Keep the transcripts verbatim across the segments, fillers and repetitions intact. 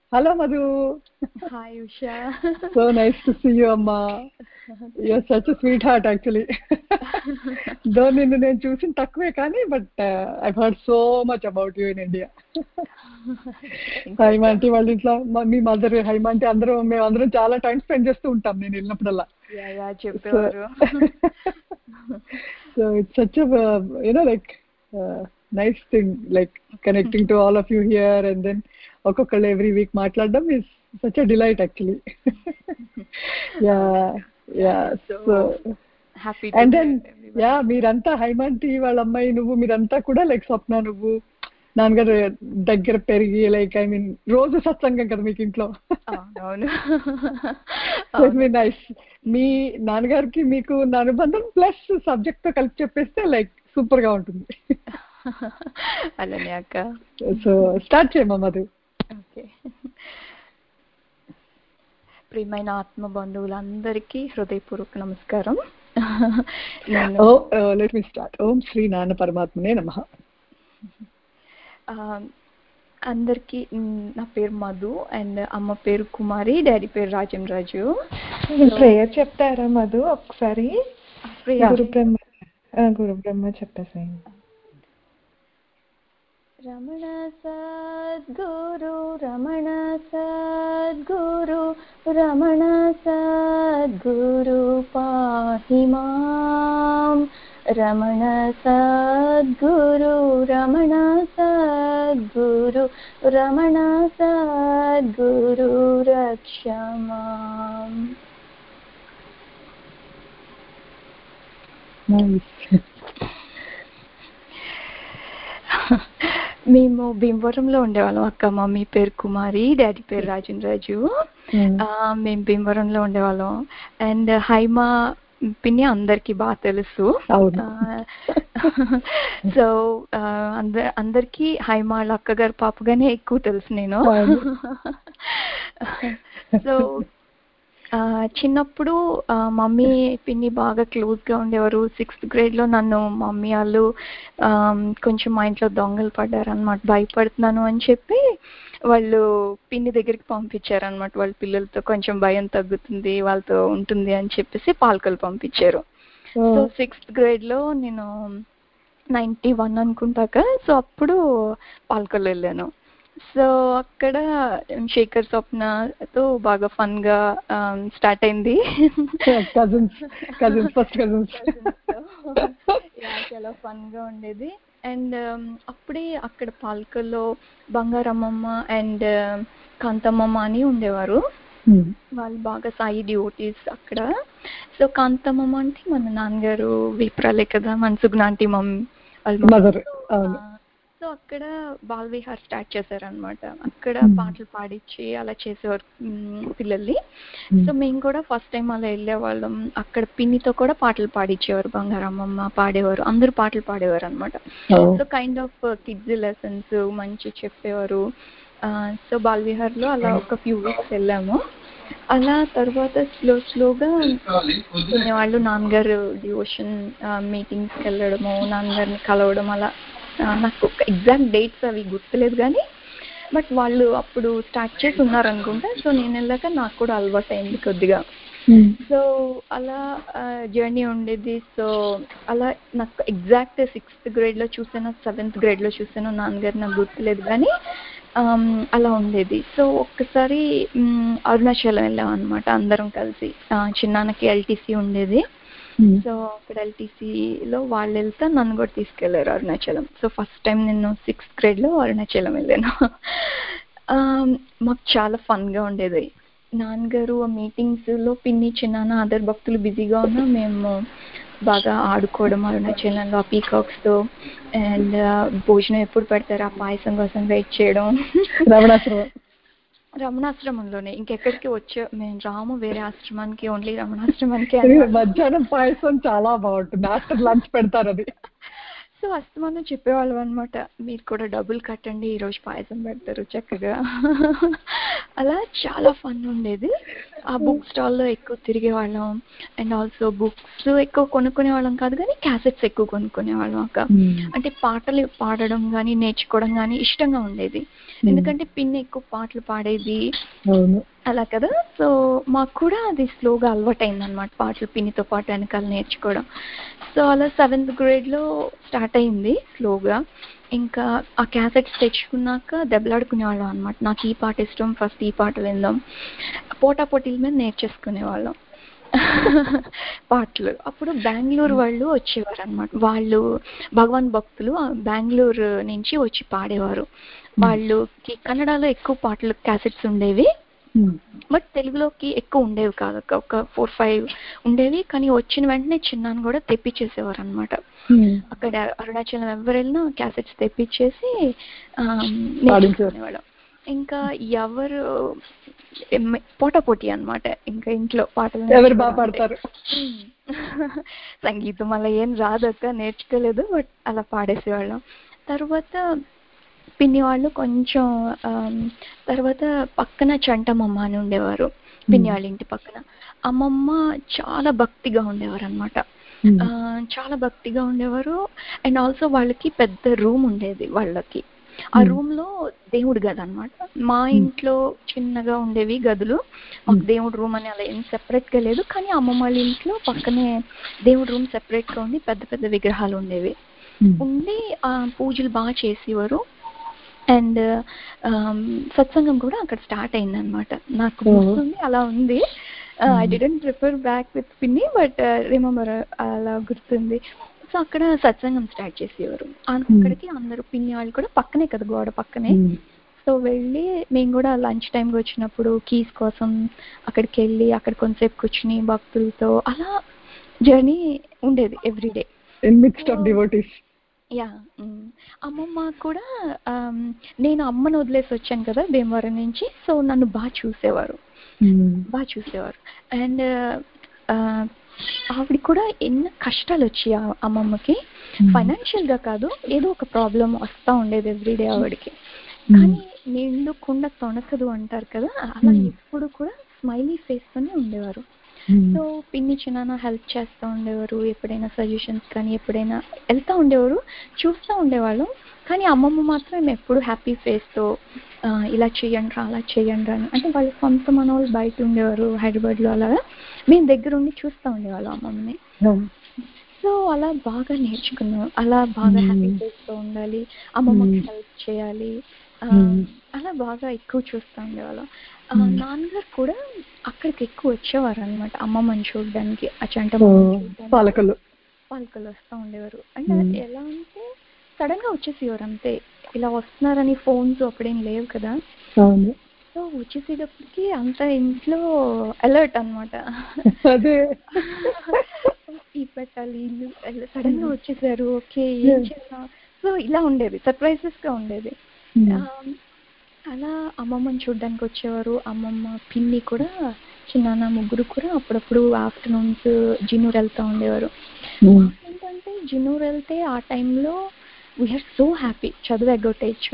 Hello, Madhu. Hi, Usha. So nice to see you, Amma. You're such a sweetheart, actually. Though నిన్ను నేను చూసిన తక్కువే కానీ but I heard so much about you in India. Haima aunty వాళ్ళ ఇంట్లో మీ mother హైమాంటి అందరూ మేము అందరం చాలా టైం స్పెండ్ చేస్తూ ఉంటాం నేను వెళ్ళినప్పుడల్లా. చెప్పేవారు. So it's such you know like nice thing like connecting to all of you here and then ఒక్కొక్కళ్ళు ఎవ్రీ వీక్ మాట్లాడడం is such a delight actually. Yeah yeah so happy and then yeah మీరంతా హైమాంటి వాళ్ళ అమ్మాయి నువ్వు మీరంతా కూడా లైక్ స్వప్న నువ్వు నాన్నగారు దగ్గర పెరిగి లైక్ ఐ మీన్ రోజు సత్సంగం కదా మీకు ఇంట్లో. నైస్. మీ నాన్నగారికి మీకు ఉన్న అనుబంధం ప్లస్ సబ్జెక్ట్ తో కలిపి చెప్పేస్తే లైక్ సూపర్ గా ఉంటుంది. అలానే అక్క. సో స్టార్ట్ చేయమా మధు. ఓకే. ప్రియమైన ఆత్మ బంధువులందరికీ హృదయపూర్వక నమస్కారం. Let me start. ఓం శ్రీ నాన్న పరమాత్మనే నమః. అందరికీ నా పేరు మధు అండ్ అమ్మ పేరు కుమారి, డాడీ పేరు రాజం రాజు. ప్రేయర్ చెప్తారా మధు ఒకసారి? గురు బ్రహ్మ గురు బ్రహ్మ చెప్పేసేయండి. రమణ సద్గురు రమణ సద్గురు రమణ సద్గురు పాహి మాం. రమణ సద్గురు రమణ సద్గురు రమణ సద్గురు రక్ష మాం. మేము భీమవరంలో ఉండేవాళ్ళం అక్క. మమ్మీ పేరు కుమారి, డాడీ పేరు రాజన్ రాజు. మేము భీమవరంలో ఉండేవాళ్ళం. అండ్ హైమా పిన్ని అందరికి బాగా తెలుసు. సో అందర్ అందరికి హైమా వాళ్ళ అక్కగారు పాపగానే ఎక్కువ తెలుసు నేను. సో చిన్నప్పుడు మమ్మీ పిన్ని బాగా క్లోజ్గా ఉండేవారు. సిక్స్త్ గ్రేడ్లో నన్ను మమ్మీ వాళ్ళు కొంచెం మా ఇంట్లో దొంగలు పడ్డారు అనమాట. భయపడుతున్నాను అని చెప్పి వాళ్ళు పిన్ని దగ్గరికి పంపించారనమాట. వాళ్ళ పిల్లలతో కొంచెం భయం తగ్గుతుంది, వాళ్ళతో ఉంటుంది అని చెప్పేసి పాలకలు పంపించారు. సో సిక్స్త్ గ్రేడ్లో నేను నైంటీ వన్ అనుకుంటాక సో అప్పుడు పాలకలు వెళ్ళాను. సో అక్కడ శేఖర్ స్వప్నతో బాగా ఫన్ గా స్టార్ట్ అయింది. చాలా ఫన్ గా ఉండేది. అండ్ అప్పుడే అక్కడ పాలకల్లో బంగారమ్మమ్మ అండ్ కాంతమ్మమ్మ అని ఉండేవారు. వాళ్ళు బాగా సాయి డివోటీస్ అక్కడ. సో కాంతమ్మమ్మ అంటే మన నాన్నగారు విప్రాలే కదా, మన సుగ్నాంటి మమ్మీ వాళ్ళ. సో అక్కడ బాల్ విహార్ స్టార్ట్ చేశారనమాట. అక్కడ పాటలు పాడించి అలా చేసేవారు పిల్లల్ని. సో మేము కూడా ఫస్ట్ టైం అలా వెళ్ళేవాళ్ళం. అక్కడ పిన్నితో కూడా పాటలు పాడించేవారు, బంగారమ్మమ్మ పాడేవారు, అందరూ పాటలు పాడేవారు అనమాట. So kind of kids lessons మంచి చెప్పేవారు. సో బాల్ విహార్లో అలా ఒక ఫ్యూ వీక్స్ వెళ్ళాము. అలా తర్వాత స్లో స్లోగా వాళ్ళు నాన్నగారు డివోషన్ మీటింగ్స్కి వెళ్ళడము, నాన్నగారిని కలవడం, అలా నాకు ఎగ్జాక్ట్ డేట్స్ అవి గుర్తులేదు కానీ బట్ వాళ్ళు అప్పుడు స్టార్ట్ చేసి ఉన్నారనుకుంటా. సో నేను వెళ్ళాక నాకు కూడా అలవాటు అయింది కొద్దిగా. సో అలా జర్నీ ఉండేది. సో అలా నాకు ఎగ్జాక్ట్ సిక్స్త్ గ్రేడ్లో చూసాను, సెవెంత్ గ్రేడ్లో చూసాను నాన్నగారు, నాకు గుర్తులేదు కానీ అలా ఉండేది. సో ఒక్కసారి అరుణాచలం వెళ్ళాం అనమాట అందరం కలిసి. చిన్నాన్నకి ఎల్టీసీ ఉండేది. సో అక్కడ ఎల్టీసీలో వాళ్ళు వెళ్తే నన్ను కూడా తీసుకెళ్లారు అరుణాచలం. సో ఫస్ట్ టైం నేను సిక్స్త్ గ్రేడ్లో అరుణాచలం వెళ్ళాను. మాకు చాలా ఫన్గా ఉండేది. నాన్నగారు ఆ మీటింగ్స్లో పిన్ని చిన్నాన్న అదర్ భక్తులు బిజీగా ఉన్నా మేము బాగా ఆడుకోవడం అరుణాచలంలో ఆ పీకాక్స్తో. అండ్ భోజనం ఎప్పుడు పెడతారు ఆ పాయసం కోసం వెయిట్ చేయడం. రమణాశ్రమం రమణాశ్రమంలోనే, ఇంకెక్కడికి వచ్చే మేము రాము వేరే ఆశ్రమానికి, ఓన్లీ రమణాశ్రమానికి. మధ్యాహ్నం పాయసం చాలా బాగుంటుంది, ఆఫ్టర్ లంచ్ పెడతారు అది. సో అస్తమానం చెప్పేవాళ్ళం అనమాట, మీరు కూడా డబ్బులు కట్టండి ఈరోజు పాయసం పెడతారు చక్కగా. అలా చాలా ఫన్ ఉండేది. ఆ బుక్ స్టాల్లో ఎక్కువ తిరిగే వాళ్ళం. అండ్ ఆల్సో బుక్స్ ఎక్కువ కొనుక్కునే వాళ్ళం కాదు కానీ క్యాసెట్స్ ఎక్కువ కొనుక్కునే వాళ్ళం అక్క. అంటే పాటలు పాడడం కానీ నేర్చుకోవడం కానీ ఇష్టంగా ఉండేది, ఎందుకంటే పిన్ని ఎక్కువ పాటలు పాడేది అలా కదా. సో మాకు కూడా అది స్లోగా అలవాటైంది అనమాట పాటలు పిన్నితో పాటు వెనకాల నేర్చుకోవడం. సో అలా సెవెంత్ గ్రేడ్లో స్టార్ట్ అయింది స్లోగా. ఇంకా ఆ క్యాసెట్స్ తెచ్చుకున్నాక దెబ్బలాడుకునేవాళ్ళం అనమాట. నాకు ఈ పాట ఇష్టం, ఫస్ట్ ఈ పాట విందాం, పోటా పోటీల మీద నేర్చేసుకునేవాళ్ళం పాటలు. అప్పుడు బెంగళూరు వాళ్ళు వచ్చేవారు అనమాట, వాళ్ళు భగవాన్ భక్తులు బెంగళూరు నుంచి వచ్చి పాడేవారు. వాళ్ళకి కన్నడలో ఎక్కువ పాటలు క్యాసెట్స్ ఉండేవి, బట్ తెలుగులోకి ఎక్కువ ఉండేవి కాదు, ఒక ఫోర్ ఫైవ్ ఉండేవి. కానీ వచ్చిన వెంటనే చిన్నాను కూడా తెప్పించేసేవారు అనమాట. అక్కడ అరుణాచలం ఎవరు వెళ్ళినా క్యాసెట్స్ తెప్పించేసి నేర్చుకునేవాళ్ళం. ఇంకా ఎవరు పోటా పోటీ అనమాట, ఇంకా ఇంట్లో పాటలు ఎవరు బాగా పాడతారు. సంగీతం అలా ఏం రాదక్క, నేర్చుకోలేదు, బట్ అలా పాడేసేవాళ్ళం. తర్వాత పిన్ని వాళ్ళు కొంచెం తర్వాత పక్కన చంటమ్మ అని ఉండేవారు పిన్ని వాళ్ళ ఇంటి పక్కన. అమ్మమ్మ చాలా భక్తిగా ఉండేవారు అనమాట, చాలా భక్తిగా ఉండేవారు. అండ్ ఆల్సో వాళ్ళకి పెద్ద రూమ్ ఉండేది వాళ్ళకి, ఆ రూమ్ లో దేవుడి గది అనమాట. మా ఇంట్లో చిన్నగా ఉండేవి గదులు, మాకు దేవుడి రూమ్ అని అలా ఏం సెపరేట్ గా లేదు, కానీ అమ్మమ్మ వాళ్ళ ఇంట్లో పక్కనే దేవుడి రూమ్ సెపరేట్ గా ఉండి పెద్ద పెద్ద విగ్రహాలు ఉండేవి. ఉండి ఆ పూజలు బాగా చేసేవారు. అండ్ సత్సంగం కూడా అక్కడ స్టార్ట్ అయింది అనమాట. నాకు గుర్తుంది అలా ఉంది, I didn't refer back with పిన్ని, బట్ రిమెంబర్ అలా గుర్తుంది. సో అక్కడ సత్సంగం స్టార్ట్ చేసేవారు. అక్కడికి అందరూ పిన్ని వాళ్ళు కూడా పక్కనే కదా, గోడ పక్కనే. సో వెళ్ళి మేము కూడా లంచ్ టైంకి వచ్చినప్పుడు కీస్ కోసం అక్కడికి వెళ్ళి అక్కడ కొంతసేపు కూర్చుని భక్తులతో అలా జర్నీ ఉండేది ఎవ్రీడే. యా అమ్మమ్మ కూడా నేను అమ్మను వదిలేసి వచ్చాను కదా భీమవరం నుంచి, సో నన్ను బాగా చూసేవారు బాగా చూసేవారు అండ్ ఆవిడ కూడా ఎన్నో కష్టాలు వచ్చాయి అమ్మమ్మకి, ఫైనాన్షియల్ గా కాదు, ఏదో ఒక ప్రాబ్లం వస్తూ ఉండేది ఎవ్రీడే ఆవిడకి. కానీ నిండు కుండ తొణకదు అంటారు కదా, అలా ఎప్పుడు కూడా స్మైలీ ఫేస్ తోనే ఉండేవారు. సో పిన్ని చిన్న హెల్ప్ చేస్తూ ఉండేవారు, ఎప్పుడైనా సజెషన్స్ కానీ ఎప్పుడైనా వెళ్తూ ఉండేవారు, చూస్తూ ఉండేవాళ్ళం. కానీ అమ్మమ్మ మాత్రం ఎప్పుడు హ్యాపీ ఫేస్తో ఇలా చెయ్యండి రా అలా చెయ్యండి రా అని, అంటే వాళ్ళ సొంత మనవాళ్ళు బయట ఉండేవారు హైదరాబాద్లో, అలాగా మేము దగ్గర ఉండి చూస్తూ ఉండేవాళ్ళం అమ్మమ్మని. సో అలా బాగా నేర్చుకున్నాం, అలా బాగా హ్యాపీ ఫేస్తో ఉండాలి, అమ్మమ్మకి హెల్ప్ చేయాలి, అలా బాగా ఎక్కువ చూస్తూ ఉండేవాళ్ళం. నాన్నగారు కూడా అక్కడికి ఎక్కువ వచ్చేవారు అనమాట అమ్మమ్మని చూడడానికి, ఆ చంటమ్మ పాలకలు పాలకలు వస్తూ ఉండేవారు. అంటే ఎలా అంటే సడన్ గా వచ్చేసేవారు అంతే, ఇలా వస్తున్నారని ఫోన్స్ అప్పుడేం లేవు కదా. సో వచ్చేసేటప్పటికి అంత ఇంట్లో అలర్ట్ అనమాట, టీ పెట్టాలి, సడన్ గా వచ్చేసారు, ఓకే ఏం చేద్దాం. సో ఇలా ఉండేది, సర్ప్రైజెస్ గా ఉండేది. అలా అమ్మమ్మని చూడడానికి వచ్చేవారు. అమ్మమ్మ పిన్ని కూడా చిన్న ముగ్గురు కూడా అప్పుడప్పుడు ఆఫ్టర్నూన్స్ జిన్నూరు వెళ్తూ ఉండేవారు. ఏంటంటే జిన్నూరు వెళ్తే ఆ టైంలో వీఆర్ సో హ్యాపీ, చదువు ఎగ్గొట్టేయచ్చు,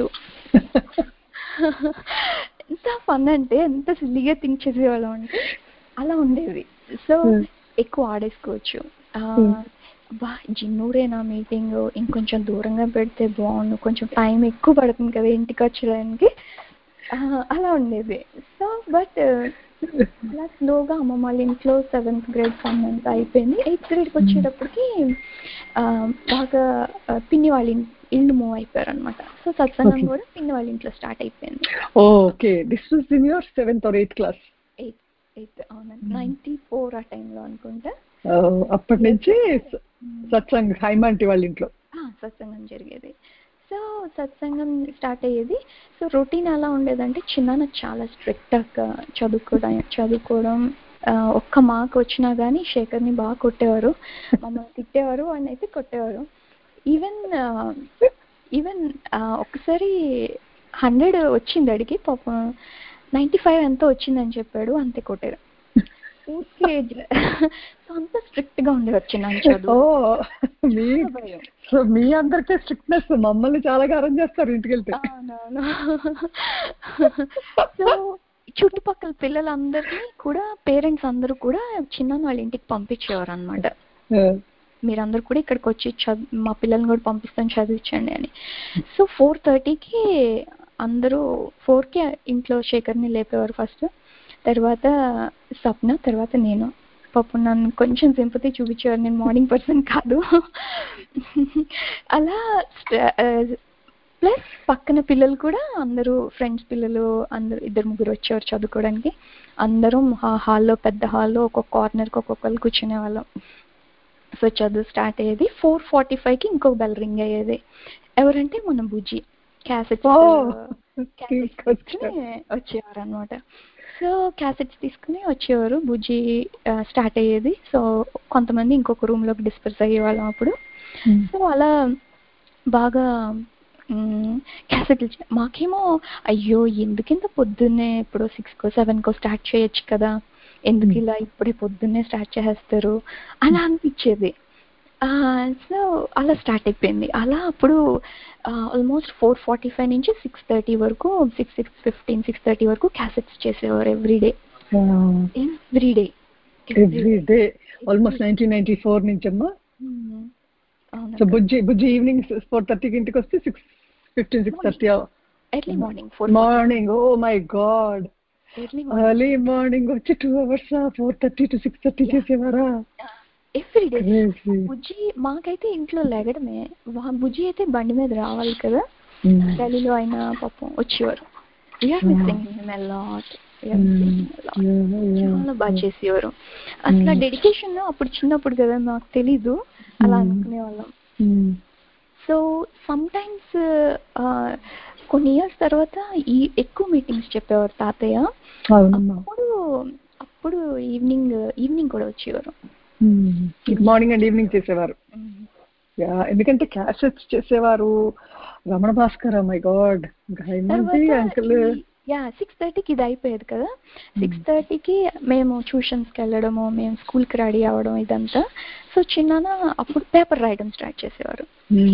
ఎంత ఫన్ అంటే ఎంత సిల్లీగా థింక్ చేసేవాళ్ళం అంటే అలా ఉండేది. సో ఎక్కువ ఆడేసుకోవచ్చు. బా జిన్నూరేనా మీటింగ్, ఇంకొంచెం దూరంగా పెడితే బాగుండు, కొంచెం టైం ఎక్కువ పడుతుంది కదా ఇంటికి వచ్చడానికి, అలా ఉండేది. సో బట్ అలా స్లోగా అమ్మమ్మ వాళ్ళ ఇంట్లో సెవెంత్ గ్రేడ్ ఫన్ అంతా అయిపోయింది. ఎయిత్ గ్రేడ్కి వచ్చేటప్పటికి బాగా పిన్ని వాళ్ళ ఇల్లు మూవ్ అయిపోయారు అనమాట. సో సత్సంగం కూడా పిన్ని వాళ్ళ ఇంట్లో స్టార్ట్ అయిపోయింది. Okay, this was in your seventh or eighth class? Eighth eighth అవునండి, నైన్టీ ఫోర్ ఆ టైంలో అనుకుంటా. అప్పటి నుంచి సత్సంగం హైమాంటి వాళ్ళ ఇంట్లో సత్సంగం జరిగేది. సో సత్సంగం స్టార్ట్ అయ్యేది. సో రొటీన్ ఎలా ఉండేదంటే చిన్న చాలా స్ట్రిక్ట్ చదువుకోవడం చదువుకోవడం ఒక్క మార్క్ వచ్చినా కానీ శేఖర్ని బాగా కొట్టేవారు, మమ్మల్ని తిట్టేవారు, వాడిని అయితే కొట్టేవారు. ఈవెన్ ఈవెన్ ఒకసారి హండ్రెడ్ వచ్చింది అడిగి, పాపం నైంటీ ఫైవ్ ఎంతో వచ్చిందని చెప్పాడు, అంతే కొట్టారు. అంత స్ట్రిక్ట్ గా ఉండేవారు చిన్న చదువు. సో మీ అందరికీ స్ట్రిక్ట్నెస్, మమ్మల్ని చాలా గారం చేస్తారు ఇంటికి వెళ్తే. అవునవును. సో చుట్టుపక్కల పిల్లలందరినీ కూడా పేరెంట్స్ అందరూ కూడా చిన్న వాళ్ళ ఇంటికి పంపించేవారు అనమాట. మీరందరూ కూడా ఇక్కడికి వచ్చి చదువు మా పిల్లల్ని కూడా పంపిస్తాను చదివించండి అని. సో ఫోర్ థర్టీకి అందరూ ఫోర్కి ఇంట్లో శేఖర్ని లేపేవారు ఫస్ట్, తర్వాత స్వప్న, తర్వాత నేను. పాపం నన్ను కొంచెం సింపతి చూపించేవారు, నేను మార్నింగ్ పర్సన్ కాదు. అలా ప్లస్ పక్కన పిల్లలు కూడా అందరూ ఫ్రెండ్స్ పిల్లలు అందరూ ఇద్దరు ముగ్గురు వచ్చేవారు చదువుకోవడానికి. అందరం హాల్లో పెద్ద హాల్లో ఒక్కొక్క కార్నర్కి ఒక్కొక్కరు కూర్చునే వాళ్ళం. సో చదువు స్టార్ట్ అయ్యేది. ఫోర్ ఫార్టీ ఫైవ్కి ఇంకొక బెల్ రింగ్ అయ్యేది. ఎవరంటే మన బుజ్జి క్యాసెట్స్ వచ్చేవారు అనమాట. సో క్యాసెట్స్ తీసుకుని వచ్చేవారు, బుజ్జి స్టార్ట్ అయ్యేది. సో కొంతమంది ఇంకొక రూమ్లోకి డిస్పర్స్ అయ్యేవాళ్ళం అప్పుడు. సో అలా బాగా క్యాసెట్లు మాకేమో అయ్యో ఎందుకింత పొద్దున్నే ఇప్పుడు సిక్స్కో సెవెన్కో స్టార్ట్ చేయొచ్చు కదా, ఎందుకు ఇలా ఇప్పుడే పొద్దున్నే స్టార్ట్ చేస్తారు అలా అనిపించేది. సో అలా స్టార్ట్ అయిపోయింది. అలా అప్పుడు ఆల్మోస్ట్ ఫోర్ ఫార్టీ ఫైవ్ నుంచి సిక్స్ థర్టీ వరకు six six fifteen six thirty వరకు క్యాసెట్స్ చేసేవారు everyday everyday everyday almost nineteen ninety four నుంచి అమ్మా. So Bujji Bujji evening four థర్టీకి ఇంటికి వస్తే six fifteen six thirty early morning morning oh my God early morning వచ్చి two hours four thirty to six thirty చేసేవారా everyday. Bujji మాకైతే ఇంట్లో లెగడమే, బుజ్జి అయితే బండి మీద రావాలి కదా, ఢిల్లీలో అయినా పాపం వచ్చేవారు. చాలా బాగా చేసేవారు. అసలు డెడికేషన్ అప్పుడు చిన్నప్పుడు కదా నాకు తెలీదు, అలా అనుకునే వాళ్ళం. సో సమ్ టైమ్స్ కొన్ని ఇయర్స్ తర్వాత ఈ ఎక్కువ మీటింగ్స్ చెప్పేవారు తాతయ్య. అప్పుడు అప్పుడు ఈవినింగ్ ఈవినింగ్ కూడా వచ్చేవారు, మార్నింగ్ అండ్ ఈవినింగ్ చేసేవారు. ఎందుకంటే క్యాసెట్స్ చేసేవారు. Ramana Bhaskar, my God, uncle. Yeah six థర్టీకి ఇది అయిపోయేది కదా, సిక్స్ థర్టీకి మేము ట్యూషన్స్కి వెళ్ళడము, మేము స్కూల్కి రెడీ అవ్వడం ఇదంతా. సో చిన్న అప్పుడు పేపర్ రాయడం స్టార్ట్ చేసేవారు.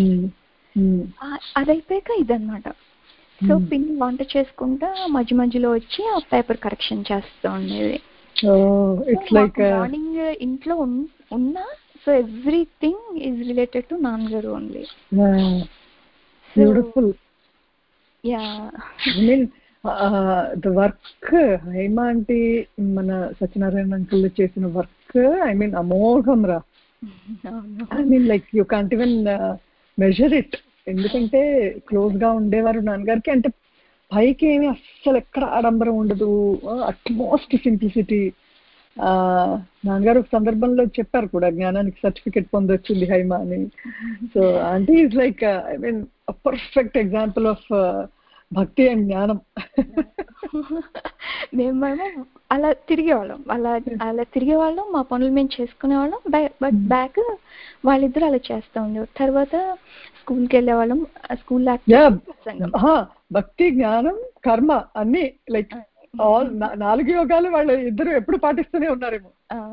అది అయిపోయాక ఇదన్నమాట. సో పిన్ని వంట చేసుకుంటా మధ్య మధ్యలో వచ్చి ఆ పేపర్ కరెక్షన్ చేస్తూ ఉండేది. మార్నింగ్ ఇంట్లో ఉన్నా so everything is related to నాన్నగారు only. Beautiful. Yeah I mean the work Haima aunty మన సత్యనారాయణ అంకుల్ చేసిన వర్క్ ఐ మీన్ అమోఘం రా. I mean like you can't even measure it. ఎందుకంటే క్లోజ్ గా ఉండేవారు నాన్నగారికి. అంటే పైకి ఏమి అస్సలు ఎక్కడ ఆడంబరం ఉండదు, అట్మోస్ట్ సింప్లిసిటీ. ఆ నాన్నగారు ఒక సందర్భంలో చెప్పారు కూడా, జ్ఞానానికి సర్టిఫికెట్ పొందొచ్చింది హైమా అని. So aunty is like I mean perfect example of bhakti and జ్ఞానం. మేమేమో అలా తిరిగేవాళ్ళం, అలా అలా తిరిగేవాళ్ళం, మా పనులు మేము చేసుకునేవాళ్ళం. బట్ బ్యాక్ వాళ్ళిద్దరు అలా చేస్తూ ఉండేవారు. తర్వాత స్కూల్కి వెళ్ళేవాళ్ళం. స్కూల్ భక్తి జ్ఞానం కర్మ అన్ని లైక్ ఆల్ నాలుగు యోగాలు వాళ్ళు ఇద్దరు ఎప్పుడు పాటిస్తూనే ఉన్నారేమో.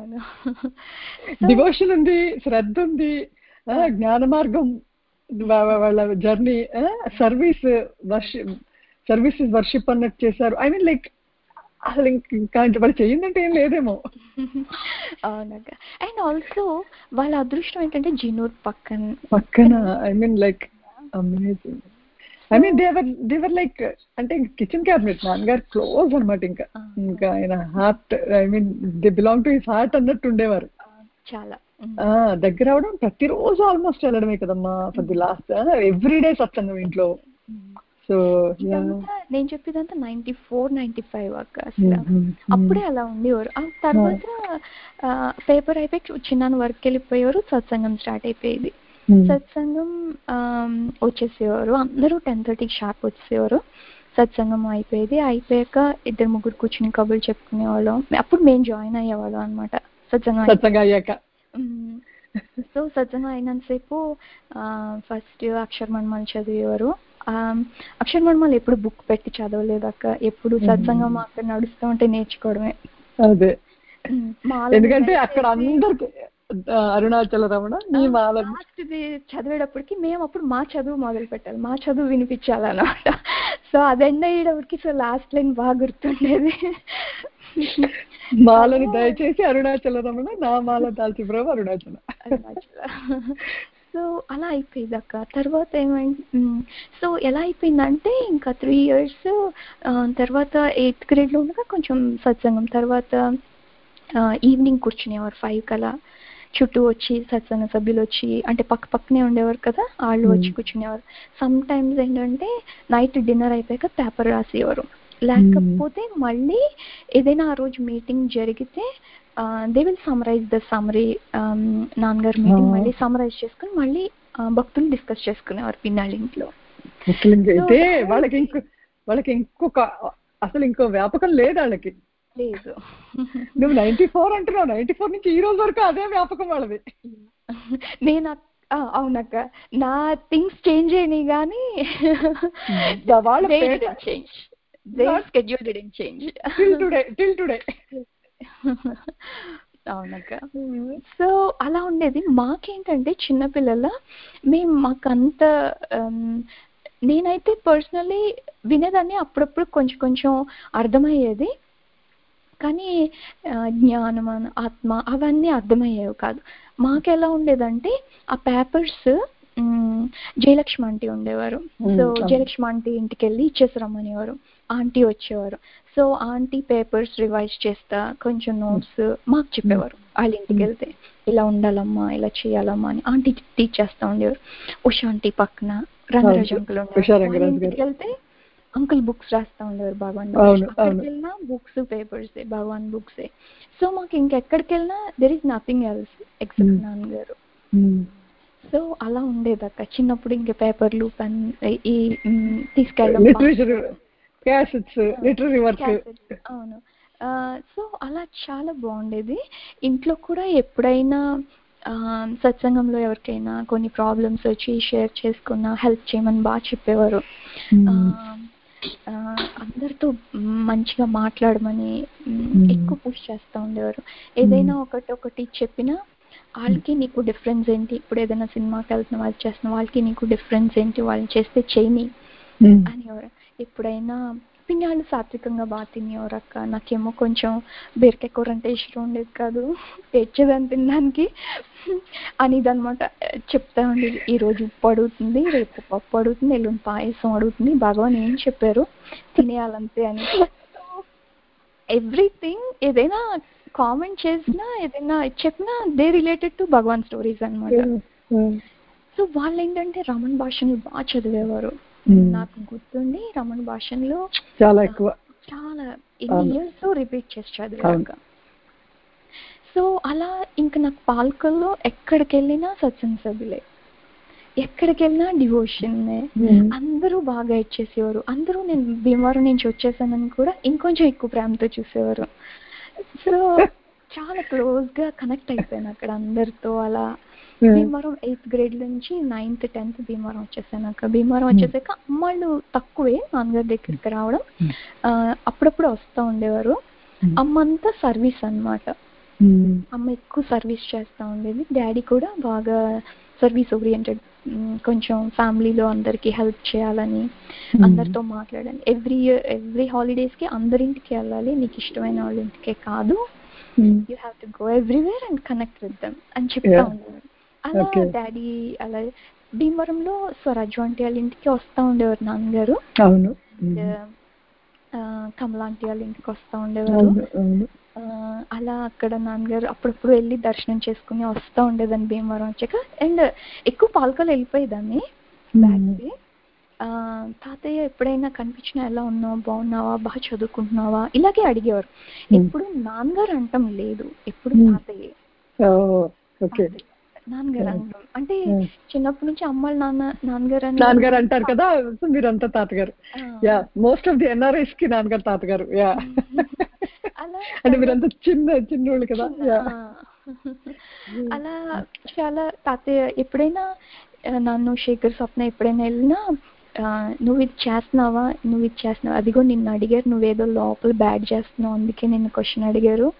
డివోషన్ ఉంది, శ్రద్ధ ఉంది, జ్ఞాన మార్గం వాళ్ళ journey, service worship service worship అన్నట్టు చేశారు. ఐ మీన్ లైక్ అసలు ఇంకా వాళ్ళు చెయ్యిందంటే ఏం లేదేమో. అవునక్క. అండ్ ఆల్సో వాళ్ళ అదృష్టం ఏంటంటే జినూర్ పక్కన పక్కన I mean like amazing. I mean దేవర్ దేవర్ లైక్ అంటే కిచెన్ క్యాబినెట్ నాన్నగారు క్లోజ్ అనమాట. ఇంకా ఇంకా ఆయన heart I mean they belong to his heart అన్నట్టు ఉండేవారు. చాలా దగ్గర అవడం ప్రతిరోజు ఆల్మోస్ట్ వెళ్ళడమే కదమ్మా ఫర్ ది లాస్ట్ ఎవ్రీడే సత్సంగం ఇంట్లో. సో నేను చెప్పేదంతా నైన్టీ ఫోర్ నైన్టీ ఫైవ్ అక్క. అసలు అప్పుడే అలా ఉండేవారు. ఆ తర్వాత పేపర్ అయిపోయి చిన్న వర్క్ వెళ్ళిపోయేవారు, సత్సంగం స్టార్ట్ అయిపోయేది. సత్సంగం వచ్చేసేవారు అందరూ టెన్ థర్టీకి షార్ప్ వచ్చేసేవారు. సత్సంగం అయిపోయేది. అయిపోయాక ఇద్దరు ముగ్గురు కూర్చుని కబుర్లు చెప్పుకునేవాళ్ళం. అప్పుడు మేము జాయిన్ అయ్యేవాళ్ళం అనమాట సత్సంగం అయ్యాక. సో సత్సంగం అయినంతసేపు ఫస్ట్ అక్షర మణిమాల చదివేవారు. అక్షర మణిమాల ఎప్పుడు బుక్ పెట్టి చదవలేదు అక్క, ఎప్పుడు సత్సంగం అక్కడ నడుస్తూ ఉంటే నేర్చుకోవడమే. అదే ఎందుకంటే అక్కడ అందరికి అరుణాచల రమణ నీ మాల లాస్ట్ చదివేటప్పటికి మేము అప్పుడు మా చదువు మొదలు పెట్టాలి, మా చదువు వినిపించాలన్నమాట. సో అది ఎండ్ అయ్యేటప్పటికి సో లాస్ట్ లైన్ బాగా గుర్తుండేది. మాలని దయచేసి అరుణాచల రమణ, నా మాల దాల్చి ప్రభు అరుణాచల అరుణాచల. సో అలా అయిపోయింది అక్క. తర్వాత ఏమైంది, సో ఎలా అయిపోయిందంటే ఇంకా త్రీ ఇయర్స్ తర్వాత ఎయిత్ గ్రేడ్లో ఉండగా కొంచెం సత్సంగం, తర్వాత ఈవినింగ్ కూర్చునేవారు ఫైవ్ కలా చుట్టూ వచ్చి సత్సంగ సభ్యులు వచ్చి, అంటే పక్క పక్కనే ఉండేవారు కదా వాళ్ళు వచ్చి కూర్చునేవారు. సమ్ టైమ్స్ ఏంటంటే నైట్ డిన్నర్ అయిపోయాక పేపర్ రాసేవారు, లేకపోతే మళ్ళీ ఏదైనా ఆ రోజు మీటింగ్ జరిగితే they will summarize the summary, నాన్నగారు మీటింగ్ మళ్ళీ సమరైజ్ చేసుకుని మళ్ళీ భక్తులు డిస్కస్ చేసుకునేవారు పిన్నాళ్ళ ఇంట్లో. వాళ్ళకి ఇంకో వాళ్ళకి ఇంకొక అసలు ఇంకో వ్యాపకం లేదు వాళ్ళకి. లేదు, నువ్వు నైన్టీ ఫోర్ అంటున్నావు, నైన్టీ ఫోర్ నుంచి ఈ రోజు వరకు అదే వ్యాపకం వాళ్ళది. నేను అవునక్క, నా థింగ్స్ చేంజ్ అయినాయి కానీ వాళ్ళ change, their schedule didn't change till today till today అవునక్క. సో అలా ఉండేది. మాకేంటంటే చిన్నపిల్లల మేము మాకంత నేనైతే పర్సనలీ వినేదాన్ని, అప్పుడప్పుడు కొంచెం కొంచెం అర్థమయ్యేది, కానీ జ్ఞానం ఆత్మ అవన్నీ అర్థమయ్యేవి కాదు. మాకెలా ఉండేదంటే ఆ పేపర్స్ జయలక్ష్మి ఆంటీ ఉండేవారు, సో జయలక్ష్మి ఆంటీ ఇంటికి వెళ్ళి ఇచ్చేసి రమ్మనేవారు. ఆంటీ వచ్చేవారు, సో ఆంటీ పేపర్స్ రివైజ్ చేస్తా కొంచెం నోట్స్ మాకు చెప్పేవారు. వాళ్ళ ఇంటికి వెళ్తే ఇలా ఉండాలమ్మా, ఇలా చేయాలమ్మా అని ఆంటీ టీచ్ చేస్తూ ఉండేవారు. ఉషా ఆంటీ పక్కన రంగరాజ్ అంకుల్ ఉండేవారు. ఇంటికి వెళ్తే అంకుల్ బుక్స్ రాస్తా ఉండేవారు, భగవాన్ అక్కడికి వెళ్ళినా బుక్స్ పేపర్స్ భగవాన్ బుక్సే. సో మాకు ఇంకెక్కడికి వెళ్ళినా there is nothing else except నాన్నగారు. సో అలా ఉండేది అక్క చిన్నప్పుడు. ఇంకా పేపర్లు పెన్ ఈ తీసుకెళ్ళడం, అవును. సో అలా చాలా బాగుండేది. ఇంట్లో కూడా ఎప్పుడైనా సత్సంగంలో ఎవరికైనా కొన్ని ప్రాబ్లమ్స్ వచ్చి షేర్ చేసుకున్నా హెల్ప్ చేయమని బాగా చెప్పేవారు. అందరితో మంచిగా మాట్లాడమని ఎక్కువ పుష్ చేస్తూ ఉండేవారు. ఏదైనా ఒకటి ఒకటి చెప్పినా వాళ్ళకి నీకు డిఫరెన్స్ ఏంటి, ఇప్పుడు ఏదైనా సినిమాకి వెళ్తున్న వాళ్ళు చేస్తున్న వాళ్ళకి నీకు డిఫరెన్స్ ఏంటి, వాళ్ళని చేస్తే చేయని అనేవారు. ఎప్పుడైనా పిన్నాళ్ళు సాత్వికంగా బాగా తినేవారు అక్క. నాకేమో కొంచెం బీరకాయ కూర అంటే ఇష్టం ఉండేది కాదు, తెచ్చేదని తినడానికి అనేది అనమాట. చెప్తా ఉండేది, ఈరోజు ఉప్పు అడుగుతుంది, రేపు పప్పు అడుగుతుంది, ఎల్లుండి పాయసం అడుగుతుంది, భగవాన్ ఏం చెప్పారు తినేయాలంతే అని. ఎవ్రీథింగ్ ఏదైనా కామెంట్ చేసినా ఏదైనా చెప్పినా they related to Bhagavan stories అనమాట. సో వాళ్ళు ఏంటంటే రమణ భాషను బాగా చదివేవారు. నాకు గుర్తుండి రమణ భాషలో చాలా ఎక్కువ చాలా ఎన్ని ఇయర్స్ రిపీట్ చేసి చదివాక. సో అలా ఇంకా నాకు పాల్కల్లో ఎక్కడికి వెళ్ళినా సత్సంగ సభ్యులే, ఎక్కడికి వెళ్ళినా డివోషన్, అందరూ బాగా ఇచ్చేసేవారు. అందరూ నేను భీమవరం నుంచి వచ్చేసానని కూడా ఇంకొంచెం ఎక్కువ ప్రేమతో చూసేవారు. సో చాలా క్లోజ్ గా కనెక్ట్ అయిపోయాను అక్కడ అందరితో. అలా భీమవరం ఎయిత్ గ్రేడ్ నుంచి నైన్త్ టెన్త్ భీమవరం వచ్చేసాను అక్క. భీమవరం వచ్చేసాక అమ్మాళ్ళు తక్కువే నాన్నగారి దగ్గరికి రావడం, అప్పుడప్పుడు వస్తూ ఉండేవారు. అమ్మ అంతా సర్వీస్ అనమాట, అమ్మ ఎక్కువ సర్వీస్ చేస్తూ ఉండేది. డాడీ కూడా బాగా సర్వీస్ ఓరియంటెడ్, కొంచెం ఫ్యామిలీలో అందరికి హెల్ప్ చేయాలని, అందరితో మాట్లాడాలి. ఎవ్రీ ఇయర్ ఎవ్రీ హాలిడేస్ కి అందరింటికి వెళ్ళాలి, నీకు ఇష్టమైన వాళ్ళ ఇంటికే కాదు, you have to go everywhere and connect with them అని చెప్తా ఉండేవారు. అలా డాడీ అలా భీమవరంలో స్వరాజ్ ఆంటీ వాళ్ళ ఇంటికి వస్తూ ఉండేవారు నాన్నగారు, కమలాంటి వాళ్ళ ఇంటికి వస్తూ ఉండేవారు. అలా అక్కడ నాన్నగారు అప్పుడప్పుడు వెళ్ళి దర్శనం చేసుకుని వస్తూ ఉండేదాన్ని భీమవరం వచ్చాక. అండ్ ఎక్కువ పాల్కలు వెళ్ళిపోయేదాన్ని బ్యాగ్కి. తాతయ్య ఎప్పుడైనా కనిపించినా ఎలా ఉన్నావు, బాగున్నావా, బాగా చదువుకుంటున్నావా ఇలాగే అడిగేవారు. ఎప్పుడు నాన్నగారు అంటాం లేదు, ఎప్పుడు తాతయ్య నాన్నగారు అంటాం. అంటే చిన్నప్పటి నుంచి అమ్మాయి నాన్న నాన్నగారు అని నాన్నగారు అంటారు కదా, మీరంతా తాతగారు. Yeah most of the NRIs కి నాన్నగారు తాతగారు. యా అంటే మీరంతా చిన్న చిన్నోళ్ళు కదా. అలా చాలా తాతయ్య ఎప్పుడైనా నన్ను శేఖర్ స్వప్న ఎప్పుడైనా వెళ్ళినా నువ్వు ఇది చేస్తున్నావా, నువ్వు ఇది చేస్తున్నావా, అదిగో నిన్ను అడిగారు, నువ్వేదో లోపల బ్యాడ్ చేస్తున్నావు అందుకే నిన్ను క్వశ్చన్ అడిగారు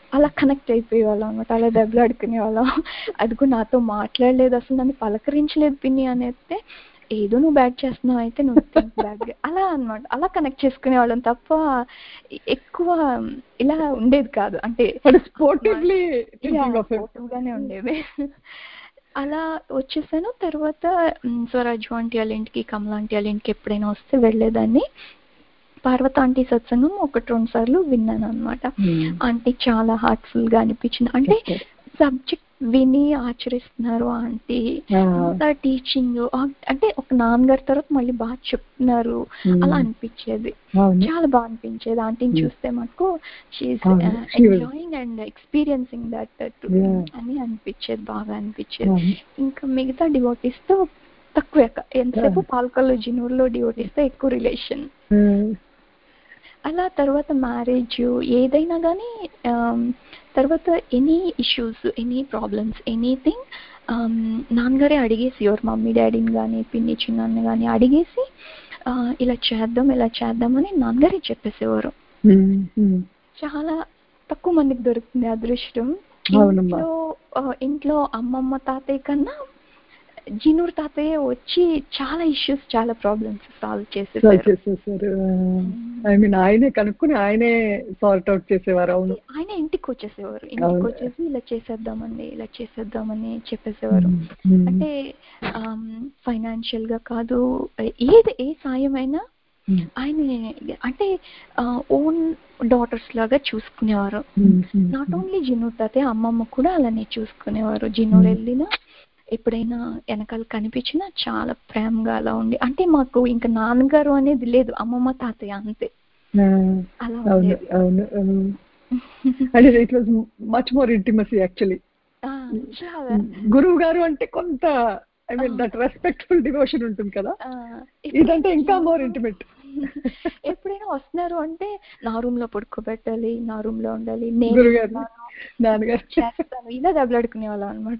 అలా కనెక్ట్ అయిపోయేవాళ్ళం అనమాట. అలా దెబ్బలాడుకునే వాళ్ళం. అది కూడా నాతో మాట్లాడలేదు, అసలు నన్ను పలకరించలేదు పిన్ని అనేస్తే, ఏదో నువ్వు బ్యాడ్ చేస్తున్నావు అయితే నువ్వు థింక్ బ్యాడ్గా అలా అనమాట. అలా కనెక్ట్ చేసుకునే వాళ్ళం తప్ప ఎక్కువ ఇలా ఉండేది కాదు. అంటే స్పోర్టివ్లీ గానే ఉండేది. అలా వచ్చేసాను. తర్వాత స్వరాజ్ ఆంటీ వాళ్ళ ఇంటికి, కమలా ఆంటీ వాళ్ళ ఇంటికి ఎప్పుడైనా వస్తే వెళ్ళేదాన్ని. పార్వత ఆంటీ సత్సంగం ఒకటి రెండు సార్లు విన్నాను అనమాట. ఆంటీ చాలా హార్ట్ఫుల్ గా అనిపించింది. అంటే సబ్జెక్ట్ విని ఆచరిస్తున్నారు ఆంటీ, టీచింగ్ అంటే ఒక నాన్నగారి తర్వాత మళ్ళీ బాగా చెప్తున్నారు అలా అనిపించేది. చాలా బాగా అనిపించేది ఆంటీని చూస్తే. మాకు ఎంజాయింగ్ అండ్ ఎక్స్పీరియన్సింగ్ దట్ అని అనిపించేది, బాగా అనిపించేది. ఇంకా మిగతా డివోటీస్ తో తక్కువ, ఎంతసేపు పాల్కల్లో జినూర్లో డివోటీస్ తో ఎక్కువ రిలేషన్. అలా తర్వాత మ్యారేజ్ ఏదైనా కానీ తర్వాత any issues, any problems, anything నాన్నగారే అడిగేసి, ఎవరు మమ్మీ డాడీని కానీ పిన్ని చిన్నాన్ని కానీ అడిగేసి ఇలా చేద్దాం ఇలా చేద్దామని నాన్నగారే చెప్పేసేవారు. చాలా తక్కువ మందికి దొరుకుతుంది అదృష్టం. ఇంట్లో ఇంట్లో అమ్మమ్మ తాతయ్య కన్నా జినూర్ తాతయ్య వచ్చి చాలా ఇష్యూస్, చాలా ప్రాబ్లమ్స్ సాల్వ్ చేసేసారు. ఐ మీన్ ఆయనే కనుక్కుని ఆయనే సార్ట్ అవుట్ చేసేవారు. అవును, ఆయన ఇంటికి వచ్చేసేవారు. ఇంటికి వచ్చేసి ఇలా చేసేద్దామని ఇలా చేసేద్దామని చెప్పేసేవారు. అంటే ఫైనాన్షియల్ గా కాదు, ఏది ఏ సాయం అయినా ఆయన అంటే ఓన్ డాటర్స్ లాగా చూసుకునేవారు. నాట్ ఓన్లీ జినూర్ తాతయ్య, అమ్మమ్మ కూడా అలానే చూసుకునేవారు. జినూర్ వెళ్ళినా ఎప్పుడైనా వెనకాల కనిపించినా చాలా ప్రేమగా అలా ఉండి, అంటే మాకు ఇంకా నాన్నగారు అనేది లేదు, అమ్మమ్మ తాతయ్య అంతే. అలా it was much more intimacy actually. గురువు గారు అంటే కొంత I mean that respectful devotion ఉంటుంది కదా, ఇదంటే ఇంకా మోర్ ఇంటిమేట్. ఎప్పుడైనా వస్తున్నారు అంటే నా రూమ్ లో పడుకోబెట్టాలి, నా రూమ్ లో ఉండాలి, నేను నాన్నగారు చేస్తాను, ఇలా దెబ్బలాడుకునే వాళ్ళం అనమాట.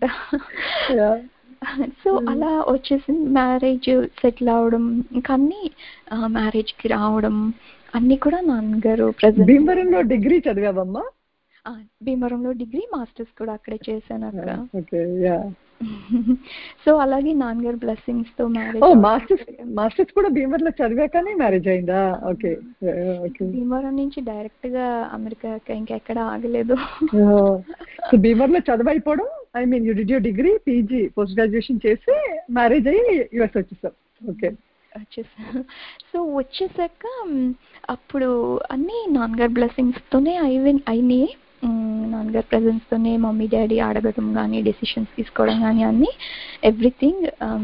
సో అలా వచ్చేసి మ్యారేజ్ సెటిల్ అవడం, ఇంకా అన్ని మ్యారేజ్ కి రావడం అన్ని కూడా నాన్నగారు ప్రెజెంట్. భీమవరంలో డిగ్రీ చదివావమ్మా? భీమవరంలో డిగ్రీ, మాస్టర్స్ కూడా అక్కడే చేశాను అక్క. Okay, yeah. సో అలాగే నాన్నగారు బ్లెస్సింగ్స్ తో మ్యారేజ్. ఓ మాస్టర్స్ మాస్టర్స్ కూడా భీమవరంలో చదివాకనే మ్యారేజ్ అయిందా? Okay okay. భీమవరం నుంచి డైరెక్ట్ గా అమెరికా ఇంకెక్కడ ఆగలేదు. సో భీమవరంలో చదువు అయిపోవడం, I mean you did your degree, PG, post graduation చేసి మ్యారేజ్ అయ్యి యుఎస్ వచ్చేసాం. ఓకే, వచ్చేసా. సో వచ్చేసాక అప్పుడు అన్ని నాన్నగారు బ్లెస్సింగ్స్ తోనే అయిన అయినాయి. నాన్నగారు ప్రెజెన్స్ తోనే మమ్మీ డాడీ అడగడం కానీ, డెసిషన్స్ తీసుకోవడం కానీ అన్ని ఎవ్రీథింగ్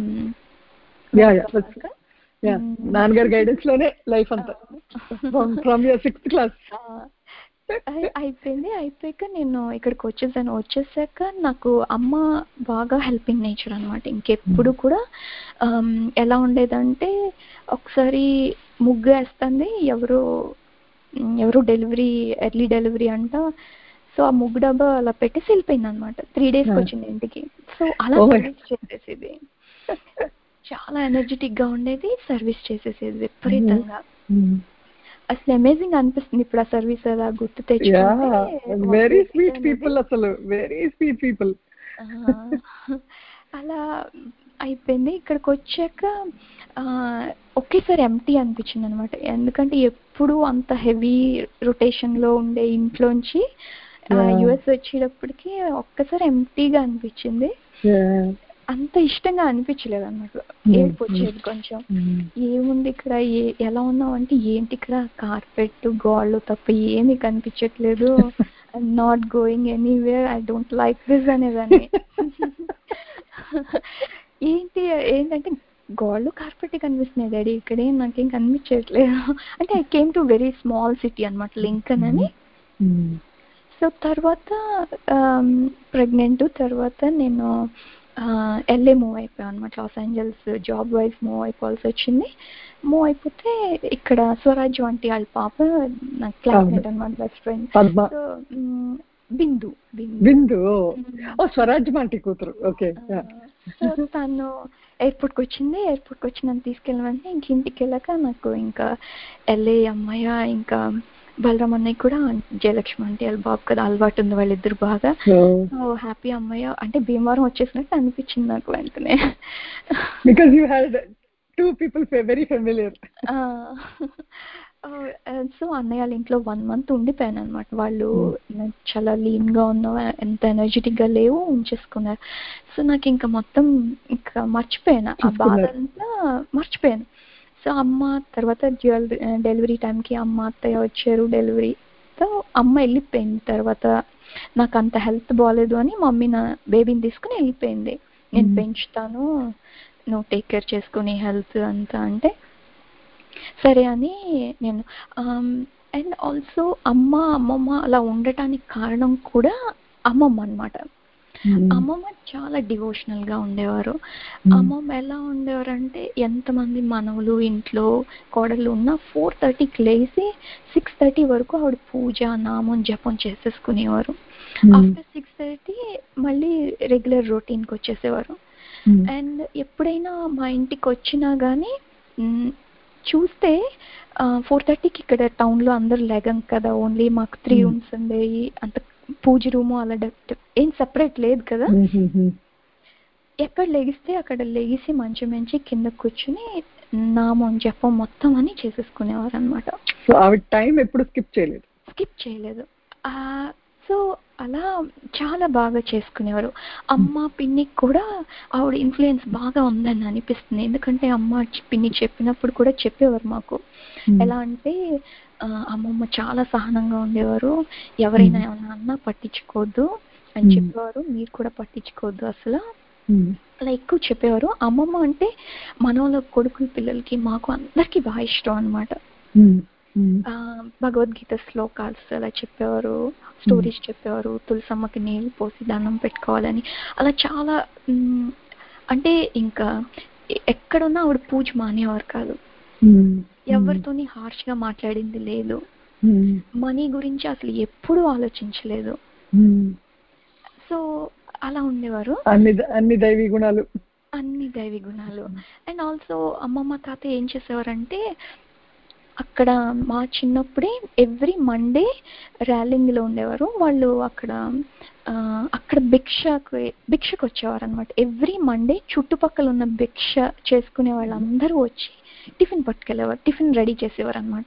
నాన్నగారు గైడెన్స్ లోనే లైఫ్ అంతా ఫ్రమ్ యువర్ సిక్స్త్ క్లాస్ అయిపోయింది. అయిపోయాక నేను ఇక్కడికి వచ్చేసాను. వచ్చేసాక నాకు అమ్మ బాగా హెల్పింగ్ నేచర్ అనమాట. ఇంకెప్పుడు కూడా ఎలా ఉండేదంటే, ఒకసారి ముగ్గు వేస్తుంది, ఎవరు ఎవరు డెలివరీ ఎర్లీ డెలివరీ అంట. సో ఆ ముగ్గు డబ్బా అలా పెట్టేసి వెళ్ళిపోయింది అనమాట. త్రీ డేస్కి వచ్చింది ఇంటికి. సో అలా సర్వీస్ చేసేసేది, చాలా ఎనర్జెటిక్ గా ఉండేది, సర్వీస్ చేసేసేది విపరీతంగా. అసలు అమేజింగ్ అనిపిస్తుంది ఇప్పుడు ఆ సర్వీస్ అలా గుర్తు తెచ్చుకుంటే. వెరీ స్వీట్ పీపుల్, అసలు వెరీ స్వీట్ పీపుల్. అలా అయిపోయింది. ఇక్కడికి వచ్చాక ఒకేసారి ఎంటీ అనిపించింది అనమాట. ఎందుకంటే ఎప్పుడు అంత హెవీ రొటేషన్ లో ఉండే ఇంట్లోంచి యుఎస్ వచ్చేటప్పటికి ఒక్కసారి ఎంటీగా అనిపించింది. అంత ఇష్టంగా అనిపించలేదు అన్నమాట. ఏడుపు వచ్చేది కొంచెం. ఏముంది ఇక్కడ, ఏ ఎలా ఉన్నావు అంటే ఏంటి ఇక్కడ కార్పెట్ గోళ్ళు తప్ప ఏమీ కనిపించట్లేదు, I'm not going anywhere, I don't like this అనేదాన్ని. ఏంటి ఏంటంటే గోళ్ళు కార్పెట్ కనిపిస్తున్నాయి డాడీ, ఇక్కడే నాకేం కనిపించట్లేదు. అంటే I came to very small city అనమాట, లింకన్ అని. సో తర్వాత ప్రెగ్నెంట్ తర్వాత నేను ఎల్ఏ మూవ్ అయిపోయాను అనమాట. Los Angeles job wise move అయిపోవాల్సి వచ్చింది. మూవ్ అయిపోతే ఇక్కడ స్వరాజ్ ఆంటీ వాళ్ళ పాప నాకు క్లాస్మేట్ అనమాట, best friend. So Bindu Bindu Swaraj aunty కూతురు. ఓకే. సో తను ఎయిర్పోర్ట్కి వచ్చింది. ఎయిర్పోర్ట్కి వచ్చి నన్ను తీసుకెళ్ళిన వెంటనే ఇంక ఇంటికి వెళ్ళాక నాకు ఇంకా ఎల్ఏ అమ్మాయ ఇంకా బలరామ్ అన్నయ్య కూడా జయలక్ష్మి అంటే వాళ్ళ బాబు కదా అలవాటు ఉంది వాళ్ళిద్దరు బాగా. హ్యాపీ అమ్మయ్య అంటే భీమవరం వచ్చేసినట్టు అనిపించింది నాకు వెంటనే. Because you had two people very familiar. So అన్నయ్య వాళ్ళ ఇంట్లో వన్ మంత్ ఉండిపోయాను అనమాట. వాళ్ళు చాలా లీన్ గా ఉన్నావు, ఎంత ఎనర్జెటిక్ గా లేవు, ఉంచేసుకున్నారు. సో నాకు ఇంకా మొత్తం ఇంకా మర్చిపోయాను ఆ బాధ అంతా, మర్చిపోయాను. సో అమ్మ తర్వాత జ్యువెలరీ డెలివరీ టైంకి అమ్మ అత్తయ్య వచ్చారు డెలివరీతో. అమ్మ వెళ్ళిపోయింది తర్వాత. నాకు అంత హెల్త్ బాగాలేదు అని మమ్మీ నా బేబీని తీసుకుని వెళ్ళిపోయింది. నేను పెంచుతాను, నువ్వు టేక్ కేర్ చేసుకుని హెల్త్ అంతా అంటే సరే అని నేను. అండ్ ఆల్సో అమ్మ అమ్మమ్మ అలా ఉండటానికి కారణం కూడా అమ్మమ్మ అనమాట. అమ్మమ్మ చాలా డివోషనల్ గా ఉండేవారు. అమ్మమ్మ ఎలా ఉండేవారు అంటే ఎంతమంది మనవలు ఇంట్లో కోడళ్ళు ఉన్నా ఫోర్ థర్టీకి లేచి సిక్స్ థర్టీ వరకు ఆవిడ పూజ నామం జపం చేసేసుకునేవారు. ఆఫ్టర్ సిక్స్ థర్టీ మళ్ళీ రెగ్యులర్ రొటీన్కి వచ్చేసేవారు. అండ్ ఎప్పుడైనా మా ఇంటికి వచ్చినా కానీ చూస్తే ఫోర్ థర్టీకి ఇక్కడ టౌన్లో అందరు లెగం కదా, ఓన్లీ మాకు త్రీ రూమ్స్ ఉండేవి, అంత పూజ రూము అలా ఏం సెపరేట్ లేదు కదా. ఎక్కడ లెగిస్తే అక్కడ లెగిసి మంచి మంచి కింద కూర్చుని నామం జపం మొత్తం అని చేసేసుకునేవారు అనమాట. టైం ఎప్పుడు స్కిప్ చేయలేదు స్కిప్ చేయలేదు సో అలా చాలా బాగా చేసుకునేవారు. అమ్మ పిన్నికి కూడా ఆవిడ ఇన్ఫ్లుయెన్స్ బాగా ఉందని అనిపిస్తుంది. ఎందుకంటే అమ్మ పిన్ని చెప్పినప్పుడు కూడా చెప్పేవారు మాకు. ఎలా అంటే అమ్మమ్మ చాలా సహనంగా ఉండేవారు, ఎవరైనా ఏమన్నా అన్నా పట్టించుకోవద్దు అని చెప్పేవారు, మీరు కూడా పట్టించుకోవద్దు అసలు అలా ఎక్కువ చెప్పేవారు. అమ్మమ్మ అంటే మనోళ్ళ కొడుకుల పిల్లలకి మాకు అందరికి బాగా ఇష్టం అనమాట. భగవద్గీత శ్లోకాలు అలా చెప్పేవారు, స్టోరీస్ చెప్పేవారు, తులసమ్మకి నీళ్ళు పోసి దండం పెట్టుకోవాలని అలా చాలా. అంటే ఇంకా ఎక్కడున్నా ఆవిడ పూజ మానేవారు కాదు, ఎవరితోని హార్ష్ గా మాట్లాడింది లేదు, మనీ గురించి అసలు ఎప్పుడూ ఆలోచించలేదు. సో అలా ఉండేవారు. అన్ని అన్ని దైవీ గుణాలు అన్ని దైవీ గుణాలు అండ్ ఆల్సో అమ్మమ్మ తాత ఏం చేసేవారంటే అక్కడ మా చిన్నప్పుడే ఎవ్రీ మండే ర్యాలింగ్లో ఉండేవారు వాళ్ళు. అక్కడ అక్కడ భిక్షకు భిక్షకు వచ్చేవారు అనమాట. ఎవ్రీ మండే చుట్టుపక్కల ఉన్న భిక్ష చేసుకునే వాళ్ళందరూ వచ్చి టిఫిన్ పట్టుకెళ్ళేవారు, టిఫిన్ రెడీ చేసేవారు అనమాట.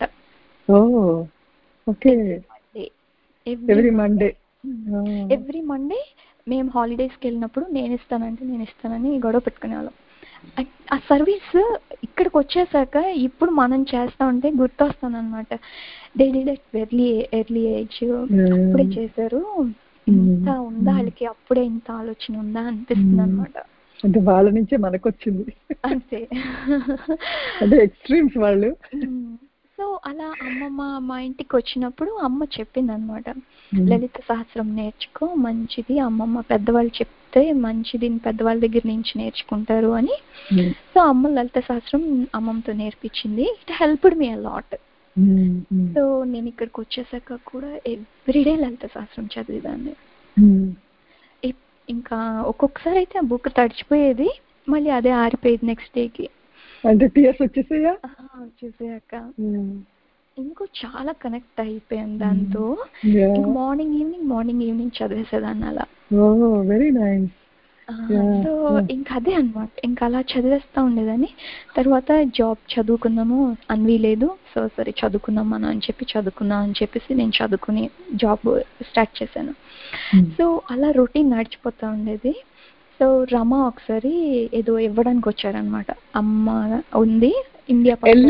ఎవ్రీ మండే ఎవ్రీ మండే మేము హాలిడేస్కి వెళ్ళినప్పుడు నేను ఇస్తానంటే నేను ఇస్తానని గొడవ పెట్టుకునేవాళ్ళం. ఆ సర్వీస్ ఇక్కడికి వచ్చేసాక ఇప్పుడు మనం చేస్తా ఉంటే గుర్తొస్తాను అనమాట. They did at very early age, అప్పుడే చేశారు, ఇంత ఉందా వాళ్ళకి, అప్పుడే ఇంత ఆలోచన ఉందా అనిపిస్తుంది అనమాట. అంటే వాళ్ళ నుంచే మనకు వచ్చింది అంతే, అంటే ఎక్స్ట్రీమ్స్ వాళ్ళు. సో అలా అమ్మమ్మ మా ఇంటికి వచ్చినప్పుడు అమ్మ చెప్పింది అనమాట, లలిత సహస్రం నేర్చుకో మంచిది, అమ్మమ్మ పెద్దవాళ్ళు చెప్తే మంచిది, పెద్దవాళ్ళ దగ్గర నుంచి నేర్చుకుంటారు అని. సో అమ్మ లలిత సహస్రం అమ్మమ్మతో నేర్పించింది. It helped me a lot. So నేను ఇక్కడికి వచ్చేసాక కూడా ఎవ్రీడే లలిత సహస్రం చదివేదాన్ని. ఇంకా ఒక్కొక్కసారి అయితే ఆ బుక్ తడిచిపోయేది, మళ్ళీ అదే ఆరిపోయేది నెక్స్ట్ డేకి. అంటే టీయర్స్ వచ్చేసాయా? వచ్చేసాక ఇంకో చాలా కనెక్ట్ అయిపోయాను దాంతో. ఇంకా మార్నింగ్ ఈవినింగ్ మార్నింగ్ ఈవినింగ్ చదివేసేదాన్ని అలా. Very nice. సో ఇంకా అదే అనమాట, ఇంకా అలా చదివేస్తూ ఉండేదాన్ని. తర్వాత జాబ్ చదువుకుందాము అన్వి లేదు, సో సరే చదువుకుందాం మనం అని చెప్పి చదువుకుందాం అని చెప్పేసి నేను చదువుకుని జాబ్ స్టార్ట్ చేశాను. సో అలా రొటీన్ నడిచిపోతూ ఉండేది. సో రమ ఒకసారి ఏదో ఇవ్వడానికి వచ్చారనమాట. అమ్మ ఉంది ఇండియా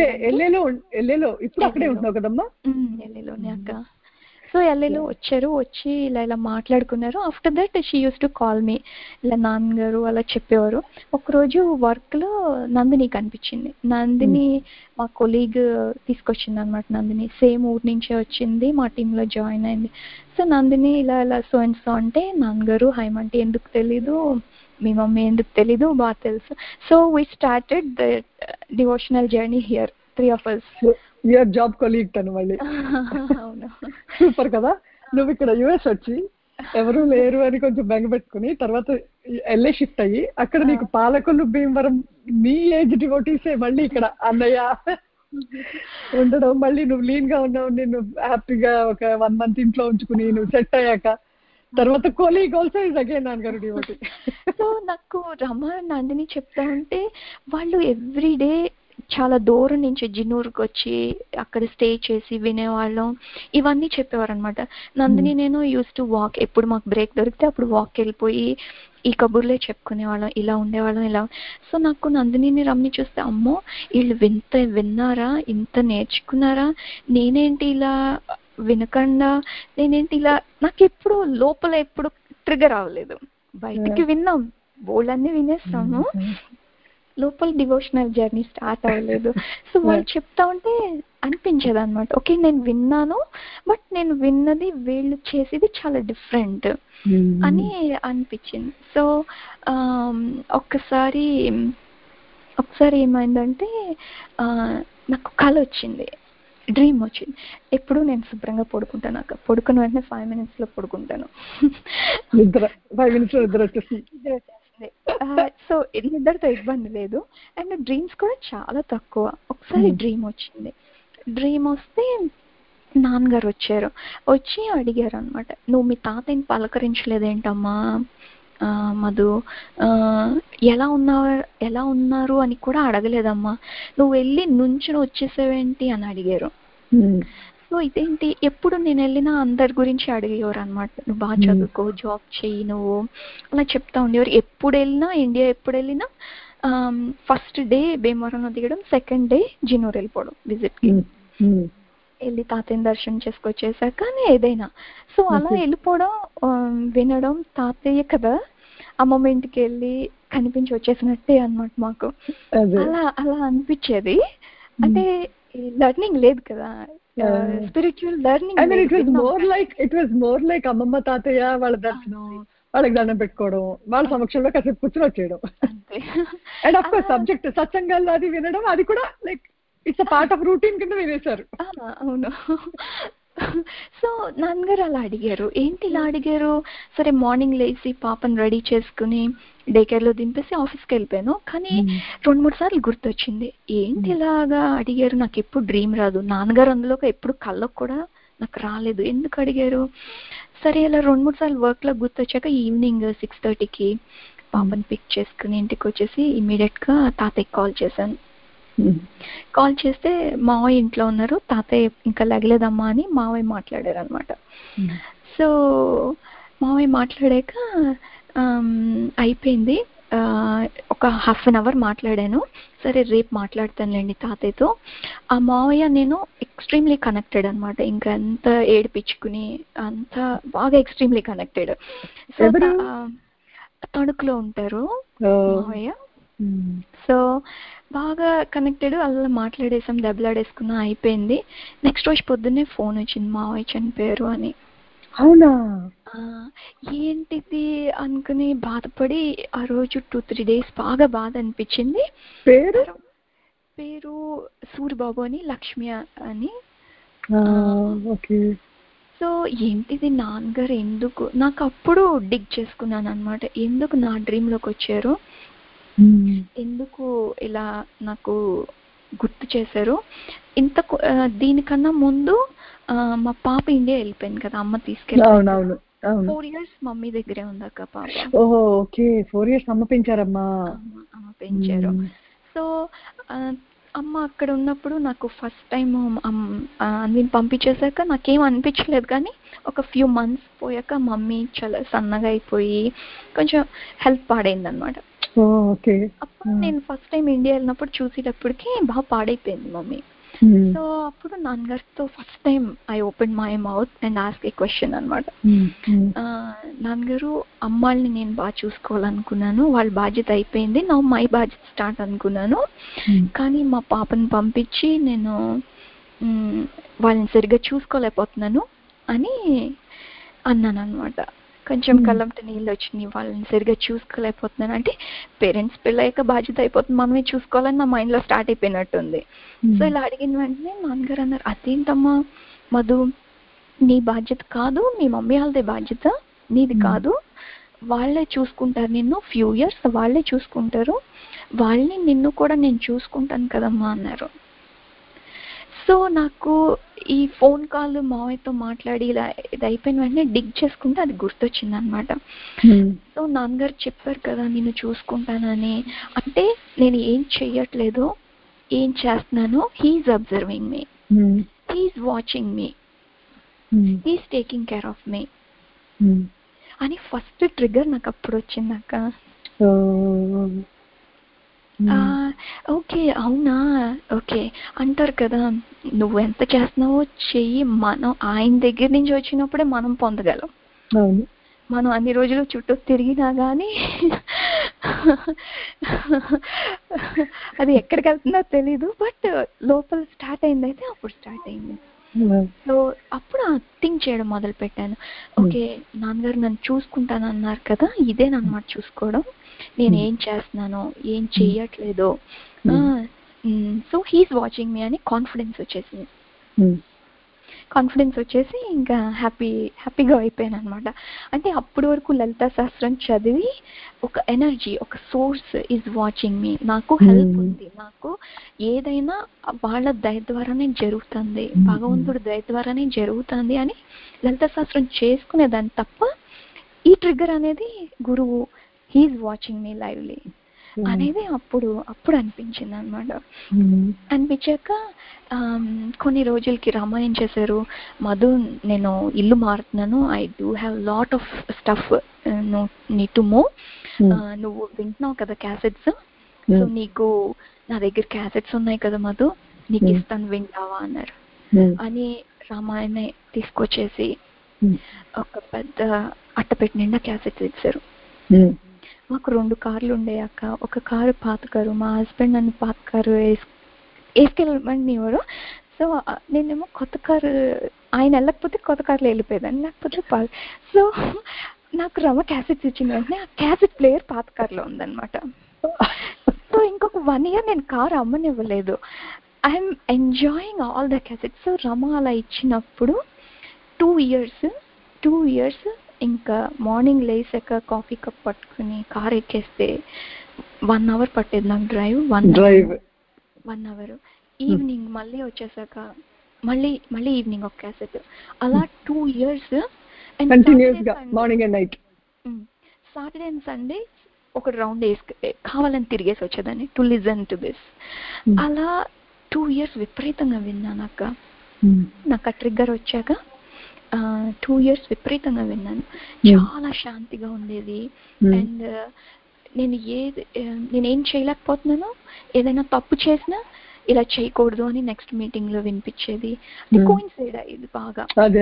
ఎల్ఏలోనే అక్క. సో ఎల్ఏలో వచ్చారు, వచ్చి ఇలా ఇలా మాట్లాడుకున్నారు. After that she use to call me, ఇలా నాన్నగారు అలా చెప్పేవారు. ఒకరోజు వర్క్లో నందిని కనిపించింది. నందిని మా కొలీగ్ తీసుకొచ్చింది అనమాట. నందిని సేమ్ ఊరి నుంచే వచ్చింది, మా టీంలో జాయిన్ అయింది. సో నందిని ఇలా ఇలా సో అండ్ సో అంటే, నాన్నగారు హైమంటే ఎందుకు తెలీదు, మీ మమ్మీ ఎందుకు తెలీదు, బాగా తెలుసు. So we started the devotional journey here, three of us. Your job colleague తను మళ్ళీ. అవును, సూపర్ కదా. నువ్వు ఇక్కడ యుఎస్ వచ్చి ఎవరు లేరు అని కొంచెం బెంగ పెట్టుకుని తర్వాత ఎల్ఏ షిఫ్ట్ అయ్యి అక్కడ నీకు పాలకొల్లు భీమవరం మీ ఏజ్ డివోటీసే మళ్ళీ ఇక్కడ అన్నయ్య ఉండడం, మళ్ళీ నువ్వు లీన్ గా ఉన్నావు, నేను హ్యాపీగా ఒక వన్ మంత్ ఇంట్లో ఉంచుకుని నువ్వు సెట్ అయ్యాక తర్వాత కోలీగ్ ఆల్సో ఇస్ అగైన్ నాన్నగారు డివోటీ. సో నాకు రమ నందిని చెప్తా ఉంటే వాళ్ళు ఎవ్రీ డే చాలా దూరం నుంచి జిన్నూరుకి వచ్చి అక్కడ స్టే చేసి వినేవాళ్ళం, ఇవన్నీ చెప్పేవారు అనమాట. నందిని నేను యూస్ టు వాక్, ఎప్పుడు మాకు బ్రేక్ దొరికితే అప్పుడు వాక్ వెళ్ళిపోయి ఈ కబుర్లే చెప్పుకునేవాళ్ళం, ఇలా ఉండేవాళ్ళం ఇలా. సో నాకు నందినిని రమని చూస్తే అమ్మో వీళ్ళు వింత విన్నారా, ఇంత నేర్చుకున్నారా, నేనేంటి ఇలా వినకుండా, నేనేంటి ఇలా, నాకు ఎప్పుడు లోపల ఎప్పుడు ట్రిగర్ అవ్వలేదు. బయటికి విన్నాం, బోళ్ళన్నీ వినేస్తాము, లోపల డివోషనల్ జర్నీ స్టార్ట్ అవ్వలేదు. సో వాళ్ళు చెప్తా ఉంటే అనిపించేది అనమాట, ఓకే నేను విన్నాను బట్ నేను విన్నది వీళ్ళు చేసేది చాలా డిఫరెంట్ అని అనిపించింది. సో ఒక్కసారి ఒకసారి ఏమైందంటే నాకు కళ వచ్చింది, డ్రీమ్ వచ్చింది. ఎప్పుడు నేను శుభ్రంగా పడుకుంటాను, అక్క పడుకున్న వెంటనే ఫైవ్ మినిట్స్ లో పడుకుంటాను, ఫైవ్ మినిట్స్ నిద్ర వచ్చేసి. సో నిద్రతో ఇబ్బంది లేదు, అండ్ డ్రీమ్స్ కూడా చాలా తక్కువ. ఒకసారి డ్రీమ్ వచ్చింది, డ్రీమ్ వస్తే నాన్నగారు వచ్చారు, వచ్చి అడిగారు అనమాట, నువ్వు మీ తాతయ్యని పలకరించలేదేంటమ్మా మధు, ఎలా ఉన్నా ఎలా ఉన్నారు అని కూడా అడగలేదమ్మా, నువ్వు వెళ్ళి నుంచుని వచ్చేసావేంటి అని అడిగారు. సో ఇదేంటి, ఎప్పుడు నేను వెళ్ళినా అందరి గురించి అడిగేవారు అనమాట, నువ్వు బాగా చదువుకో, జాబ్ చెయ్యి, నువ్వు అలా చెప్తా ఉండేవారు. ఎప్పుడు వెళ్ళినా ఇండియా ఎప్పుడు వెళ్ళినా ఫస్ట్ డే భీమవరంలో దిగడం, సెకండ్ డే జిన్నూరు వెళ్ళిపోవడం విజిట్కి, వెళ్ళి తాతయ్యని దర్శనం చేసుకొచ్చేసాక ఏదైనా. సో అలా వెళ్ళిపోవడం, వినడం, తాతయ్య కదా అమ్మమ్మ ఇంటికి వెళ్ళి కనిపించి వచ్చేసినట్టే అనమాట మాకు. అలా అలా అనిపించేది. అంటే లర్నింగ్ లేదు కదా, spiritual learning. I mean it was more like it was more like అమ్మమ్మ తాతయ్య వాళ్ళ దర్శనం, వాళ్ళకి దండం పెట్టుకోవడం, వాళ్ళ సమక్షంలో కాసేపు కూర్చొని వచ్చేయడం. అండ్ ఆఫ్ కోర్స్ సబ్జెక్ట్ సత్సంగాల్లో అది వినడం, అది కూడా like it's a part of routine కింద వినేశారు. అవును. సో నాన్నగారు అలా అడిగారు, ఏంటి ఇలా అడిగారు. సరే మార్నింగ్ లేచి పాపను రెడీ చేసుకుని డే కేర్లో దింపేసి ఆఫీస్కి వెళ్ళిపోయాను. కానీ రెండు మూడు సార్లు గుర్తొచ్చింది, ఏంటి ఇలాగా అడిగారు, నాకు ఎప్పుడు డ్రీమ్ రాదు, నాన్నగారు అందులో ఎప్పుడు కళ్ళకు కూడా నాకు రాలేదు, ఎందుకు అడిగారు. సరే ఇలా రెండు మూడు సార్లు వర్క్లో గుర్తొచ్చాక ఈవినింగ్ సిక్స్ థర్టీకి పాపను పిక్ చేసుకుని ఇంటికి వచ్చేసి ఇమీడియట్గా తాతయ్యకి కాల్ చేశాను. కాల్ చేస్తే మావయ్య ఇంట్లో ఉన్నారు, తాతయ్య ఇంకా లెగలేదమ్మా అని మావయ్య మాట్లాడారు అనమాట. సో మావయ్య మాట్లాడాక అయిపోయింది, ఒక హాఫ్ అన్ అవర్ మాట్లాడాను. సరే రేపు మాట్లాడతానులేండి తాతయ్యతో. ఆ మావయ్య నేను ఎక్స్ట్రీమ్లీ కనెక్టెడ్ అనమాట, ఇంకా అంత ఏడిపించుకుని అంత బాగా ఎక్స్ట్రీమ్లీ కనెక్టెడ్. సో తణుకులో ఉంటారు మావయ్య. సో బాగా కనెక్టెడ్, అలా మాట్లాడేసాం, దెబ్బలాడేసుకున్నా, అయిపోయింది. నెక్స్ట్ రోజు పొద్దున్నే ఫోన్ వచ్చింది, మావయ్య చనిపోయారు అని. అవునా, ఏంటిది అనుకుని బాధపడి ఆ రోజు టూ త్రీ డేస్ బాగా బాధ అనిపించింది. పేరు పేరు సూరిబాబు అని, లక్ష్మి అని. సో ఏంటిది నాన్నగారు ఎందుకు, నాకు అప్పుడు డిగ్ చేసుకున్నాను అనమాట, ఎందుకు నా డ్రీమ్లోకి వచ్చారు, ఎందుకు ఇలా నాకు గుర్తు చేశారు. ఇంత దీనికన్నా ముందు మా పాప ఇండియా వెళ్ళిపోయింది కదా, అమ్మ తీసుకెళ్ళి ఫోర్ ఇయర్స్ మమ్మీ దగ్గరే ఉందాక పాప. ఓహో ఓకే, ఫోర్ ఇయర్స్ అమ్మ పెంచారమ్మా. అమ్మ పెంచారు. సో అమ్మ అక్కడ ఉన్నప్పుడు నాకు ఫస్ట్ టైం నేను పంపించేశాక నాకేం అనిపించలేదు, కానీ ఒక ఫ్యూ మంత్స్ పోయాక మమ్మీ చాలా సన్నగా అయిపోయి కొంచెం హెల్త్ పాడైంది అనమాట. అప్పుడు నేను ఫస్ట్ టైం ఇండియా వెళ్ళినప్పుడు చూసేటప్పటికి బాగా పాడైపోయింది మమ్మీ. సో అప్పుడు నాన్నగారితో first time I open my mouth and ask a question అనమాట. నాన్నగారు అమ్మాయిని నేను బాగా చూసుకోవాలనుకున్నాను, వాళ్ళ బాధ్యత అయిపోయింది, నా మై బాధ్యత స్టార్ట్ అనుకున్నాను, కానీ మా పాపని పంపించి నేను వాళ్ళని సరిగ్గా చూసుకోలేకపోతున్నాను అని అన్నాను అనమాట. కొంచెం కళ్ళంట నీళ్ళు వచ్చినాయి, వాళ్ళని సరిగ్గా చూసుకోలేకపోతున్నాను అంటే పేరెంట్స్ పెళ్ళయ్యాక బాధ్యత అయిపోతుంది, మనమే చూసుకోవాలని నా మైండ్లో స్టార్ట్ అయిపోయినట్టుంది. సో ఇలా అడిగిన వెంటనే నాన్నగారు అన్నారు, అదేంటమ్మా మధు, నీ బాధ్యత కాదు, మీ మమ్మీ వాళ్ళదే బాధ్యత, నీది కాదు, వాళ్ళే చూసుకుంటారు నిన్ను, ఫ్యూ ఇయర్స్ వాళ్ళే చూసుకుంటారు, వాళ్ళని నిన్ను కూడా నేను చూసుకుంటాను కదమ్మా అన్నారు. సో నాకు ఈ ఫోన్ కాల్ మావయ్యతో మాట్లాడి ఇలా ఇది అయిపోయిన వెంటనే డిగ్ చేసుకుంటే అది గుర్తొచ్చింది అనమాట. సో నాన్నగారు చెప్పారు కదా నేను చూసుకుంటానని, అంటే నేను ఏం చెయ్యట్లేదు, ఏం చేస్తున్నాను, he's observing me, he's watching me, he's taking care of me అని ఫస్ట్ ట్రిగర్ నాకు అప్పుడు వచ్చిందాక. ఓకే అవునా, ఓకే అంటారు కదా నువ్వు ఎంత చేస్తున్నావో చెయ్యి, మనం ఆయన దగ్గర నుంచి వచ్చినప్పుడే మనం పొందగలం. మనం అన్ని రోజులు చుట్టూ తిరిగినా కానీ అది ఎక్కడికి వెళ్తుందో తెలీదు, బట్ లోపల స్టార్ట్ అయింది అయితే అప్పుడు స్టార్ట్ అయింది. సో అప్పుడు థింక్ చేయడం మొదలు పెట్టాను, ఓకే నాన్నగారు నన్ను చూసుకుంటాను అన్నారు కదా, ఇదే నన్నమాట చూసుకోవడం, నేను ఏం చేస్తున్నానో ఏం చెయ్యట్లేదో, సో హీఈస్ వాచింగ్ మీ అని కాన్ఫిడెన్స్ వచ్చేసింది. కాన్ఫిడెన్స్ వచ్చేసి ఇంకా హ్యాపీ హ్యాపీగా అయిపోయాను అనమాట. అంటే అప్పటి వరకు లలితా శాస్త్రం చదివి ఒక ఎనర్జీ, ఒక సోర్స్ ఈజ్ వాచింగ్ మీ, నాకు హెల్ప్ ఉంది, నాకు ఏదైనా వాళ్ళ దయ ద్వారానే జరుగుతుంది, భగవంతుడి దయ ద్వారానే జరుగుతుంది అని లలితా శాస్త్రం చేసుకునేదాన్ని తప్ప ఈ ట్రిగ్గర్ అనేది గురువు హీఈస్ వాచింగ్ మీ లైవ్లీ అనేది అప్పుడు అప్పుడు అనిపించింది అనమాట. అనిపించాక కొన్ని రోజులకి రమ ఏం చేశారు, మధు నేను ఇల్లు మారుతున్నాను, I do have lot of stuff need to move, నువ్వు వింటున్నావు కదా క్యాసెట్స్, సో నీకు నా దగ్గర క్యాసెట్స్ ఉన్నాయి కదా మధు, నీకు ఇస్తాను వింటావా అన్నారు. అని రామాయణ తీసుకొచ్చేసి ఒక పెద్ద అట్టపెట్టి నిండా క్యాసెట్స్ ఇచ్చారు. మాకు రెండు కార్లు ఉండే అక్క, ఒక కారు పాత కారు, మా హస్బెండ్ నన్ను పాత కారు వేసు వేసుకెళ్ళమనేవాడు. సో నేనేమో కొత్త కారు, ఆయన వెళ్ళకపోతే కొత్త కార్లో వెళ్ళిపోయేదాన్ని, లేకపోతే పా సో నాకు రమ క్యాసెట్స్ ఇచ్చిన వెంటనే ఆ క్యాసెట్ ప్లేయర్ పాత కార్లో ఉందన్నమాట. సో ఇంకొక వన్ ఇయర్ నేను కారు అమ్మనివ్వలేదు, I'm enjoying all the cassettes. So Rama అలా ఇచ్చినప్పుడు టూ ఇయర్స్ టూ ఇయర్స్ ఇంకా మార్నింగ్ లేసాక కాఫీ కప్ పట్టుకుని కార్ ఎక్కేస్తే వన్ అవర్ పట్టేది నాకు drive, one drive one hour evening మళ్ళీ వచ్చేసాక మళ్ళీ మళ్ళీ ఈవినింగ్ ఒక క్యాసెట్, అలా two years morning and night. Saturday and Sunday ఒక రౌండ్ వేసుకు కావాలని తిరిగేసి వచ్చేదాన్ని టు లిజన్ టు దిస్. అలా టూ ఇయర్స్ విపరీతంగా విన్నాను అక్క. నాకు ఆ ట్రిగ్గర్ వచ్చాక టూ ఇయర్స్ విపరీతంగా విన్నాను, చాలా శాంతిగా ఉండేది. అండ్ నేను ఏది నేనేం చేయలేకపోతున్నానో, ఏదైనా తప్పు చేసినా ఇలా చేయకూడదు అని నెక్స్ట్ మీటింగ్ లో వినిపించేది. కోయిన్సైడ్ ఇది బాగా.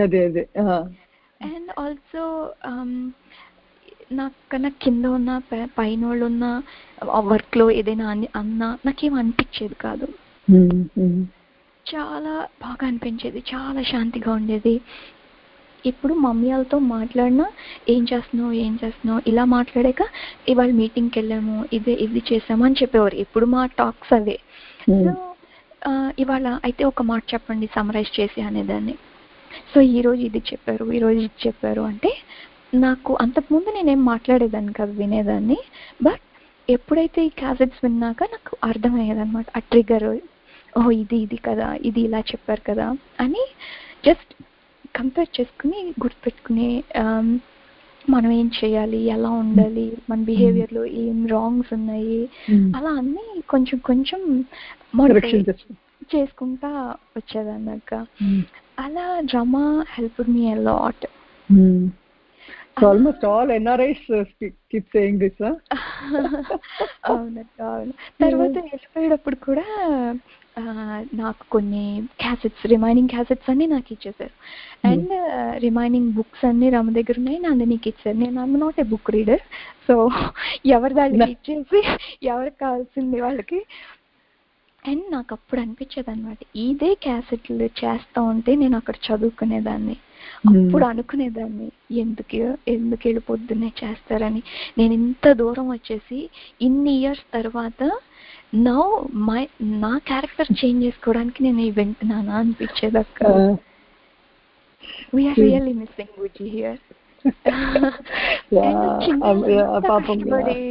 అండ్ ఆల్సో నాకన్నా కింద ఉన్న పైన వాళ్ళు ఉన్న వర్క్ లో ఏదైనా అన్నా నాకేం అనిపించేది కాదు, చాలా బాగా అనిపించేది, చాలా శాంతిగా ఉండేది. ఇప్పుడు మమ్మీ వాళ్ళతో మాట్లాడినా ఏం చేస్తున్నావు ఏం చేస్తున్నావు ఇలా మాట్లాడాక ఇవాళ మీటింగ్కి వెళ్ళాము, ఇదే ఇది చేసాము అని చెప్పేవారు. ఎప్పుడు మా టాక్స్ అవే. సో ఇవాళ అయితే ఒక మాట చెప్పండి సమరైజ్ చేసి అనేదాన్ని. సో ఈరోజు ఇది చెప్పారు, ఈరోజు ఇది చెప్పారు అంటే నాకు అంతకుముందు నేనేం మాట్లాడేదాన్ని కాదు, వినేదాన్ని. బట్ ఎప్పుడైతే ఈ క్యాసెట్స్ విన్నాక నాకు అర్థమయ్యేదన్నమాట ఆ ట్రిగర్, ఓహో ఇది ఇది కదా, ఇది ఇలా చెప్పారు కదా అని జస్ట్ కంపేర్ చేసుకుని గుర్తుపెట్టుకుని మనం ఏం చేయాలి, ఎలా ఉండాలి, మన బిహేవియర్లో ఏం రాంగ్స్ ఉన్నాయి, అలా అన్నీ కొంచెం కొంచెం మోడిఫై చేసుకుంటా వచ్చేదన్నాక అలా drama help me a lot. So almost all N R Is uh, speak, keep saying this, huh? అవునక్క అవును. తర్వాత వెళ్ళిపోయేటప్పుడు కూడా నాకు కొన్ని క్యాసెట్స్ రిమైనింగ్ క్యాసెట్స్ అన్ని నాకు ఇచ్చేసారు. అండ్ రిమైనింగ్ బుక్స్ అన్ని రమ దగ్గర ఉన్నాయి, నన్ను నీకు ఇచ్చారు. నేను I'm not a book reader, so ఎవరి దానికి ఇచ్చేసి ఎవరికి కావాల్సింది వాళ్ళకి. అండ్ నాకు అప్పుడు అనిపించేది అనమాట, ఇదే క్యాసెట్లు చేస్తా ఉంటే నేను అక్కడ చదువుకునేదాన్ని. అప్పుడు అనుకునేదాన్ని ఎందుకు ఎందుకు వెళ్ళి పొద్దున్నే చేస్తారని. నేను ఇంత దూరం వచ్చేసి ఇన్ని ఇయర్స్ తర్వాత నౌ మై నా క్యారెక్టర్ చేంజ్ చేసుకోవడానికి నేను ఈ వింటున్నానా అనిపించేది అక్క. We're really missing Bujji here. కష్టపడి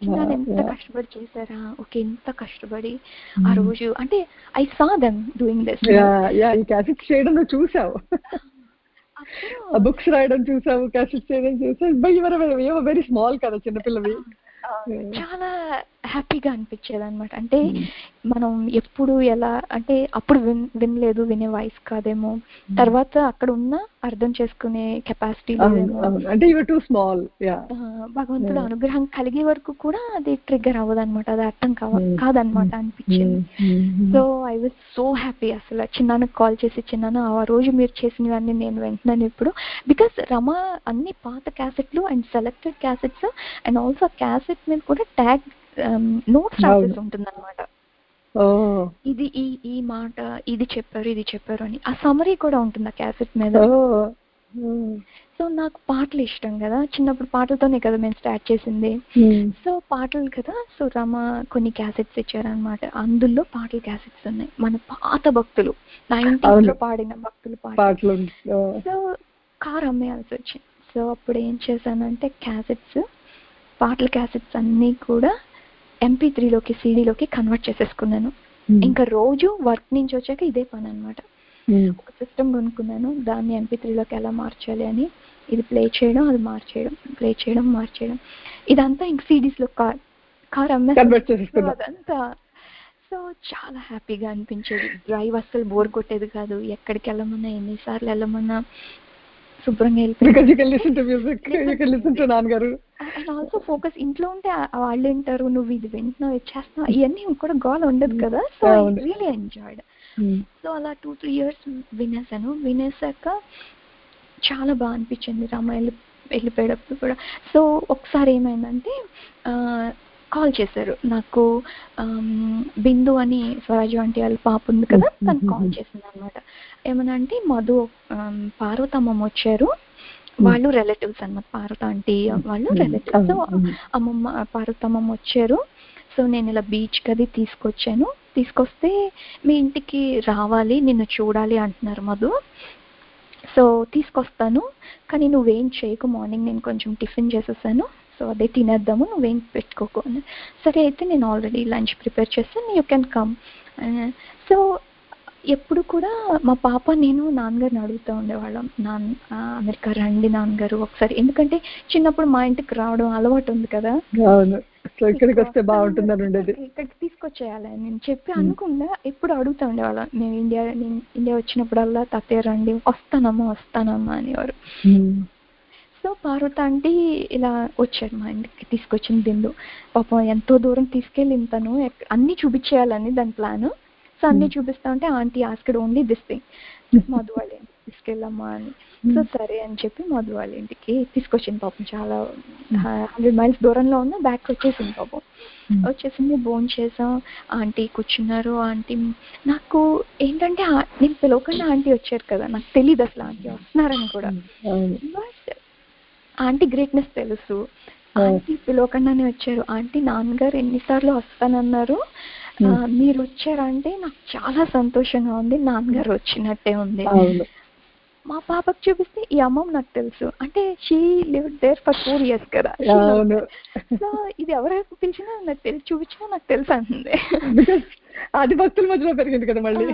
చిన్న ఎంత కష్టపడి చేశారా, ఓకే ఎంత కష్టపడి ఆ రోజు అంటే I saw them doing this. ఈ క్యాసెట్స్ చేయడం నువ్వు చూసావు, బుక్స్ రాయడం చూసావు, క్యాసెట్స్ చేయడం చూసావు. బై యువర్ వెరీ స్మాల్ కదా, చిన్నపిల్లవి. చాలా హ్యాపీగా అనిపించేది అనమాట. అంటే మనం ఎప్పుడు ఎలా అంటే అప్పుడు విన్ వినలేదు వినే వయసు కాదేమో, తర్వాత అక్కడ ఉన్న అర్థం చేసుకునే కెపాసిటీ లేదేమో, అంటే యువర్ టూ స్మాల్. భగవంతుడు అనుగ్రహం కలిగే వరకు కూడా అది ట్రిగ్గర్ అవ్వదన్నమాట, అది అర్థం కావ కాదనమాట అనిపించింది. So I was so happy. అసలు చిన్నానికి కాల్ చేసి, చిన్నాను ఆ రోజు మీరు చేసినవన్నీ నేను వింటున్నాను ఇప్పుడు, బికాస్ రమ అన్ని పాత క్యాసెట్లు and selected cassettes and also cassette మీద కూడా ట్యాగ్ నోట్స్ రాసేసి ఉంటుంది అనమాట. ఇది ఈ ఈ మాట ఇది చెప్పారు ఇది చెప్పారు అని ఆ సమరీ కూడా ఉంటుంది ఆ క్యాసెట్ మీద. సో నాకు పాటలు ఇష్టం కదా, చిన్నప్పుడు పాటలతోనే కదా మేము స్టార్ట్ చేసింది. సో పాటలు కదా, సో రమ కొన్ని క్యాసెట్స్ ఇచ్చారనమాట. అందులో పాటల క్యాసెట్స్ ఉన్నాయి, మన పాత భక్తులు నైన్టీస్ లో పాడిన భక్తులు పాటలు. సో కార్ అమ్మేయాల్సి వచ్చింది. సో అప్పుడు ఏం చేశానంటే క్యాసెట్స్ పాటల క్యాసెట్స్ అన్నీ కూడా ఎంపీ త్రీలోకి సీడీలోకి కన్వర్ట్ చేసేసుకున్నాను. ఇంకా రోజు వర్క్ నుంచి వచ్చాక ఇదే పని అనమాట. ఒక సిస్టమ్ కొనుక్కున్నాను, దాన్ని ఎంపీ త్రీలోకి ఎలా మార్చాలి అని, ఇది ప్లే చేయడం అది మార్చేయడం, ప్లే చేయడం మార్చేయడం, ఇదంతా ఇంక సీడీస్లో కార్ కార్ అమ్మేసి అదంతా. సో చాలా హ్యాపీగా అనిపించేది. డ్రైవ్ అస్సలు బోర్ కొట్టేది కాదు, ఎక్కడికి వెళ్ళమన్నా ఎన్నిసార్లు వెళ్ళమన్నా శుభ్రంగా అండ్ ఆల్సో ఫోకస్. ఇంట్లో ఉంటే వాళ్ళు వింటారు, నువ్వు ఇది వింటున్నావు ఇది చేస్తున్నావు, ఇవన్నీ కూడా గోల్ ఉండదు కదా. So I really enjoyed. So అలా టూ త్రీ ఇయర్స్ వినేసాను. వినేసాక చాలా బాగా అనిపించింది రమ వెళ్ళి వెళ్ళిపోయేటప్పుడు కూడా. సో ఒకసారి ఏమైందంటే కాల్ చేశారు నాకు, బిందు అని స్వరాజు ఆంటీ వాళ్ళ పాప ఉంది కదా, తను కాల్ చేసింది అనమాట. ఏమన్నా అంటే మధు పార్వతమ్మమ్మ వచ్చారు, వాళ్ళు రిలేటివ్స్ అన్నమాట, పార్వత ఆంటీ వాళ్ళు రిలేటివ్స్. సో అమ్మమ్మ పార్వతమ్మమ్మ వచ్చారు, సో నేను ఇలా బీచ్కి అది తీసుకొచ్చాను, తీసుకొస్తే మీ ఇంటికి రావాలి నిన్ను చూడాలి అంటున్నారు మధు. సో తీసుకొస్తాను కానీ నువ్వేం చేయకు, మార్నింగ్ నేను కొంచెం టిఫిన్ చేసేసాను, సో అదే తినేద్దాము, నువ్వేం పెట్టుకోకు అని. సరే అయితే నేను ఆల్రెడీ లంచ్ ప్రిపేర్ చేస్తాను, యూ కెన్ కమ్. సో ఎప్పుడు కూడా మా పాప నేను నాన్నగారిని అడుగుతూ ఉండేవాళ్ళం, నాన్న అమెరికా రండి నాన్నగారు ఒకసారి, ఎందుకంటే చిన్నప్పుడు మా ఇంటికి రావడం అలవాటు ఉంది కదా, ఇక్కడికి వస్తే బాగుంటుందని ఉండేది, ఇక్కడికి తీసుకొచ్చేయాలి నేను చెప్పి అనుకుండా ఎప్పుడు అడుగుతూ ఉండేవాళ్ళం. మేము ఇండియా నేను ఇండియా వచ్చినప్పుడల్లా తాతయ్య రండి, వస్తానమ్మా వస్తానమ్మా అనేవారు. సో పార్వత ఆంటీ ఇలా వచ్చారు మా ఇంటికి, తీసుకొచ్చిన బిందు. పాపం ఎంతో దూరం తీసుకెళ్ళి తను అన్నీ చూపించేయాలని దాని ప్లాన్. సో అన్నీ చూపిస్తా ఉంటే aunty asked only this thing, Madhu వాళ్ళ ఇంటికి తీసుకెళ్ళమ్మా అని. సో సరే అని చెప్పి మధు వాళ్ళ ఇంటికి తీసుకొచ్చింది. పాపం చాలా హండ్రెడ్ మైల్స్ దూరంలో ఉన్న బ్యాక్ వచ్చేసింది. పాపం వచ్చేసింది, భోజనం చేసాం, ఆంటీ కూర్చున్నారు. ఆంటీ నాకు ఏంటంటే నేను పిలవకుండా ఆంటీ వచ్చారు కదా, నాకు తెలియదు అసలు ఆంటీ వస్తున్నారని కూడా. బట్ ఆంటీ గ్రేట్నెస్ తెలుసు, ఆంటీ పిలవకుండానే వచ్చారు. ఆంటీ నాన్నగారు ఎన్నిసార్లు వస్తానన్నారు, మీరు వచ్చారంటే నాకు చాలా సంతోషంగా ఉంది, నాన్నగారు వచ్చినట్టే ఉంది. మా పాపకు చూపిస్తే ఈ అమ్మమ్మ నాకు తెలుసు, అంటే she lived there for four years కదా, సో ఇది ఎవరైనా పిలిచినా నాకు తెలిసి చూపించినా నాకు తెలుసు అంటుంది. అది భక్తుల మధ్యలో పెరిగింది కదా మళ్ళీ.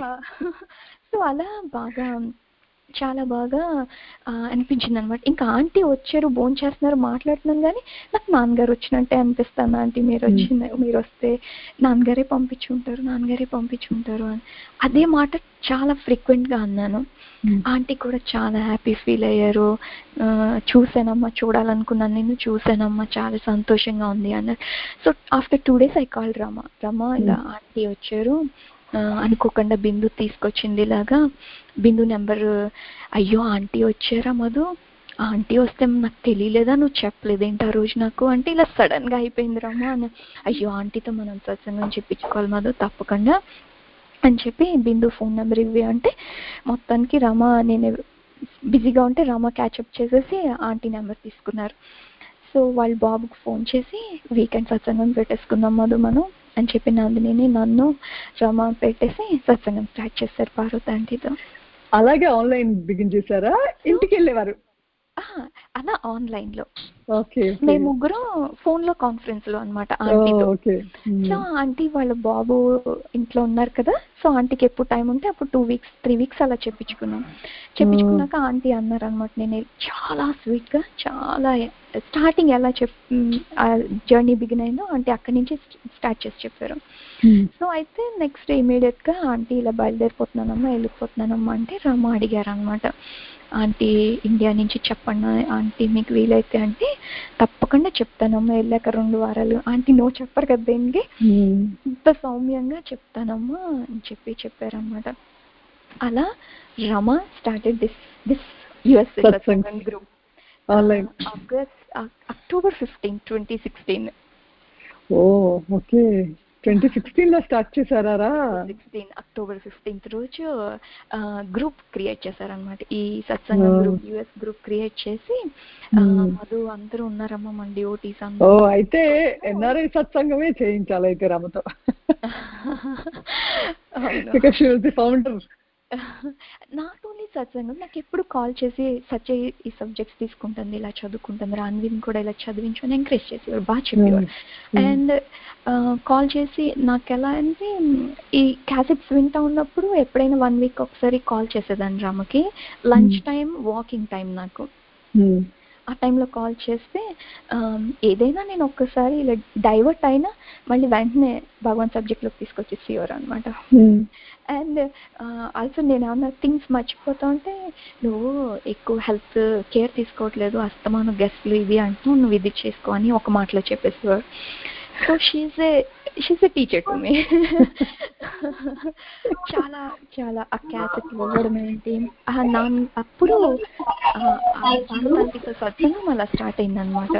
సో అలా బాగా చాలా బాగా అనిపించింది అనమాట. ఇంకా ఆంటీ వచ్చారు, భోజనం చేస్తున్నారు, మాట్లాడుతున్నాను కానీ నాకు నాన్నగారు వచ్చినట్టే అనిపిస్తాను. ఆంటీ మీరు వచ్చింది, మీరు వస్తే నాన్నగారే పంపించుంటారు నాన్నగారే పంపించుంటారు అని అదే మాట చాలా ఫ్రీక్వెంట్గా అన్నాను. ఆంటీ కూడా చాలా హ్యాపీ ఫీల్ అయ్యారు. చూసానమ్మా, చూడాలనుకున్నాను నిన్ను చూసానమ్మా, చాలా సంతోషంగా ఉంది అన్నారు. So after two days I call Rama, Rama ఇలా ఆంటీ వచ్చారు, అనుకోకుండా బిందు తీసుకొచ్చింది ఇలాగా, బిందు నెంబర్. అయ్యో ఆంటీ వచ్చారా మధు, ఆంటీ వస్తే నాకు తెలియలేదా, నువ్వు చెప్పలేదేంటి ఆ రోజు నాకు అంటే, ఇలా సడన్గా అయిపోయింది రమ్మ అని. అయ్యో ఆంటీతో మనం సత్సంగం చెప్పించుకోవాలి మధు తప్పకుండా అని చెప్పి బిందు ఫోన్ నెంబర్ ఇవ్వి అంటే, మొత్తానికి రమ నేను బిజీగా ఉంటే రమ క్యాచప్ చేసేసి ఆంటీ నెంబర్ తీసుకున్నారు. సో వాళ్ళ బాబుకి ఫోన్ చేసి వీకెండ్ సత్సంగం పెట్టేసుకుందాం మధు మనం అని చెప్పి నందిని నన్ను రమ పెట్టేసి సత్సంగం స్టార్ట్ చేశారు పార్వతి ఆంటీతో. అలాగే ఆన్లైన్ బిగిన్ చేశారా, ఇంటికి వెళ్ళేవారు? అలా ఆన్లైన్ లో ఓకే మేము ముగ్గురం ఫోన్ లో కాన్ఫరెన్స్ లో అనమాట ఆంటీతో. సో ఆంటీ వాళ్ళ బాబు ఇంట్లో ఉన్నారు కదా, సో ఆంటీకి ఎప్పుడు టైం ఉంటే అప్పుడు టూ వీక్స్ త్రీ వీక్స్ అలా చెప్పించుకున్నాం. చెప్పించుకున్నాక ఆంటీ అన్నారు అనమాట, నేను చాలా స్వీట్ గా చాలా స్టార్టింగ్ ఎలా చెప్ జర్నీ బిగిన్ అయిందో ఆంటీ అక్కడి నుంచి స్టార్ట్ చేసి చెప్పారు. సో అయితే నెక్స్ట్ ఇమీడియట్ గా ఆంటీ ఇలా బయలుదేరిపోతున్నానమ్మా వెళ్ళిపోతున్నానమ్మా అంటే రమ అడిగారు అనమాట, ఆంటీ ఇండియా నుంచి చెప్పండి ఆంటీ మీకు వీలైతే అంటే. తప్పకుండా చెప్తానమ్మా వెళ్ళాక రెండు వారాలు. ఆంటీ నో చెప్పరు కదా దేనికి, ఇంత సౌమ్యంగా చెప్తానమ్మా అని చెప్పి చెప్పారనమాట. అలా Rama started this this US group August October fifteen twenty sixteen. Oh okay, twenty sixteen లో స్టార్ట్ చేశారా? సిక్స్టీన్ అక్టోబర్ ఫిఫ్టీన్త్ రోజు గ్రూప్ క్రియేట్ చేశారనమాట. ఈ సత్సంగం గ్రూప్ యుఎస్ గ్రూప్ క్రియేట్ చేసి మధు అందరూ ఉన్నారమ్మా మన డివోటీస్ అందరూ. ఓ అయితే ఎన్ఆర్ఐ సత్సంగమే చేయించాలి అయితే రమతో. Because she was the founder. Not only సత్సంగం, నాకు ఎప్పుడు కాల్ చేసి సచ్ ఈ సబ్జెక్ట్స్ తీసుకుంటుంది, ఇలా చదువుకుంటుంది, రాన్వీని కూడా ఇలా చదివించని ఎంకరేజ్ చేసేవారు, బాగా చెప్పేవారు. అండ్ కాల్ చేసి నాకు ఎలా అంటే ఈ క్యాసెట్స్ వింటా ఉన్నప్పుడు ఎప్పుడైనా వన్ వీక్ ఒకసారి కాల్ చేసేదాన్ని రామకి. లంచ్ టైం వాకింగ్ టైం నాకు, ఆ టైంలో కాల్ చేస్తే ఏదైనా నేను ఒక్కసారి ఇలా డైవర్ట్ అయినా మళ్ళీ వెంటనే భగవాన్ సబ్జెక్ట్లోకి తీసుకొచ్చేసేవారు అనమాట. అండ్ ఆల్సో నేను ఏమన్నా థింగ్స్ మర్చిపోతా ఉంటే, నువ్వు ఎక్కువ హెల్త్ కేర్ తీసుకోవట్లేదు, అస్తమాను గెస్ట్లు ఇవి అంటూ నువ్వు ఇది చేసుకో అని ఒక మాటలో చెప్పేసేవారు. So she a she a teacher to me. చాలా చాలా ఆ క్యాసెట్ వెళ్ళడం ఏంటి నా అప్పుడు పార్వతాంటితో సత్సంగం అలా స్టార్ట్ అయిందనమాట.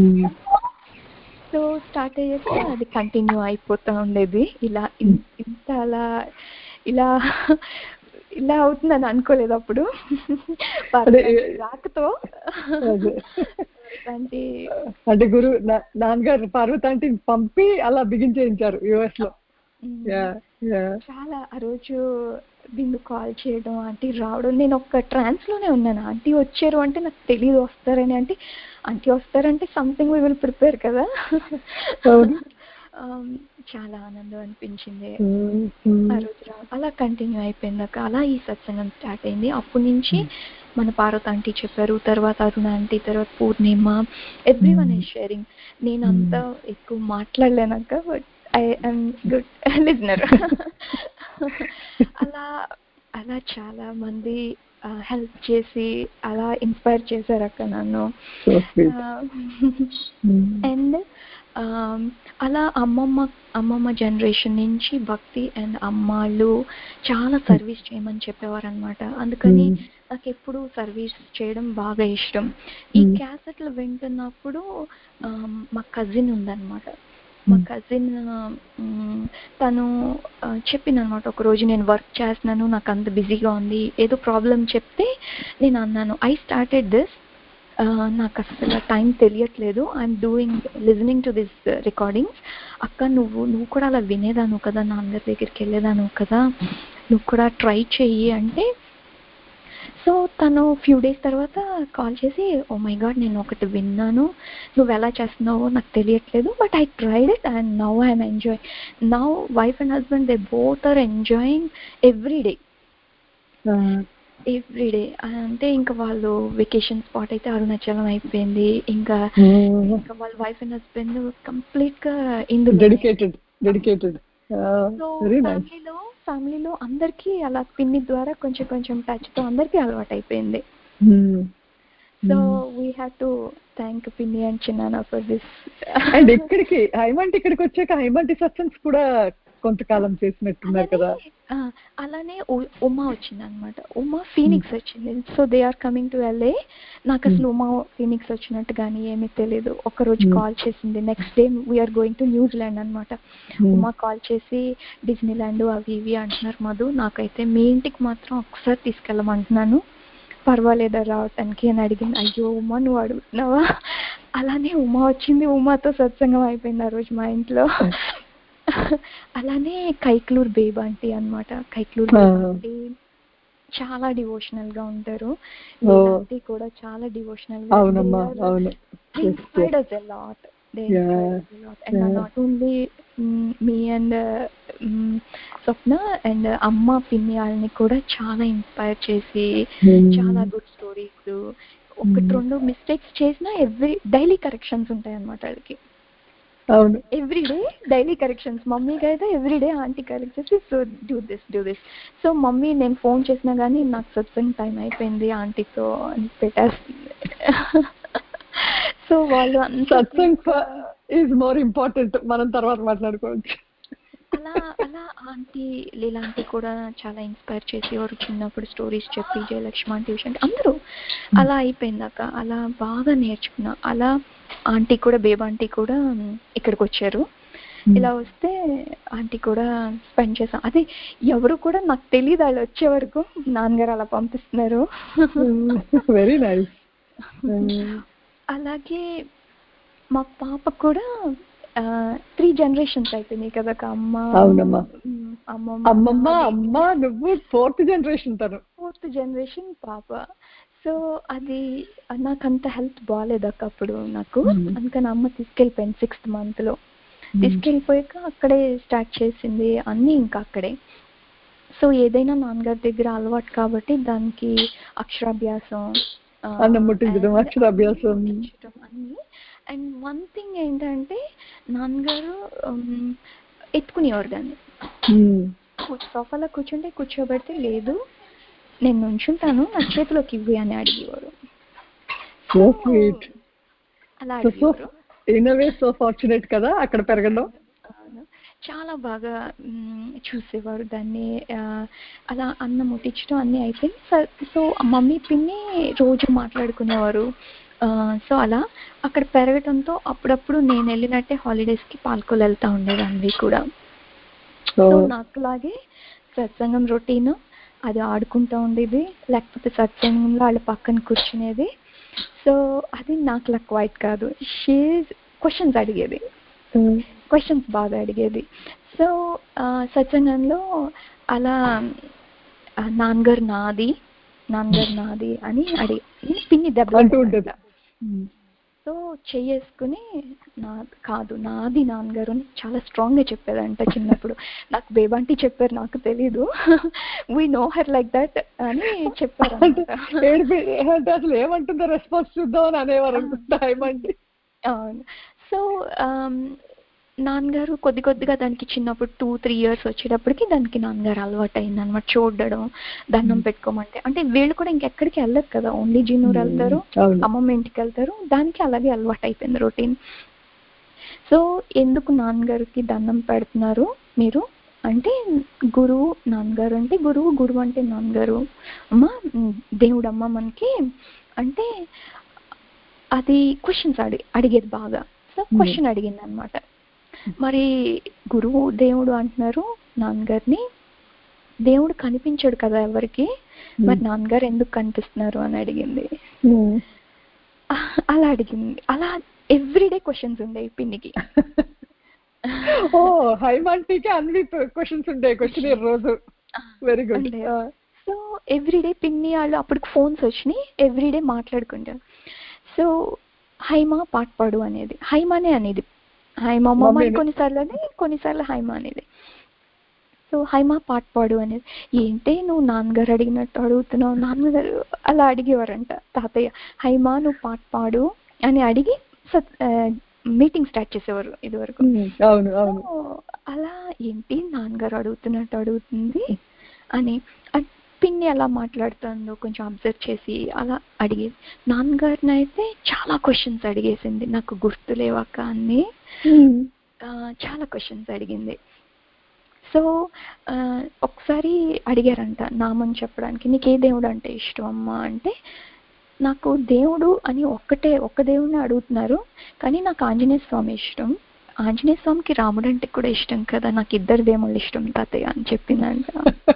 సో స్టార్ట్ అయ్యాక అది కంటిన్యూ అయిపోతూ ఉండేది. ఇలా ఇంత అలా ఇలా ఇలా అవుతుందని అనుకోలేదు అప్పుడు రాకతో. అంటే గురు నాన్నగారు పార్వతాంటి పంపి అలా బిగిన్ చేయించారు యుఎస్ లో. చాలా ఆ రోజు బిందు కాల్ చేయడం, ఆంటీ రావడం, నేను ఒక్క ట్రాన్స్ లోనే ఉన్నాను. ఆంటీ వచ్చారు అంటే నాకు తెలియదు వస్తారని, అంటే ఆంటీ వస్తారంటే సంథింగ్ వి విల్ ప్రిపేర్ కదా. చాలా ఆనందం అనిపించింది ఆ రోజు. అలా కంటిన్యూ అయిపోయిందాక అలా ఈ సత్సంగం స్టార్ట్ అయింది. అప్పటి నుంచి మన పార్వతి ఆంటీ చెప్పారు, తర్వాత అరుణ ఆంటీ, తర్వాత Purnima, everyone is sharing. నేను అంతా ఎక్కువ మాట్లాడలేనాక but I am good listener. అలా అలా చాలా మంది హెల్ప్ చేసి అలా ఇన్స్పైర్ చేశారు అక్క నన్ను. అండ్ అలా అమ్మమ్మ అమ్మమ్మ జనరేషన్ నుంచి భక్తి అండ్ అమ్మాళ్ళు చాలా సర్వీస్ చేయమని చెప్పేవారు అనమాట. అందుకని నాకు ఎప్పుడు సర్వీస్ చేయడం బాగా ఇష్టం. ఈ క్యాసెట్లు వింటున్నప్పుడు మా కజిన్ ఉందన్నమాట. మా కజిన్ తను చెప్పింది అనమాట, ఒకరోజు నేను వర్క్ చేస్తున్నాను, నాకు అంత బిజీగా ఉంది, ఏదో ప్రాబ్లం చెప్తే నేను అన్నాను, ఐ స్టార్టెడ్ దిస్, నాకు అసలు టైం తెలియట్లేదు, I'm doing listening to this recordings. అక్క నువ్వు నువ్వు కూడా అలా వినేదాను కదా, నా అందరి దగ్గరికి వెళ్ళేదాను కదా, నువ్వు కూడా ట్రై చెయ్యి అంటే. సో తను ఫ్యూ డేస్ తర్వాత కాల్ చేసి, ఓ మై గాడ్ నేను ఒకటి విన్నాను, నువ్వు ఎలా చేస్తున్నావో నాకు తెలియట్లేదు, but I tried it and now I'm enjoy. Now wife and husband they both are enjoying every day every day అంటే ఇంకా వాళ్ళు వెకేషన్ స్పాట్ అయితే అరుణాచలం అయిపోయింది. ఇంకా ఇంకా వాళ్ళ వైఫ్ అండ్ హస్బెండ్ కంప్లీట్ గా ఇందులో డెడికేటెడ్ డెడికేటెడ్ సో ఫ్యామిలీలో ఫ్యామిలీలో అందరికి అలా పిన్ని ద్వారా కొంచెం కొంచెం టచ్ తో అందరికి అలవాటు అయిపోయింది. So we have to thank పిన్ని అండ్ చిన్నాన్న ఫర్ దిస్. అండ్ ఇక్కడికి హైమంటి ఇక్కడికి వచ్చాక హైమంటి సత్సంగ్స్ కూడా కొంతకాలం చేసినట్టున్నారు కదా. అలానే ఉమా వచ్చింది అనమాట. ఉమా ఫీనిక్స్ వచ్చింది. So they are coming to LA. నాకు అసలు ఉమా ఫీనిక్స్ వచ్చినట్టు కానీ ఏమీ తెలియదు. ఒకరోజు కాల్ చేసింది, next day we're going to న్యూజిలాండ్ అనమాట. ఉమా కాల్ చేసి డిజ్నీ ల్యాండ్ అవి ఇవి అంటున్నారు, మధు నాకైతే మీ ఇంటికి మాత్రం ఒకసారి తీసుకెళ్ళమంటున్నాను, పర్వాలేదా రావటానికి అని అడిగింది. అయ్యో ఉమా నువ్వు అడుగుతున్నావా. అలానే ఉమా వచ్చింది, ఉమాతో సత్సంగం అయిపోయింది ఆ రోజు మా ఇంట్లో. అలానే కైక్లూర్ బేబాంటి అనమాట. కైక్లూర్ బేబాంటి చాలా డివోషనల్ గా ఉంటారు. లీలాంటి కూడా చాలా డివోషనల్ గా inspired us a lot. They inspired us a lot. And yeah. not only mm, me and uh, mm, Swapna and uh, Amma Pinni వాళ్ళని కూడా చాలా ఇన్స్పైర్ చేసి mm. చాలా గుడ్ స్టోరీస్ ఒకటి రెండు మిస్టేక్స్ చేసినా ఎవ్రీ డైలీ కరెక్షన్స్ ఉంటాయి అన్నమాట వాళ్ళకి. అవును, ఎవ్రీ డే డైలీ కరెక్షన్స్. మమ్మీకి అయితే ఎవ్రీ డే ఆంటీ కరెక్ట్ చేసి so do this do this. So mummy నేను ఫోన్ చేసినా కానీ నాకు సత్సంగ్ టైం అయిపోయింది ఆంటీతో అని పెట్టేస్తుంది. సో వాళ్ళు సత్సంగ్ ఈజ్ మోర్ ఇంపార్టెంట్, మనం తర్వాత మాట్లాడుకోవచ్చు. అలా అలా ఆంటీ లీలాంటి కూడా చాలా ఇన్స్పైర్ చేసేవారు చిన్నప్పుడు స్టోరీస్ చెప్పి, జయలక్ష్మి ఆంటీ విషయం అందరూ అలా అయిపోయిందాక అలా బాగా నేర్చుకున్నా. అలా ఆంటీ కూడా బేబాంటీ కూడా ఇక్కడికి వచ్చారు. ఇలా వస్తే ఆంటీ కూడా స్పెండ్ చేసాం. అదే ఎవరు కూడా నాకు తెలియదు వాళ్ళు వచ్చే వరకు నాన్నగారు అలా పంపిస్తున్నారు. Very nice. అలాగే మా పాప కూడా త్రీ జనరేషన్స్ అయిపోయినాయి కదా అమ్మ అమ్మమ్మ అమ్మమ్మ అమ్మ నువ్వు ఫోర్త్ జనరేషన్ తను ఫోర్త్ జనరేషన్ పాప. సో అది నాకంత హెల్త్ బాగాలేదక్క అప్పుడు నాకు, అందుకని అమ్మ తీసుకెళ్ళిపోయింది సిక్స్త్ మంత్ లో. తీసుకెళ్ళిపోయాక అక్కడే స్టార్ట్ చేసింది అన్నీ ఇంకా అక్కడే. సో ఏదైనా నాన్నగారి దగ్గర అలవాటు కాబట్టి దానికి అక్షరాభ్యాసం అక్షరాభ్యాసం అన్ని. అండ్ వన్ థింగ్ ఏంటంటే నాన్నగారు ఎత్తుకునేవారు దాన్ని. సోఫాలో కూర్చుంటే కూర్చోబెడితే లేదు నేను నుంచుంటాను నా చేతిలోకి ఇవ్వి అని అడిగేవారు. అలా అడిగేవారు. In a way so fortunate కదా అక్కడ పెరగడం. చాలా బాగా చూసేవారు దాన్ని. అలా అన్నం ముట్టించడం అన్నీ అయిపోయింది. సో మమ్మీ పిన్ని రోజు మాట్లాడుకునేవారు. సో అలా అక్కడ పెరగటంతో అప్పుడప్పుడు నేను వెళ్ళినట్టే హాలిడేస్కి పాల్కొలు వెళ్తూ ఉండేదాన్ని కూడా. సో నాకులాగే సత్సంగం రొటీన్ అది ఆడుకుంటూ ఉండేది, లేకపోతే సత్సంగంలో వాళ్ళ పక్కన కూర్చునేది. సో అది నాకు లక్ వైట్ కాదు. షీ క్వశ్చన్స్ అడిగేది, క్వశ్చన్స్ బాగా అడిగేది. సో సత్సంగంలో అలా నాన్నగారు నాది నాన్నగారు నాది అని అడిగి పిన్ని దెబ్బ. సో చెయ్యేసుకుని నా కాదు నాది నాన్నగారు అని చాలా స్ట్రాంగ్ గా చెప్పేదంట చిన్నప్పుడు. నాకు బేబాంటి చెప్పారు, నాకు తెలీదు. We know her like that అని చెప్పారు. అసలు ఏమంటుందో రెస్పాన్స్ చూద్దాం అని అనేవారు అనుకుంటా. అవును. సో నాన్నగారు కొద్ది కొద్దిగా దానికి చిన్నప్పుడు టూ త్రీ ఇయర్స్ వచ్చేటప్పటికి దానికి నాన్నగారు అలవాటు అయింది అనమాట. చూడడం, దండం పెట్టుకోమంటే, అంటే వీళ్ళు కూడా ఇంకెక్కడికి వెళ్ళరు కదా, ఓన్లీ జిన్నూరు వెళ్తారు, అమ్మమ్మ ఇంటికి వెళ్తారు, దానికి అలాగే అలవాటు అయిపోయింది రొటీన్. సో ఎందుకు నాన్నగారికి దండం పెడుతున్నారు మీరు అంటే, గురువు నాన్నగారు అంటే గురువు, గురువు అంటే నాన్నగారు, అమ్మ దేవుడు అమ్మ మనకి అంటే అది క్వశ్చన్స్ అడి అడిగేది బాగా. సో క్వశ్చన్ అడిగింది అనమాట. మరి గురువు దేవుడు అంటున్నారు నాన్నగారిని, దేవుడు కనిపించాడు కదా ఎవరికి, మరి నాన్నగారు ఎందుకు కనిపిస్తున్నారు అని అడిగింది. అలా అడిగింది. అలా ఎవ్రీడే క్వశ్చన్స్ ఉండేవి పిన్నికి. ఓ హైమాంటికి అన్ని క్వశ్చన్స్ ఉంటాయి క్వశ్చన్ రోజు. Very good. సో ఎవ్రీడే పిన్ని వాళ్ళు అప్పటికి ఫోన్స్ వచ్చినాయి, ఎవ్రీడే మాట్లాడుకుంటారు. సో హైమా పాట పాడు అనేది, హైమానే అనేది, హైమా మమ్మ కొన్నిసార్లు అని కొన్నిసార్లు హైమా అనేది. సో హైమా పాట పాడు అనేది, ఏంటి నువ్వు నాన్నగారు అడిగినట్టు అడుగుతున్నావు, నాన్నగారు అలా అడిగేవారంట తాతయ్య. హైమా నువ్వు పాట పాడు అని అడిగి మీటింగ్ స్టార్ట్ చేసేవారు ఇది వరకు. అలా ఏంటి నాన్నగారు అడుగుతున్నట్టు అడుగుతుంది అని పిన్ని ఎలా మాట్లాడుతుందో కొంచెం అబ్జర్వ్ చేసి అలా అడిగేది. నాన్నగారిని అయితే చాలా క్వశ్చన్స్ అడిగేసింది, నాకు గుర్తులేవాక అన్ని చాలా క్వశ్చన్స్ అడిగింది. సో ఒకసారి అడిగారంట నామం చెప్పడానికి, నీకు ఏ దేవుడు అంటే ఇష్టం అమ్మా అంటే, నాకు దేవుడు అని ఒక్కటే ఒక్క దేవుడిని అడుగుతున్నారు కానీ నాకు ఆంజనేయ స్వామి ఇష్టం, ఆంజనేయ స్వామికి రాముడు అంటే కూడా ఇష్టం కదా, నాకు ఇద్దరు దేవుళ్ళు ఇష్టం తాతయ్య అని చెప్పిందంట.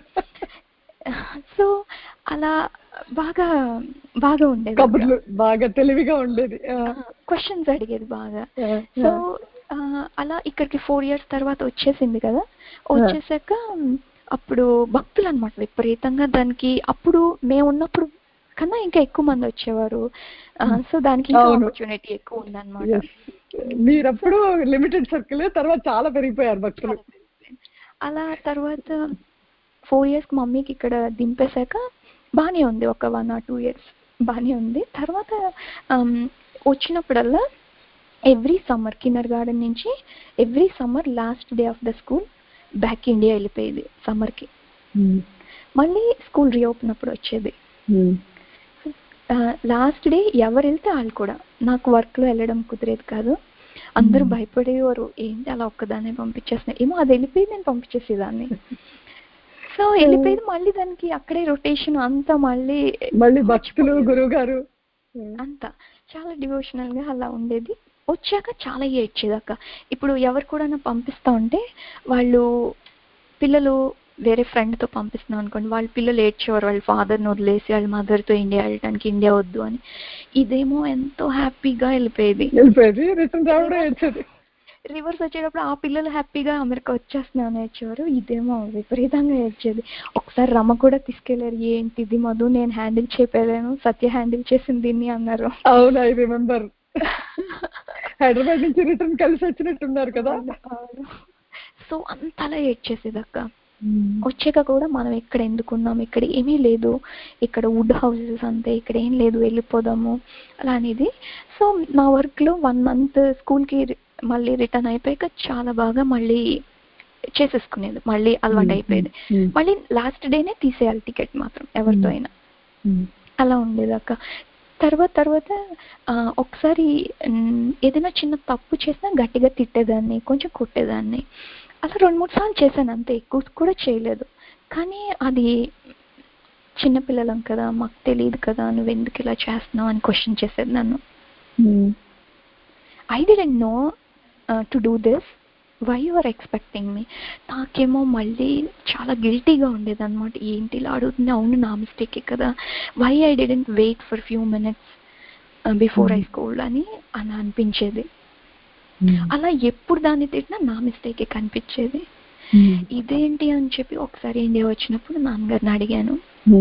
సో అలా బాగా బాగా ఉండేది, బాగా తెలివిగా ఉండేది, క్వశ్చన్స్ అడిగేది బాగా. సో అలా ఇక్కడికి ఫోర్ ఇయర్స్ తర్వాత వచ్చేసింది కదా, వచ్చేసాక అప్పుడు భక్తులు అనమాట విపరీతంగా దానికి. అప్పుడు మేము ఉన్నప్పుడు కన్నా ఇంకా ఎక్కువ మంది వచ్చేవారు. సో దానికి ఇంకా ఆపర్చునిటీ ఎక్కువ ఉందన్నమాట. మీరప్పుడు లిమిటెడ్ సర్కిల్, తర్వాత చాలా పెరిగిపోయారు భక్తులు. అలా తర్వాత ఫోర్ ఇయర్స్ మమ్మీకి ఇక్కడ దింపేశాక బాగానే ఉంది, ఒక వన్ ఆర్ టూ ఇయర్స్ బాగానే ఉంది. తర్వాత వచ్చినప్పుడల్లా ఎవ్రీ సమ్మర్ కిండర్ గార్డెన్ నుంచి every summer last day of the school back India వెళ్ళిపోయేది సమ్మర్కి. మళ్ళీ స్కూల్ రీఓపెన్ అప్పుడు వచ్చేది. లాస్ట్ డే ఎవరు వెళ్తే వాళ్ళు కూడా. నాకు వర్క్లో వెళ్ళడం కుదిరేది కాదు. అందరూ భయపడేవారు, ఏంటి అలా ఒక్కదాన్ని పంపించేస్తున్నాయి, ఏమో అది వెళ్ళిపోయి నేను పంపించేసేదాన్ని. సో వెళ్ళిపోయేది, మళ్ళీ దానికి అక్కడే రొటేషన్ అంతా, మళ్ళీ మళ్ళీ భక్తులు గురువు గారు అంతా చాలా డివోషనల్ గా అలా ఉండేది. వచ్చాక చాలా ఏడ్చేది అక్క. ఇప్పుడు ఎవరు కూడా పంపిస్తా ఉంటే వాళ్ళు పిల్లలు వేరే ఫ్రెండ్తో పంపిస్తున్నాం అనుకోండి, వాళ్ళ పిల్లలు ఏడ్చేవారు వాళ్ళ ఫాదర్ని వదిలేసి వాళ్ళ మదర్తో ఇండియా వెళ్ళడానికి, ఇండియా వద్దు అని. ఇదేమో ఎంతో హ్యాపీగా వెళ్ళిపోయేది. రివర్స్ వచ్చేటప్పుడు ఆ పిల్లలు హ్యాపీగా అమెరికా వచ్చేస్తున్నాను ఏడ్చేవారు, ఇదేమో విపరీతంగా ఏడ్చేది. ఒకసారి రమ కూడా తీసుకెళ్లారు, ఏంటిది మధు నేను హ్యాండిల్ చేయలేను, సత్య హ్యాండిల్ చేసింది దీన్ని అన్నారు. అవును, ఐ రిమెంబర్. హైదరాబాద్ నుంచి రిటర్న్ కలిసి వచ్చినట్టున్నారు కదా. సో అంతలా ఏడ్చేసేది అక్క. వచ్చాక కూడా మనం ఇక్కడ ఎందుకున్నాం, ఇక్కడ ఏమీ లేదు, ఇక్కడ వుడ్ హౌసెస్ అంతే, ఇక్కడ ఏం లేదు, వెళ్ళిపోదాము అలా అనేది. సో నా వర్క్లో వన్ మంత్ స్కూల్కి మళ్ళీ రిటర్న్ అయిపోయాక చాలా బాగా మళ్ళీ చేసేసుకునేది, మళ్ళీ అలవాటు అయిపోయేది. మళ్ళీ లాస్ట్ డేనే తీసేయాలి టికెట్ మాత్రం ఎవరితో అయినా, అలా ఉండేది అక్క. తర్వాత తర్వాత ఒకసారి ఏదైనా చిన్న తప్పు చేసినా గట్టిగా తిట్టేదాన్ని, కొంచెం కొట్టేదాన్ని. అలా రెండు మూడు సార్లు చేశాను అంతే, ఎక్కువ కూడా చేయలేదు. కానీ అది చిన్నపిల్లలం కదా, మాకు తెలియదు కదా, నువ్వు ఎందుకు ఇలా చేస్తున్నావు అని క్వశ్చన్ చేసేది నన్ను. I didn't know to do this, why you are expecting me. నాకేమో మళ్ళీ చాలా గిల్టీగా ఉండేది అనమాట, ఏంటి ఇలా అడుగుతుంది, అవును నా మిస్టేకే కదా, why I didn't wait for few minutes before I scold అని అని అనిపించేది. అలా ఎప్పుడు దాన్ని తిట్టినా నా మిస్టేకే కనిపించేది. ఇదేంటి అని చెప్పి ఒకసారి ఇండియా వచ్చినప్పుడు నాన్నగారిని అడిగాను,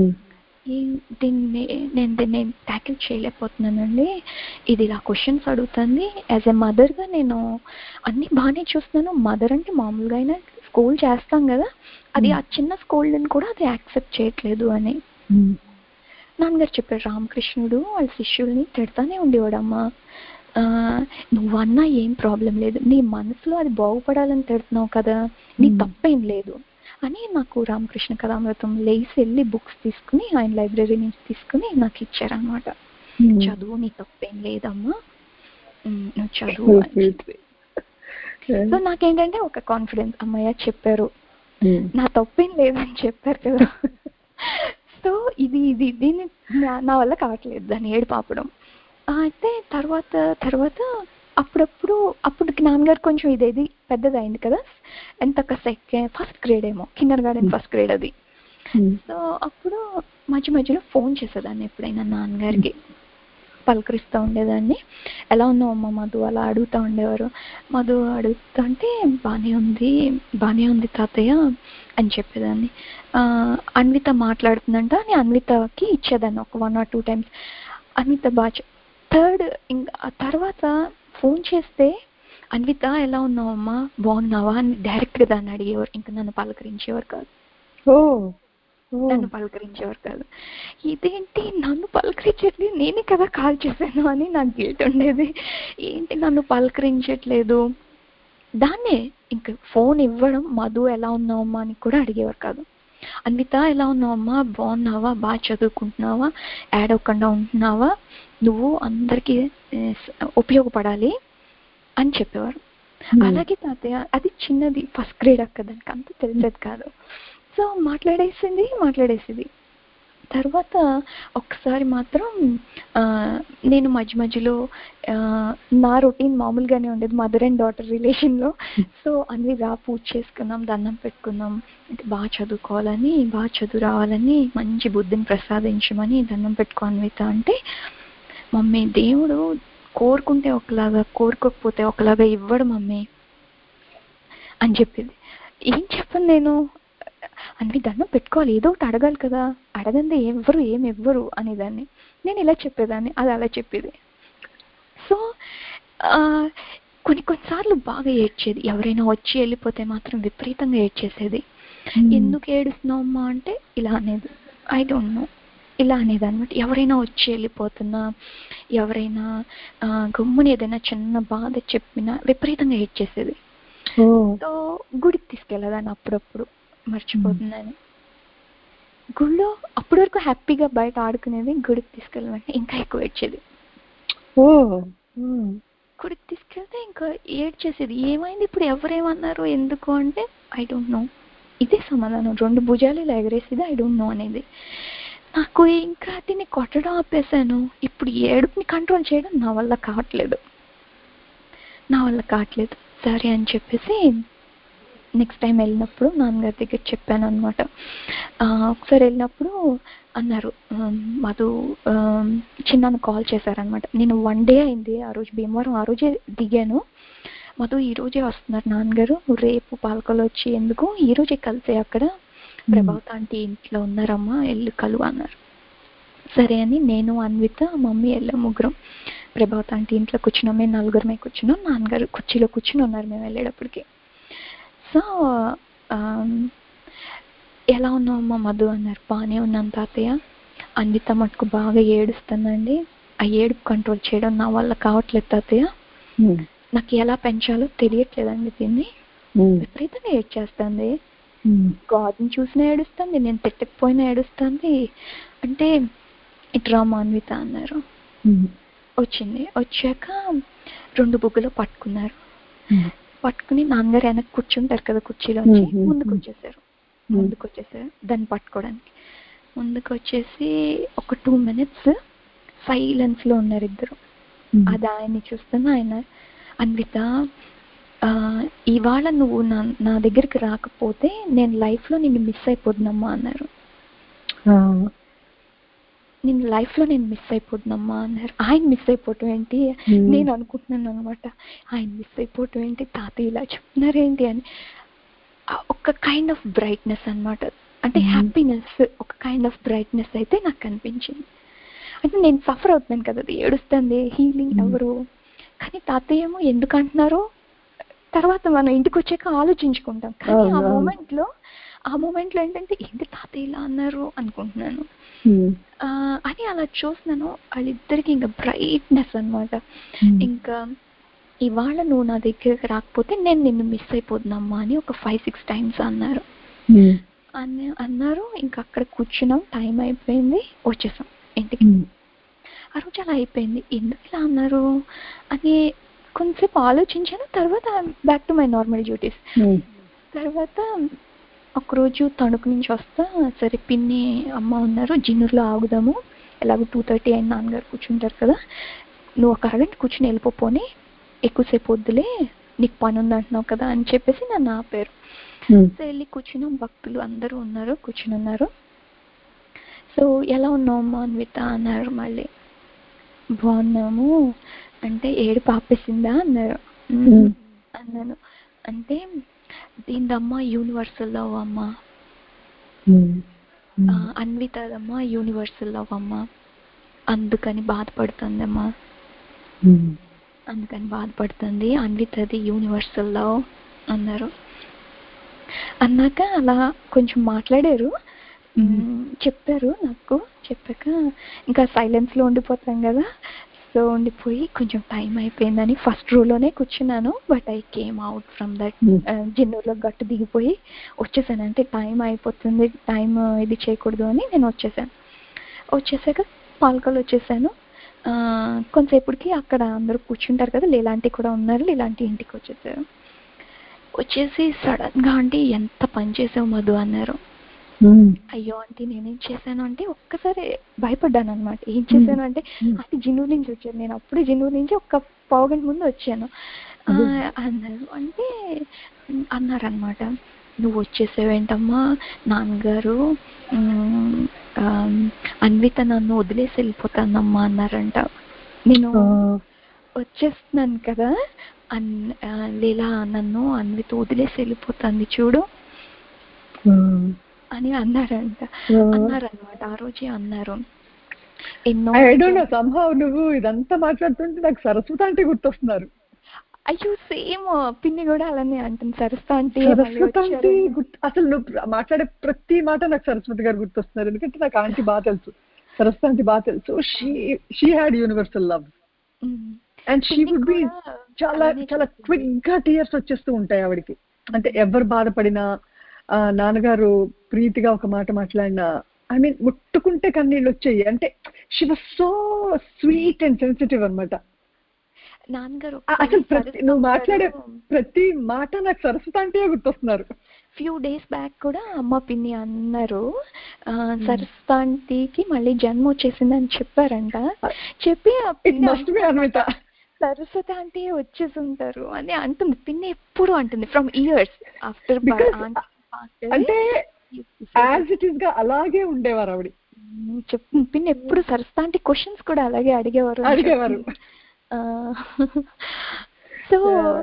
దీన్ని నేను దీన్ని ట్యాకిల్ చేయలేకపోతున్నానండి, ఇది ఇలా క్వశ్చన్స్ అడుగుతుంది, యాజ్ ఎ మదర్గా నేను అన్నీ బాగానే చూస్తున్నాను, మదర్ అంటే మామూలుగా అయినా స్కూల్ చేస్తాం కదా, అది ఆ చిన్న స్కూల్ని కూడా అది యాక్సెప్ట్ చేయట్లేదు అని. నాన్నగారు చెప్పారు, రామకృష్ణుడు వాళ్ళ శిష్యుల్ని తిడతానే ఉండేవాడమ్మా, నువ్వన్నా ఏం ప్రాబ్లం లేదు, నీ మనసులో అది బాగుపడాలని తిడుతున్నావు కదా, నీ తప్పేం లేదు అని నాకు రామకృష్ణ కథామృతం లేసి వెళ్ళి బుక్స్ తీసుకుని ఆయన లైబ్రరీ నుంచి తీసుకుని నాకు ఇచ్చారనమాట. చదువు, నీ తప్పేం లేదమ్మా, నువ్వు చదువు అని చెప్పి. సో నాకేంటంటే ఒక కాన్ఫిడెన్స్, అమ్మయ్య చెప్పారు, నా తప్పేం లేదని చెప్పారు కదా. సో ఇది ఇది దీన్ని నా వల్ల కావట్లేదు దాన్ని ఏడు పాపడం. అయితే తర్వాత తర్వాత అప్పుడప్పుడు అప్పుడు నాన్నగారు కొంచెం ఇదేది పెద్దది అయింది కదా, ఎంత ఒక సెకండ్ ఫస్ట్ గ్రేడ్ ఏమో, కిండర్ గార్డెన్ ఫస్ట్ గ్రేడ్ అది. సో అప్పుడు మధ్య మధ్యలో ఫోన్ చేసేదాన్ని ఎప్పుడైనా నాన్నగారికి, పలకరిస్తూ ఉండేదాన్ని, ఎలా ఉన్నావు అమ్మ మధు అలా అడుగుతూ ఉండేవారు. మధు అడుగుతుంటే బాగానే ఉంది బాగానే ఉంది తాతయ్య అని చెప్పేదాన్ని. అన్విత మాట్లాడుతుందంట అని అన్వితకి ఇచ్చేదాన్ని ఒక one or two times. Anvitha బాగా థర్డ్ ఇంకా తర్వాత ఫోన్ చేస్తే అన్విత ఎలా ఉన్నావమ్మా బాగున్నావా అని డైరెక్ట్గా దాన్ని అడిగేవారు, ఇంకా నన్ను పలకరించేవారు కాదు. నన్ను పలకరించేవారు కాదు. ఇదేంటి నన్ను పలకరించట్లేదు, నేనే కదా కాల్ చేశాను అని నాకు గిల్ట్ ఉండేది, ఏంటి నన్ను పలకరించట్లేదు. దాన్నే ఇంకా ఫోన్ ఇవ్వడం, మధు ఎలా ఉన్నావమ్మా అని కూడా అడిగేవారు కాదు. అన్విత ఎలా ఉన్నావమ్మా బాగున్నావా, బాగా చదువుకుంటున్నావా, ఏడవకుండా ఉంటున్నావా, నువ్వు అందరికీ ఉపయోగపడాలి అని చెప్పేవారు. అలాగే తాతయ్య, అది చిన్నది ఫస్ట్ గ్రేడ్ అక్క, దానికి అంత తెలిసేది కాదు. సో మాట్లాడేసింది మాట్లాడేసింది తర్వాత ఒకసారి మాత్రం నేను మధ్య మధ్యలో నా రొటీన్ మామూలుగానే ఉండేది, మదర్ అండ్ డాటర్ రిలేషన్లో. సో అన్ని రా పూజ చేసుకున్నాం, దండం పెట్టుకున్నాం, అంటే బాగా చదువుకోవాలని, బాగా చదువు రావాలని, మంచి బుద్ధిని ప్రసాదించమని దండం పెట్టుకో అన్విత అంటే, మమ్మీ దేవుడు కోరుకుంటే ఒకలాగా కోరుకోకపోతే ఒకలాగా ఇవ్వడు మమ్మీ అని చెప్పింది. ఏం చెప్పను నేను, అన్వి దండం పెట్టుకోవాలి, ఏదో ఒకటి అడగాలి కదా, అడగంది ఎవ్వరు ఏం ఎవ్వరు అనేదాన్ని. నేను ఇలా చెప్పేదాన్ని, అది అలా చెప్పేది. సో కొన్ని కొన్నిసార్లు బాగా ఏడ్చేది, ఎవరైనా వచ్చి వెళ్ళిపోతే మాత్రం విపరీతంగా ఏడ్చేసేది. ఎందుకు ఏడుస్తున్నావు అమ్మా అంటే ఇలా అనేది, ఐ డోంట్ నో, ఇలా అనేది అనమాట. ఎవరైనా వచ్చి వెళ్ళిపోతున్నా, ఎవరైనా గమ్ముని ఏదైనా చిన్న బాధ చెప్పినా విపరీతంగా ఏడ్చేసేది. సో గుడికి తీసుకెళ్ళదాన్ని అప్పుడప్పుడు మర్చిపోతుందని. గుళ్ళో అప్పటి వరకు హ్యాపీగా బయట ఆడుకునేది, గుడికి తీసుకెళ్ళమంటే ఇంకా ఎక్కువ ఏడ్చేది. గుడికి తీసుకెళ్తే ఇంకా ఏడ్చేసేది. ఏమైంది ఇప్పుడు, ఎవరేమన్నారు, ఎందుకు అంటే ఐ డోంట్ నో, ఇదే సమాధానం. రెండు భుజాలు ఇలా ఎగరేసేది, ఐ డోంట్ నో అనేది. నాకు ఇంకా దీన్ని కొట్టడం ఆపేసాను. ఇప్పుడు ఏడుపుని కంట్రోల్ చేయడం నా వల్ల కావట్లేదు నా వల్ల కావట్లేదు సరే అని చెప్పేసి నెక్స్ట్ టైం వెళ్ళినప్పుడు నాన్నగారి దగ్గర చెప్పాను అనమాట. ఒకసారి వెళ్ళినప్పుడు అన్నారు, మధు చిన్న కాల్ చేశారనమాట. నేను వన్ డే అయింది ఆ రోజు, భీమవరం ఆ రోజే దిగాను. మధు ఈ రోజే వస్తున్నారు నాన్నగారు, రేపు పాలకొల్లు వచ్చి ఎందుకు, ఈ రోజే కలిసే అక్కడ ప్రభావత ఆంటీ ఇంట్లో ఉన్నారమ్మా, వెళ్ళి కలువు అన్నారు. సరే అని నేను అన్విత మమ్మీ వెళ్ళాం ముగ్గురం. ప్రభావత ఆంటీ ఇంట్లో కూర్చున్నాం, మేము నలుగురమే కూర్చున్నాం, నాన్నగారు కుర్చీలో కూర్చుని ఉన్నారు మేము వెళ్ళేటప్పటికి. సో ఎలా ఉన్నావమ్మా మధు అన్నారు. బాగానే ఉన్నాను తాతయ్య, అన్విత మటుకు బాగా ఏడుస్తుందండి, ఆ ఏడుపు కంట్రోల్ చేయడం నా వల్ల కావట్లేదు తాతయ్య, నాకు ఎలా పెంచాలో తెలియట్లేదండి, దీన్ని విపరీతంగా ఏడ్చేస్తుంది, గాడ్ని చూసినా ఏడుస్తుంది, నేను తిట్టకపోయినా ఏడుస్తుంది అంటే ఇట్రా అన్విత అన్నారు. వచ్చింది, వచ్చాక రెండు బుగ్గలు పట్టుకున్నారు. పట్టుకుని నాన్నగారు వెనక్కి కూర్చుంటారు కదా కుర్చీలోంచి, ముందుకు వచ్చేసారు ముందుకు వచ్చేసారు దాన్ని పట్టుకోవడానికి. ముందుకు వచ్చేసి ఒక టూ మినిట్స్ సైలెన్స్ లో ఉన్నారు ఇద్దరు. అది ఆయన్ని చూస్తున్నా ఆయన, అన్విత ఇవాళ నువ్వు నా నా దగ్గరికి రాకపోతే నేను లైఫ్ లో నిన్ను మిస్ అయిపోతున్నామ్మా అన్నారు. నేను లైఫ్ లో నేను మిస్ అయిపోతున్నామ్మా అన్నారు. ఆయన మిస్ అయిపోవటం ఏంటి, నేను అనుకుంటున్నాను అనమాట, ఆయన మిస్ అయిపోవటం ఏంటి, తాతయ్య ఇలా చెప్తున్నారు ఏంటి అని. ఒక కైండ్ ఆఫ్ బ్రైట్నెస్ అనమాట, అంటే హ్యాపీనెస్, ఒక కైండ్ ఆఫ్ బ్రైట్నెస్ అయితే నాకు కనిపించింది. అంటే నేను సఫర్ అవుతున్నాను కదా, అది ఏడుస్తుంది, హీలింగ్ ఎవరు, కానీ తాతయ్య ఏమో ఎందుకు అంటున్నారో తర్వాత మనం ఇంటికి వచ్చాక ఆలోచించుకుంటాం. కానీ ఆ మూమెంట్ లో ఆ మూమెంట్ లో ఏంటంటే ఏంటి తాతయ్య ఇలా అన్నారు అనుకుంటున్నాను అని అలా చూస్తున్నాను. వాళ్ళిద్దరికి ఇంకా బ్రైట్నెస్ అనమాట. ఇంకా ఇవాళ నువ్వు నా దగ్గరికి రాకపోతే నేను నిన్ను మిస్ అయిపోతున్నామ్మా అని ఒక ఫైవ్ సిక్స్ టైమ్స్ అన్నారు అని అన్నారు. ఇంకా అక్కడ కూర్చున్నాం, టైం అయిపోయింది, వచ్చేసాం ఇంటికి. ఆ రోజు అలా అయిపోయింది. ఎందుకు ఇలా అన్నారు అని కొంచెంసేపు ఆలోచించాను. తర్వాత back to my normal duties. తర్వాత ఒకరోజు తణుకు నుంచి వస్తా, సరే పిన్ని అమ్మ ఉన్నారు, జిన్నూరులో ఆగుదాము, ఎలాగో టూ థర్టీ అయిన నాన్నగారు కూర్చుంటారు కదా, నువ్వు ఒక అరగంట కూర్చుని వెళ్ళిపోని, ఎక్కువసేపు వద్దులే నీకు పని ఉందంటున్నావు కదా అని చెప్పేసి నన్ను ఆపారు. సో వెళ్ళి కూర్చున్నాం, భక్తులు అందరూ ఉన్నారు, కూర్చుని ఉన్నారు. సో ఎలా ఉన్నావు అమ్మా అన్విత అన్నారు. మళ్ళీ బాగున్నాము అంటే ఏడుపు ఆపేసిందా అన్నారు. అన్నాను. అంటే దీనిదమ్మా యూనివర్సల్ లవ్ అమ్మా, అన్వితదమ్మా యూనివర్సల్ లవ్ అమ్మా, అందుకని బాధపడుతుందమ్మా, అందుకని బాధపడుతుంది, అన్వితది యూనివర్సల్ లవ్ అన్నారు. అన్నాక అలా కొంచెం మాట్లాడారు, చెప్పారు నాకు. చెప్పాక ఇంకా సైలెన్స్ లో ఉండిపోతాం కదా, సో ఉండిపోయి కొంచెం టైం అయిపోయిందని ఫస్ట్ రోలోనే కూర్చున్నాను. But I came out from that, జిన్నూరులో గట్టు దిగిపోయి వచ్చేసాను. అంటే టైం అయిపోతుంది, టైం ఇది చేయకూడదు అని నేను వచ్చేసాను. వచ్చేసాక పాలకొల్లు వచ్చేసాను. కొంతసేపటికి అక్కడ అందరూ కూర్చుంటారు కదా, లీలాంటి కూడా ఉన్నారు, లీలాంటి ఇంటికి వచ్చేసారు. వచ్చేసి సడన్ గా ఆంటీ ఎంత పని చేసావు మధు అన్నారు. అయ్యో ఆంటీ నేనేం చేశాను అంటే ఒక్కసారి భయపడ్డాను అనమాట. ఏం చేశాను అంటే ఆంటీ జిన్నూరు నుంచి వచ్చాను, నేను అప్పుడే జిన్నూరు నుంచి ఒక పావు గంట ముందు వచ్చాను అన్నారు. అంటే అన్నారనమాట, నువ్వు వచ్చేసావేంటమ్మా, నాన్నగారు అన్విత నన్ను వదిలేసి వెళ్ళిపోతానమ్మా అన్నారంట. నేను వచ్చేస్తున్నాను కదా, అన్ లీలా నన్ను అన్విత వదిలేసి వెళ్ళిపోతుంది చూడు అని అన్నారంట. అన్నారనమాట ఆ రోజే అన్నారు. ఎన్నో సంభవ్ నువ్వు ఇదంతా మాట్లాడుతుంటే నాకు సరస్వతి అంటే గుర్తొస్తున్నారు. అయ్యో సేమ్ పిన్ని కూడా అలానే అంటుంది సరస్వతి అంటే. సరస్వతి అంటే అసలు నువ్వు మాట్లాడే ప్రతి మాట నాకు సరస్వతి గారు గుర్తొస్తున్నారు. ఎందుకంటే నాకు ఆంటీ బాగా తెలుసు, సరస్వతి ఆంటీ బాగా తెలుసు. She she had universal love and she would be చాలా చాలా క్విక్ గా టీయర్స్ వచ్చేస్తూ ఉంటాయి ఆవిడకి. అంటే ఎవరు బాధపడినా నాన్నగారు ప్రీతిగా ఒక మాట మాట్లాడినా ఐ మీన్ ముట్టుకుంటే కన్నీళ్ళు వచ్చాయి. అంటే she was so sweet and sensitive అనమాట. నాన్నగారు అసలు ప్రతి నువ్వు మాట్లాడే ప్రతి మాట నాకు సరస్వతి అంటే గుర్తొస్తున్నారు. ఫ్యూ డేస్ బ్యాక్ కూడా అమ్మ పిన్ని అన్నారు సరస్వతి ఆంటీకి మళ్ళీ జన్మ వచ్చేసిందని చెప్పారంట. చెప్పి సరస్వతి ఆంటీ వచ్చేసి ఉంటారు అని అంటుంది పిన్ని, ఎప్పుడు అంటుంది ఫ్రమ్ ఇయర్స్ ఆఫ్టర్. అంటే యాజ్ ఇట్ ఈస్ గా అలాగే ఉండేవారు ఆవిడ. చెప్పు పిన్ని ఎప్పుడు సరస్వతి ఆంటీ క్వశ్చన్స్ కూడా అలాగే అడిగేవారు అడిగేవారు సో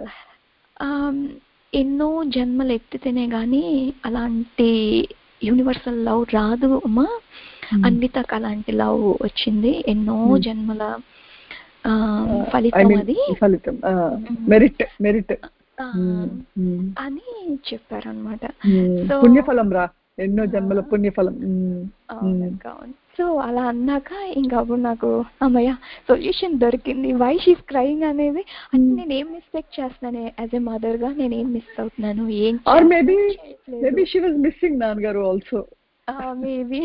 ఎన్నో జన్మలు ఎత్తితేనే గానీ అలాంటి యూనివర్సల్ లవ్ రాదు అమ్మా. అన్వితకు అలాంటి లవ్ వచ్చింది, ఎన్నో జన్మల ఫలితం, అది ఫలితం, మెరిట్ మెరిట్ అని చెప్పారనమాట. సో పుణ్యఫలం రా, ఎన్నో జన్మల పుణ్యఫలం. సో అలా అన్నాక ఇంకా అప్పుడు నాకు అమ్మయ్య సొల్యూషన్ దొరికింది. వై షీస్ క్రైయింగ్ అనేది అంటే నేను ఏం మిస్టేక్ చేస్తున్నాను యాజ్ ఎ మదర్ గా, నేను ఏం మిస్ అవుతున్నాను, ఏం మిస్సింగ్ నాన్నగారు also maybe.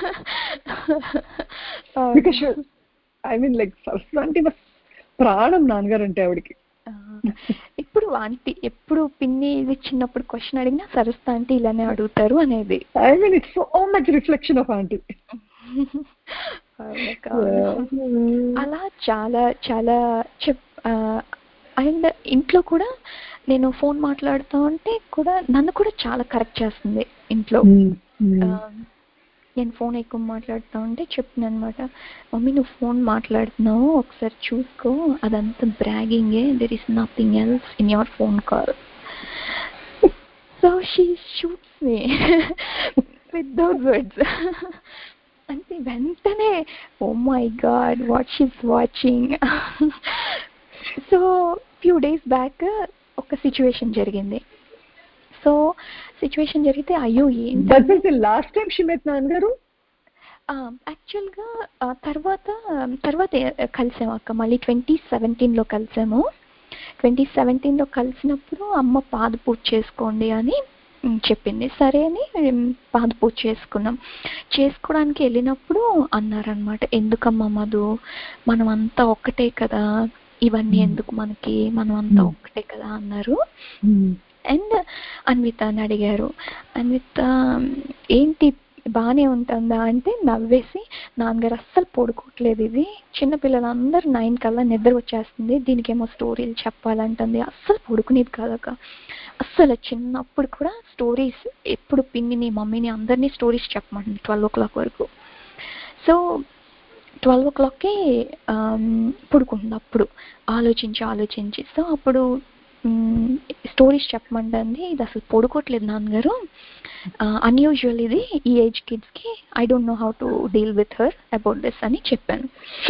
I mean like అంటే ప్రాణం నాన్నగారు అంటే ఆవిడకి. ఇప్పుడు ఆంటీ ఎప్పుడు పిన్ని ఇది చిన్నప్పుడు క్వశ్చన్ అడిగినా సరస్వతి ఆంటీ ఇలానే అడుగుతారు అనేది. I mean it's so much reflection of aunty. అలా చాలా చాలా చెప్ అండ్ ఇంట్లో కూడా నేను ఫోన్ మాట్లాడుతూ ఉంటే కూడా నన్ను కూడా చాలా కరెక్ట్ చేస్తుంది ఇంట్లో. నేను ఫోన్ ఎక్కువ మాట్లాడుతూ ఉంటే చెప్తున్నాను అనమాట, మమ్మీ నువ్వు ఫోన్ మాట్లాడుతున్నావు ఒకసారి చూసుకో, అదంతా బ్రాగింగే, there is nothing else in your phone call. So she shoots me with those words. అంటే వెంటనే oh my god what she's watching. So few days back ఒక సిచ్యువేషన్ జరిగింది. సో సిచ్యువేషన్ జరిగితే అయ్యో ఏంటి లాస్ట్ టైం షీ మెట్ నాన్నగారు యాక్చువల్గా తర్వాత తర్వాత కలిసాము అక్క, మళ్ళీ ట్వంటీ సెవెంటీన్లో కలిసాము. ట్వంటీ సెవెంటీన్లో కలిసినప్పుడు అమ్మ పాద పూజ చేసుకోండి అని చెప్పింది. సరే అని పాద పూజ చేసుకున్నాం. చేసుకోవడానికి వెళ్ళినప్పుడు అన్నారనమాట, ఎందుకమ్మా మధు మనం అంతా ఒక్కటే కదా, ఇవన్నీ ఎందుకు మనకి, మనం అంతా ఒక్కటే కదా అన్నారు. అండ్ అన్విత అని అడిగారు. అన్విత ఏంటి బాగానే ఉంటుందా అంటే నవ్వేసి, నాన్నగారు అస్సలు పడుకోవట్లేదు, ఇది చిన్నపిల్లలందరూ నైన్ కల్లా నిద్ర వచ్చేస్తుంది, దీనికేమో స్టోరీలు చెప్పాలంటుంది, అస్సలు పడుకునేది కాదక్క. అస్సలు చిన్నప్పుడు కూడా స్టోరీస్ ఎప్పుడు పిన్నిని మమ్మీని అందరినీ స్టోరీస్ చెప్పమంటుంది ట్వెల్వ్ ఓ క్లాక్ వరకు. సో ట్వెల్వ్ ఓ క్లాక్కి పడుకుంటుంది అప్పుడు ఆలోచించి ఆలోచించి. సో అప్పుడు స్టోరీస్ చెప్పమంటుంది, ఇది అసలు పడుకోవట్లేదు నాన్నగారు, అన్యూజువల్ ఇది ఈ ఏజ్ కిడ్స్కి, I don't know how to deal with her about this అని చెప్పాను.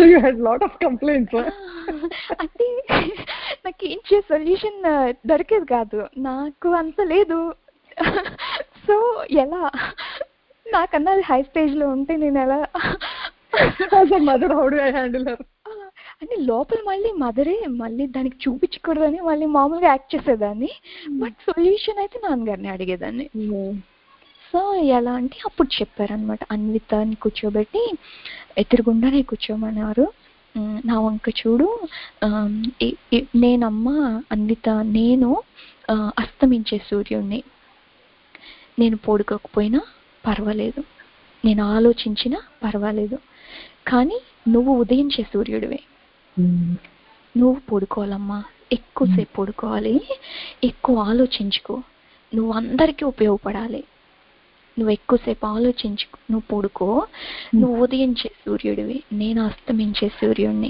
అంటే నాకు ఏం చే సొల్యూషన్ దొరికేది కాదు, నాకు అంత లేదు. సో ఎలా నాకన్నా అది హై స్టేజ్లో ఉంటే నేను ఎలా mother how do I handle her అంటే లోపల మళ్ళీ మదరే మళ్ళీ దానికి చూపించకూడదని మళ్ళీ మామూలుగా యాక్ట్ చేసేదాన్ని, బట్ సొల్యూషన్ అయితే నాన్నగారిని అడిగేదాన్ని. సో ఎలా అంటే అప్పుడు చెప్పారనమాట, అన్వితని కూర్చోబెట్టి ఎదురుగుండానే కూర్చోమన్నారు, నా వంక చూడు, నేనమ్మా అన్విత, నేను అస్తమించే సూర్యుడిని, నేను పడుకోకపోయినా పర్వాలేదు, నేను ఆలోచించినా పర్వాలేదు, కానీ నువ్వు ఉదయించే సూర్యుడివే, నువ్వు పడుకోవాలమ్మా, ఎక్కువసేపు పడుకోవాలి, ఎక్కువ ఆలోచించుకో, నువ్వు అందరికీ ఉపయోగపడాలి, నువ్వు ఎక్కువసేపు ఆలోచించు, నువ్వు పడుకో, నువ్వు ఉదయించే సూర్యుడివి, నేను అస్తమించే సూర్యుడిని,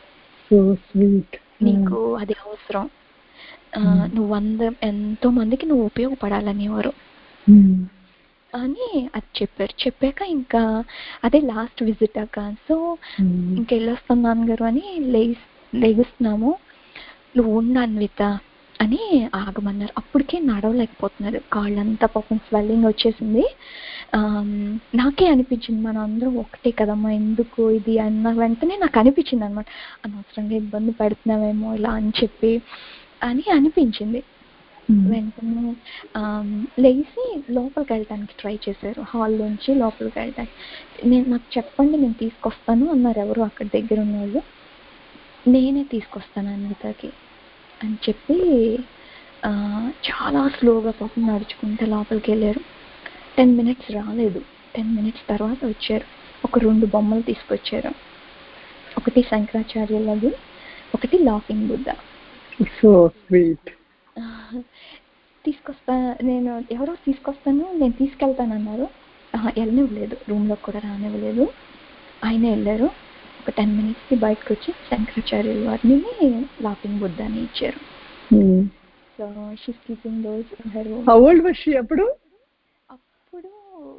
నీకు అది అవసరం, నువ్వు అందరం ఎంతో మందికి నువ్వు ఉపయోగపడాలనేవారు. అని అది చెప్పారు. చెప్పాక ఇంకా అదే లాస్ట్ విజిట్ అక్క. సో ఇంక వెళ్ళొస్తాను నాన్నగారు అని లేస్ లేగుస్తున్నాము. నువ్వు ఉండు అన్విత అని ఆగమన్నారు. అప్పటికే నడవలేకపోతున్నారు, కాళ్ళంతా పాపం స్వెల్లింగ్ వచ్చేసింది. నాకే అనిపించింది మనం అందరం ఒకటే కదమ్మా, ఎందుకు ఇది అన్న వెంటనే నాకు అనిపించింది అనమాట, అనవసరంగా ఇబ్బంది పెడుతున్నామేమో ఇలా అని చెప్పి అని అనిపించింది. వెంటనే లేచి లోపలికి వెళ్ళటానికి ట్రై చేశారు, హాల్లోంచి లోపలికి వెళ్ళటానికి. నేను నాకు చెప్పండి నేను తీసుకొస్తాను అన్నారు ఎవరు అక్కడ దగ్గర ఉన్న వాళ్ళు. నేనే తీసుకొస్తాను అన్వితకి అని చెప్పి చాలా స్లోగా పాపం నడుచుకుంటే లోపలికి వెళ్ళారు. టెన్ మినిట్స్ రాలేదు. టెన్ మినిట్స్ తర్వాత వచ్చారు. ఒక రెండు బొమ్మలు తీసుకొచ్చారు, ఒకటి శంకరాచార్యులది, ఒకటి లాఫింగ్ బుద్ధ. So sweet. తీసుకొస్తా నేను ఎవరో తీసుకొస్తాను నేను తీసుకెళ్తానన్నారు. వెళ్ళనివ్వలేదు, రూమ్లోకి కూడా రానివ్వలేదు. ఆయనే వెళ్ళారు. ఒక టెన్ మినిట్స్కి బయటకు వచ్చి శంకరాచార్యుల వారిని లాఫింగ్ బుద్ధాని ఇచ్చారు. So she's keeping those in her room. How old was she అప్పుడు? అప్పుడు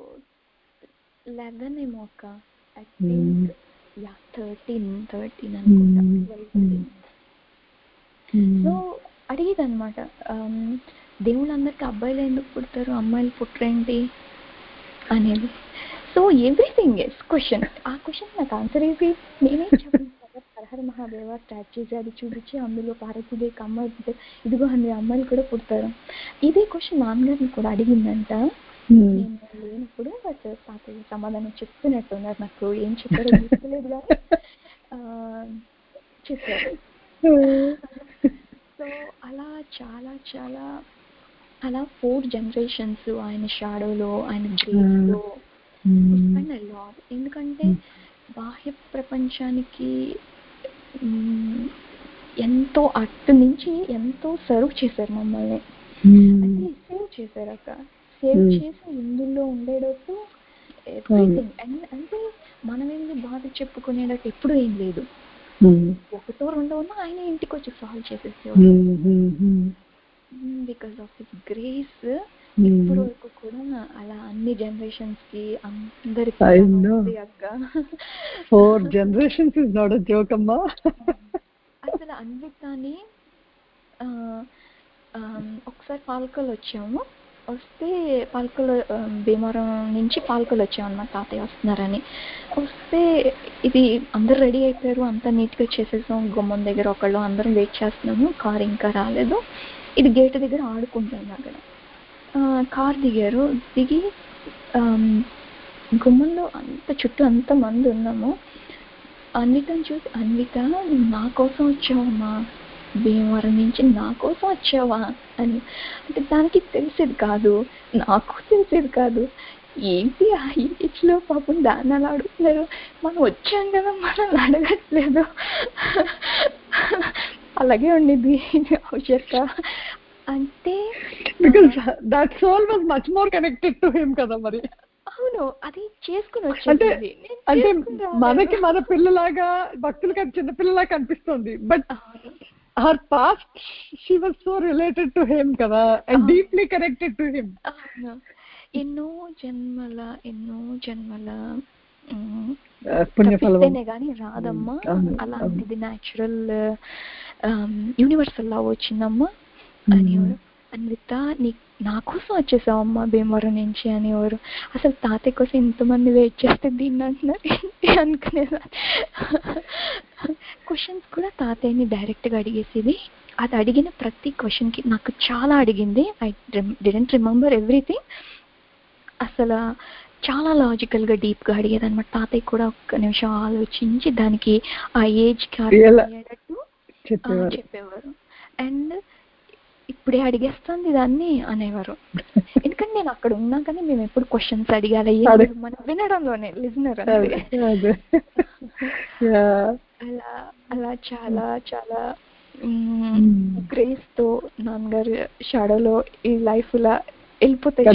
లెవెన్ ఏమో అక్క, I think. Yeah thirteen thirteen అనుకుంటా. సో అడిగేదన్నమాట, దేవుళ్ళందరికీ అబ్బాయిలు ఎందుకు పుడతారు, అమ్మాయిలు పుట్టరేంటి అనేది. So everything is question. ఆ క్వశ్చన్ నాకు ఆన్సర్ ఏంటి, నేనేం చెప్పను. హరహర మహాదేవ స్టాచ్యూస్ అది చూపించి అందులో పార్వతీదేవికి అమ్మాయి పుట్టారు, ఇదిగో అన్ని అమ్మాయిలు కూడా పుడతారు. ఇదే క్వశ్చన్ నాన్నగారిని కూడా అడిగిందంట. నేను లేనప్పుడు తాతయ్య సమాధానం చెప్తున్నట్టున్నారు, నాకు ఏం చెప్పారో గుర్తులేదు కానీ చెప్పారు. సో అలా చాలా చాలా అలా ఫోర్ జనరేషన్స్ ఆయన షాడోలో, ఆయన గ్రేస్లో స్పెండ్ అ లాట్. ఎందుకంటే బాహ్య ప్రపంచానికి ఎంతో అటు నుంచి ఎంతో సర్వ్ చేశారు మమ్మల్ని, అంటే సేవ్ చేశారు అక్క. సేవ్ చేసి ఇందులో ఉండేటట్టు ఎవ్రీథింగ్. అండ్ అంటే మనం ఏంటి బాధ చెప్పుకునేటట్టు ఎప్పుడు ఏం లేదు, ఒకటో రెండో ఉన్నా ఆయన ఇంటికి వచ్చి సాల్వ్ చేసేసేవాడు. బికాస్ ఆఫ్ హిస్ గ్రేస్ ఇప్పుడు వరకు కూడా అలా అన్ని జనరేషన్స్ కి అందరికి అక్క. Four generations is not a joke అమ్మా. అసలు అన్వితాని ఒకసారి పాలకొల్లు వచ్చాము, వస్తే పాలకొల్లు భీమవరం నుంచి పాలకొల్లు వచ్చాము అన్నమాట, తాతయ్య వస్తున్నారని. వస్తే ఇది అందరు రెడీ అయిపోయారు, అంతా నీట్గా చేసేసాం. గుమ్మం దగ్గర ఒకళ్ళు అందరం వెయిట్ చేస్తున్నాము, కార్ ఇంకా రాలేదు. ఇది గేట్ దగ్గర ఆడుకుంటాను అక్కడ. కార్ దిగారు, దిగి గుమ్మంలో అంత చుట్టూ అంత మంది ఉన్నాము. అన్వితని చూసి, అన్విత నా కోసం వచ్చావమ్మా, భీమవరం నుంచి నా కోసం వచ్చావా అని. అంటే దానికి తెలిసేది కాదు, నాకు తెలిసేది కాదు. ఏంటి ఆ ఏజ్లో పాపం దాన్ని అలా అడుగుతున్నారు, మనం వచ్చాం కదా మనల్ని అడగట్లేదు. అలాగే ఉండేది అవసరక. అంటే because that soul was much more connected to him కదా మరి. అవును, అది చేసుకుని వచ్చేది. అంటే మనకి మన పిల్లలాగా భక్తులకి అది చిన్న పిల్లలాగా కనిపిస్తుంది, but her past she was so related to him కదా, and deeply connected to him. ఎన్నో జన్మల ఎన్నో జన్మల పుణ్యఫలమే గానీ రాదమ్మా అలాంటిది, న్యాచురల్ యూనివర్సల్ లవ్ వచ్చిందమ్మా అనేవారు. అన్విత నీ నా కోసం వచ్చేసావమ్మా భీమవరం నుంచి అనేవారు. అసలు తాతయ్య కోసం ఇంతమంది వెయిట్ చేస్తే దీన్ని అంటున్నారు అనుకునేదాన్ని. క్వశ్చన్స్ కూడా తాతయ్యని డైరెక్ట్గా అడిగేసేది. అది అడిగిన ప్రతి క్వశ్చన్కి నాకు చాలా అడిగింది. I didn't remember everything. అసలు చాలా లాజికల్గా డీప్గా అడిగేది అనమాట. తాతయ్య కూడా ఒక్క నిమిషం ఆలోచించి దానికి ఆ ఏజ్కి అయ్యేటట్టు చెప్పేవారు. అండ్ ఇప్పుడే అడిగేస్తుంది దాన్ని అనేవారు. ఎందుకంటే నేను అక్కడ ఉన్నా కానీ మేము ఎప్పుడు క్వశ్చన్స్ అడిగాలి మనం వినడంలోనే లిజనర్ అంటే. అలా అలా చాలా చాలా గ్రేస్ తో నాన్నగారు షాడోలో ఈ లైఫ్ లా వెళ్ళిపోతాయి.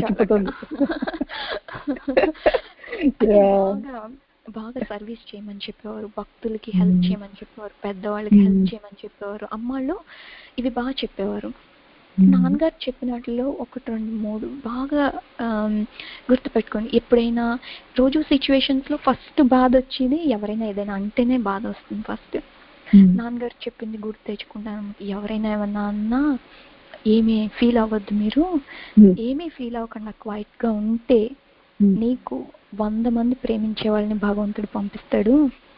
బాగా బాగా సర్వీస్ చేయమని చెప్పేవారు, భక్తులకి హెల్ప్ చేయమని చెప్పేవారు, పెద్దవాళ్ళకి హెల్ప్ చేయమని చెప్పేవారు. అమ్మాళ్ళు ఇవి బాగా చెప్పేవారు. నాన్నగారు చెప్పినట్లో ఒకటి రెండు మూడు బాగా గుర్తుపెట్టుకోండి. ఎప్పుడైనా రోజు సిచ్యువేషన్స్లో ఫస్ట్ బాధ వచ్చేది ఎవరైనా ఏదైనా అంటేనే బాధ వస్తుంది. ఫస్ట్ నాన్నగారు చెప్పింది గుర్తు తెచ్చుకుంటాను. ఎవరైనా ఏమన్నా అన్నా ఏమీ ఫీల్ అవ్వద్దు, మీరు ఏమీ ఫీల్ అవ్వకుండా క్వైట్గా ఉంటే నీకు వంద మంది ప్రేమించే వాళ్ళని భగవంతుడు పంపిస్తాడు.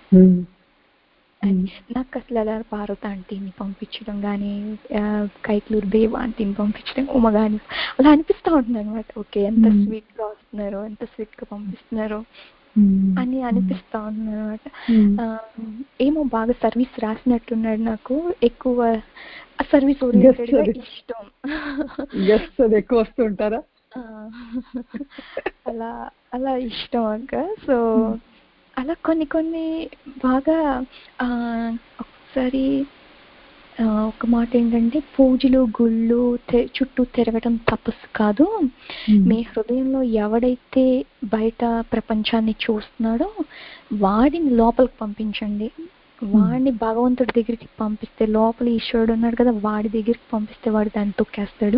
నాకు అసలు అలా పార్వతి ఆంటీని పంపించడం కానీ, కైట్లూరు దేవ ఆంటీని పంపించడం, ఉమ కానీ అలా అనిపిస్తూ ఉంటుంది అనమాట. ఓకే, ఎంత స్వీట్గా వస్తున్నారు, ఎంత స్వీట్గా పంపిస్తున్నారు అని అనిపిస్తూ ఉంటుంది అనమాట. ఏమో బాగా సర్వీస్ రాసినట్టున్నాడు. నాకు ఎక్కువ సర్వీస్ ఓరియంటెడ్గా ఇష్టం. ఎక్కువ వస్తుంటారా? అలా అలా ఇష్టం అక్క. సో అలా కొన్ని కొన్ని బాగా ఒకసారి ఒక మాట ఏంటంటే, పూజలు గుళ్ళు చుట్టూ తిరగడం తపస్సు కాదు, మీ హృదయంలో ఎవడైతే బయట ప్రపంచాన్ని చూస్తున్నాడో వాడిని లోపలికి పంపించండి. వాడిని భగవంతుడి దగ్గరికి పంపిస్తే, లోపల ఈశ్వరుడు ఉన్నాడు కదా, వాడి దగ్గరికి పంపిస్తే వాడు దాన్ని తొక్కేస్తాడు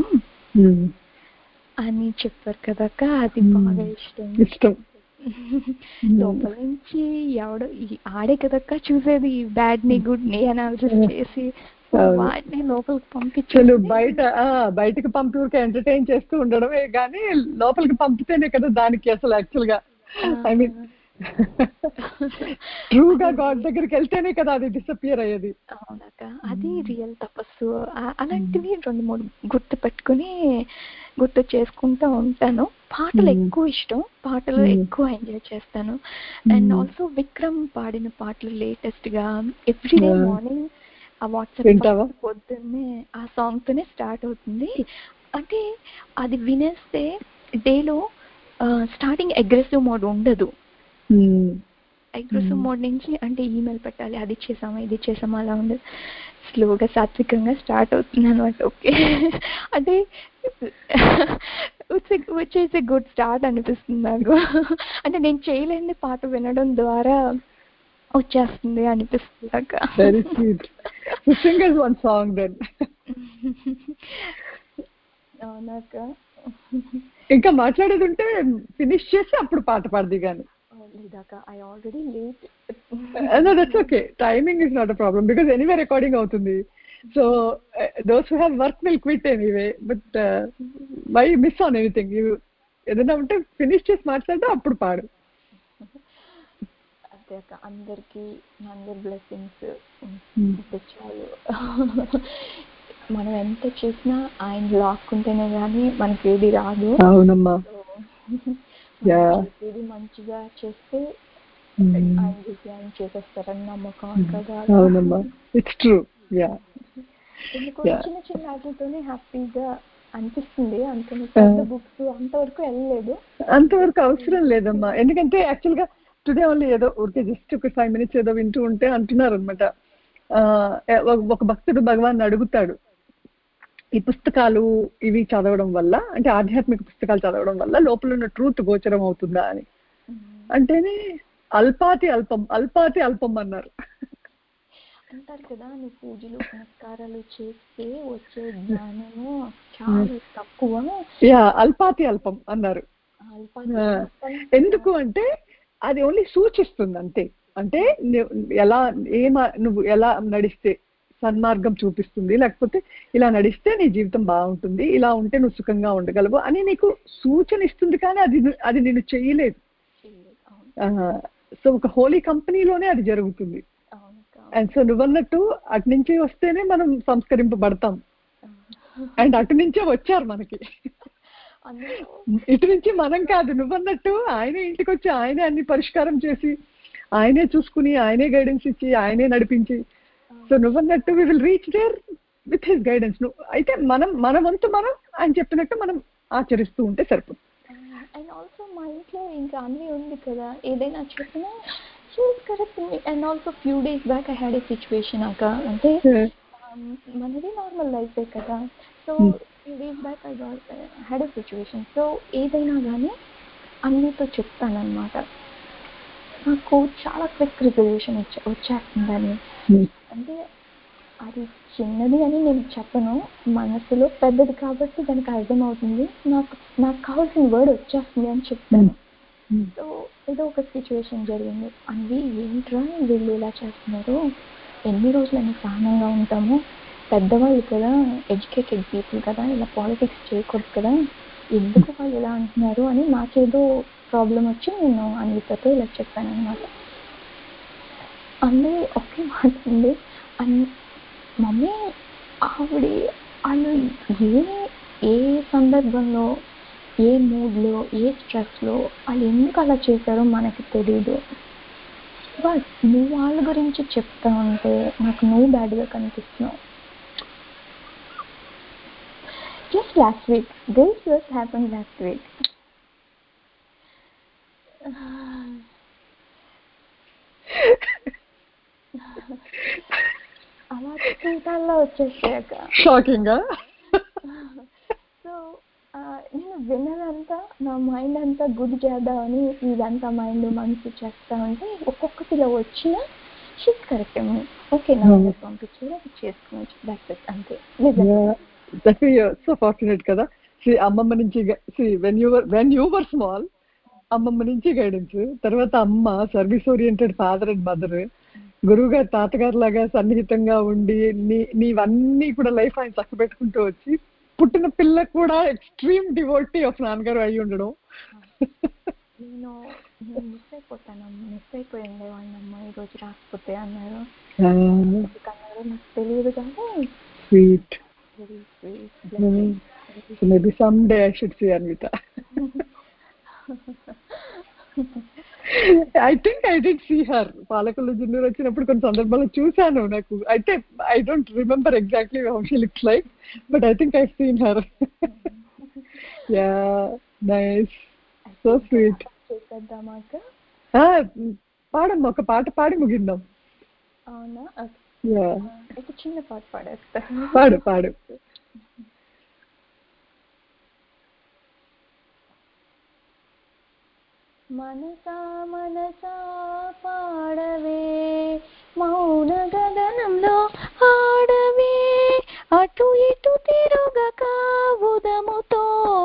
అని చెప్పారు కదక్క. అది బాగా ఇష్టం ఇష్టం లోపల నుంచి ఎవడు ఆడే కదక్క చూసేది, బ్యాడ్ ని గుడ్ ని అనాలిసిస్ చేసి వాటిని లోపలికి పంపించాలి. బయట బయటకు పంపి ఊరికే ఎంటర్టైన్ చేస్తూ ఉండడమే కానీ లోపలికి పంపితేనే కదా దానికి అసలు యాక్చువల్ గా ఐ మీన్ ట్రూగా గాడ్ దగ్గరికి వెళ్తేనే కదా అది డిసపియర్ అయ్యేది. అవునక్క, అది రియల్ తపస్సు. అలాంటివి రెండు మూడు గుర్తు పెట్టుకుని గుర్తు చేసుకుంటూ ఉంటాను. పాటలు ఎక్కువ ఇష్టం, పాటలు ఎక్కువ ఎంజాయ్ చేస్తాను. అండ్ ఆల్సో విక్రమ్ పాడిన పాటలు లేటెస్ట్ గా ఎవ్రీడే మార్నింగ్ ఆ వాట్సాప్ పొద్దున్నే ఆ సాంగ్ తోనే స్టార్ట్ అవుతుంది. అంటే అది వినేస్తే డేలో స్టార్టింగ్ అగ్రెసివ్ మోడ్ ఉండదు. అగ్రెసివ్ మోడ్ నుంచి అంటే ఈమెయిల్ పెట్టాలి, అది చేసామా ఇది చేసామా అలా ఉండదు, స్లోగా సాత్వికంగా స్టార్ట్ అవుతుంది అనమాట. ఓకే, అంటే which is a good start అనిపిస్తుంది నాకు. అంటే నేను చేయలేని పాట వినడం ద్వారా వచ్చేస్తుంది అనిపిస్తుంది అక్క. Very sweet. Sing us one song then. అవునాక. ఇంకా మాట్లాడేది ఉంటే ఫినిష్ చేసి అప్పుడు పాట పాడది కానీ. లేదాక, I already late. No, that's okay. Timing is not a problem because anyway recording అవుతుంది. So uh, those who have work will quit anyway. But uh, why miss on anything? You ఏదైనా ఉంటే finish చేసి మాట్లాడితే అప్పుడు పాడు. అదే అక్క, అందరికి అందరి బ్లెస్సింగ్స్ చాలు. మనం ఎంత చేసినా ఆయన లాక్కుంటేనే కానీ మనకి ఏది రాదు. అవునమ్మా. చేసేది మంచిగా చేస్తే ఆయన విజయాన్ని చేసేస్తారని నమ్మకం కదా. అవునమ్మా, ఇట్స్ ట్రూ. యా, ఎందుకు చిన్న చిన్న వాటితోనే హ్యాపీగా అనిపిస్తుంది. అంత పెద్ద బుక్స్ అంతవరకు వెళ్ళలేదు, అంతవరకు అవసరం లేదమ్మా. ఎందుకంటే యాక్చువల్ గా టుడే ఓన్లీ ఏదో ఊరికే జస్ట్ ఒక ఫైవ్ మినిట్స్ ఏదో వింటూ ఉంటే అంటున్నారు అనమాట. ఒక భక్తుడు భగవాన్ అడుగుతాడు, ఈ పుస్తకాలు ఇవి చదవడం వల్ల, అంటే ఆధ్యాత్మిక పుస్తకాలు చదవడం వల్ల లోపల ఉన్న ట్రూత్ గోచరం అవుతుందా అని. అంటేనే అల్పాతి అల్పం అల్పాతి అల్పం అన్నారు. అంటారు కదా, నువ్వు పూజలు పునస్కారాలు చేస్తే వచ్చే జ్ఞానము చాలా తక్కువ. యా, అల్పాతి అల్పం అన్నారు. ఎందుకు అంటే అది ఓన్లీ సూచిస్తుంది అంతే. అంటే ఎలా ఏమ నువ్వు ఎలా నడిస్తే సన్మార్గం చూపిస్తుంది, లేకపోతే ఇలా నడిస్తే నీ జీవితం బాగుంటుంది, ఇలా ఉంటే నువ్వు సుఖంగా ఉండగలవు అని నీకు సూచన ఇస్తుంది. కానీ అది అది నేను చేయలేదు. సో ఒక హోలీ కంపెనీలోనే అది జరుగుతుంది. అండ్ సో నువ్వన్నట్టు అటు నుంచి వస్తేనే మనం సంస్కరింపబడతాం. అండ్ అటు నుంచే వచ్చారు మనకి, ఇటు నుంచి మనం కాదు. నువ్వన్నట్టు ఆయనే ఇంటికి వచ్చి ఆయనే అన్ని పరిష్కారం చేసి ఆయనే చూసుకుని ఆయనే గైడెన్స్ ఇచ్చి ఆయనే నడిపించి, సో నువ్వన్నట్టు we will reach there with his guidance. నువ్వు అయితే మనం మన వంతు మనం ఆయన చెప్పినట్టు మనం ఆచరిస్తూ ఉంటే సరిపోతుంది. అండ్ ఆల్సో మా ఇంట్లో ఇంకా అన్నీ ఉంది కదా, ఏదైనా చెప్పినా correct. And also few days back I had a situation అక్క, అంటే మనది నార్మల్ లైఫే కదా. So few days back I got had a situation. So ఏదైనా కానీ అన్నితో చెప్తానమాట. నాకు చాలా క్విక్ రిజల్యూషన్ వచ్చే వచ్చేస్తుందని. అంటే అది చిన్నది అని నేను చెప్పను, మనసులో పెద్దది కాబట్టి దానికి అర్థమవుతుంది. నాకు నాకు కావాల్సిన వర్డ్ వచ్చేస్తుంది అని చెప్తాను. సో ఏదో ఒక సిచ్యువేషన్ జరిగింది, అవి ఏంట్రా వీళ్ళు ఇలా చేస్తున్నారు, ఎన్ని రోజులని సహనంగా ఉంటాము, పెద్దవాళ్ళు కదా, ఎడ్యుకేటెడ్ పీపుల్ కదా, ఇలా పాలిటిక్స్ చేయకూడదు కదా, ఎందుకు వాళ్ళు ఇలా అంటున్నారు అని నాకేదో ప్రాబ్లం వచ్చి నేను అన్వితతో ఇలా చెప్పాను అనమాట. అందుకే ఒకే మాట ఉంది, అన్ మమ్మీ ఆవిడ వాళ్ళు ఏ ఏ సందర్భంలో, ఏ మూడ్లో, ఏ స్ట్రెస్లో వాళ్ళు ఎందుకు అలా చేశారో మనకి తెలీదు. బట్ నువ్వు వాళ్ళ గురించి చెప్తా ఉంటే నాకు నువ్వు బ్యాడ్గా కనిపిస్తున్నావు. Just last week, this just happened last week. అలా చూడాల్లో వచ్చేసాక షాకింగ్. సో నేను విన్నదంతా నా మైండ్ అంతా గుడ్ చేద్దామని ఇదంతా మైండ్ మనసు చేస్తా ఉంటే ఒక్కొక్కటి ఇలా వచ్చిన షీట్ కరెక్ట్ ఏమో ఓకే నా పంపించారు, అది చేసుకోవచ్చు, దట్స్ అంతే. That way you're so fortunate kada. See అమ్మమ్మ నుంచి see when you were when you were small అమ్మమ్మ నుంచి గైడెన్స్, తర్వాత అమ్మ service oriented father and mother, గురువు గారు తాతగారు లాగా సన్నిహితంగా ఉండి నీ నీవన్నీ కూడా లైఫ్ ఆయన చక్క పెట్టుకుంటూ వచ్చి పుట్టిన పిల్ల కూడా ఎక్స్ట్రీమ్ డివోటీ ఆఫ్ నాన్నగారు అయి ఉండడం. నేను నేను మిస్ అయిపోతాను, మిస్ అయిపోయి ఉండేవాడిని అమ్మ ఈరోజు రాకపోతే అన్నారు అన్నారు నాకు తెలియదు కానీ sweet. So maybe someday I should see Anvita. I think I did see her. Palakulu Junior వచ్చినప్పుడు కొన్ని సందర్భాల్లో చూశాను. నాకు అయితే I don't remember exactly how she looks like, but I think I've seen her. Yeah, nice. So sweet. చేద్దామాక పాడమ్మా, ఒక పాట పాడి ముగిద్దాం. అవునా? యా, ఒక చిన్న పాట పాడేస్తా. పాడు పాడు. మనసా మనసా పాడవే, మౌన గగనంలో ఆడవే, అటు ఇటు తిరుగక ఉదముతో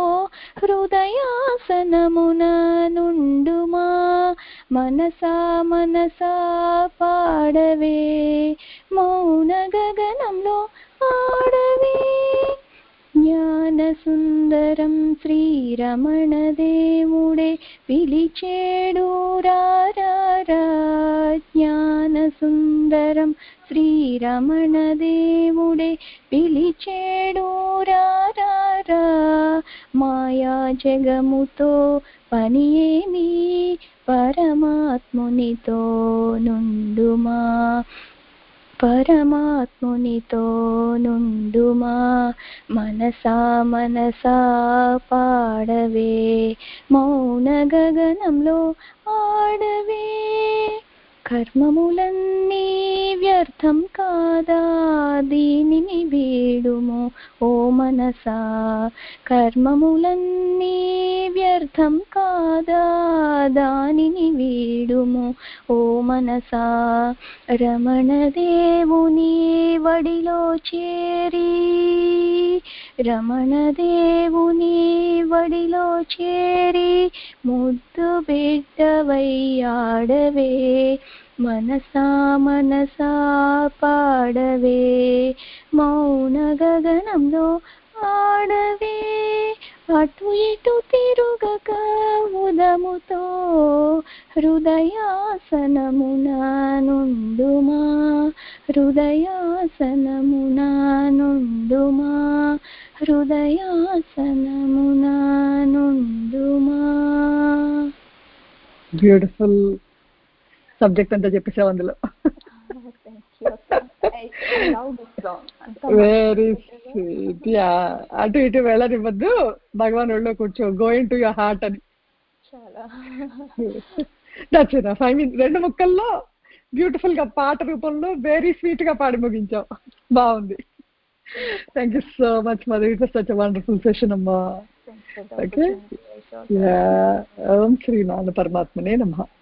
హృదయాసనమున నుండుమా. మనసా మనసా పాడవే, మౌన గగనంలో ఆడవే. జ్ఞాన సుందరం శ్రీరమణ దేవుడే పిలిచేడు రారా. జ్ఞాన సుందరం శ్రీరమణ దేవుడే పిలిచేడు రారా. మాయా జగముతో పని ఏమి, పరమాత్మునితో నుండుమా. పరమాత్మునితో నుండుమా. మనసా మనసా పాడవే, మౌన గగనంలో ఆడవే. కర్మములన్నీ వ్యర్థం కాదా, దీనిని వీడుము ఓ మనసా. కర్మములన్నీ వ్యర్థం కాదా, దానిని వీడుము ఓ మనసా. రమణ దేవుని వడిలో చేరి, రమణ దేవుని వడిలో చేరి ముద్దు బిడ్డవై ఆడవే. మనసా మనసా పాడవే, మౌన గగనంలో ఆడవే. అటు ఇటు తిరుగక ఉదముతో హృదయాసనమున నుండుమా. హృదయాసనమున నుండుమా. హృదయాసనమున నుండుమా. బ్యూటిఫుల్ సబ్జెక్ట్ అంతా చెప్పేసావు అందులో. Very sweet. యా, అటు ఇటు వెళ్ళనివ్వద్దు, భగవాన్ ఒళ్ళో కూర్చో, గోయింగ్ టు యువర్ హార్ట్ అని. That's enough. ఐ మీన్ రెండు ముక్కల్లో బ్యూటిఫుల్ గా పాట రూపంలో వెరీ స్వీట్ గా పాడి ముగించావు. బాగుంది. Thank you so much mother. It was such a wonderful session అమ్మా. ఓకే, ఓం శ్రీ నాన్న పరమాత్మనే నమః.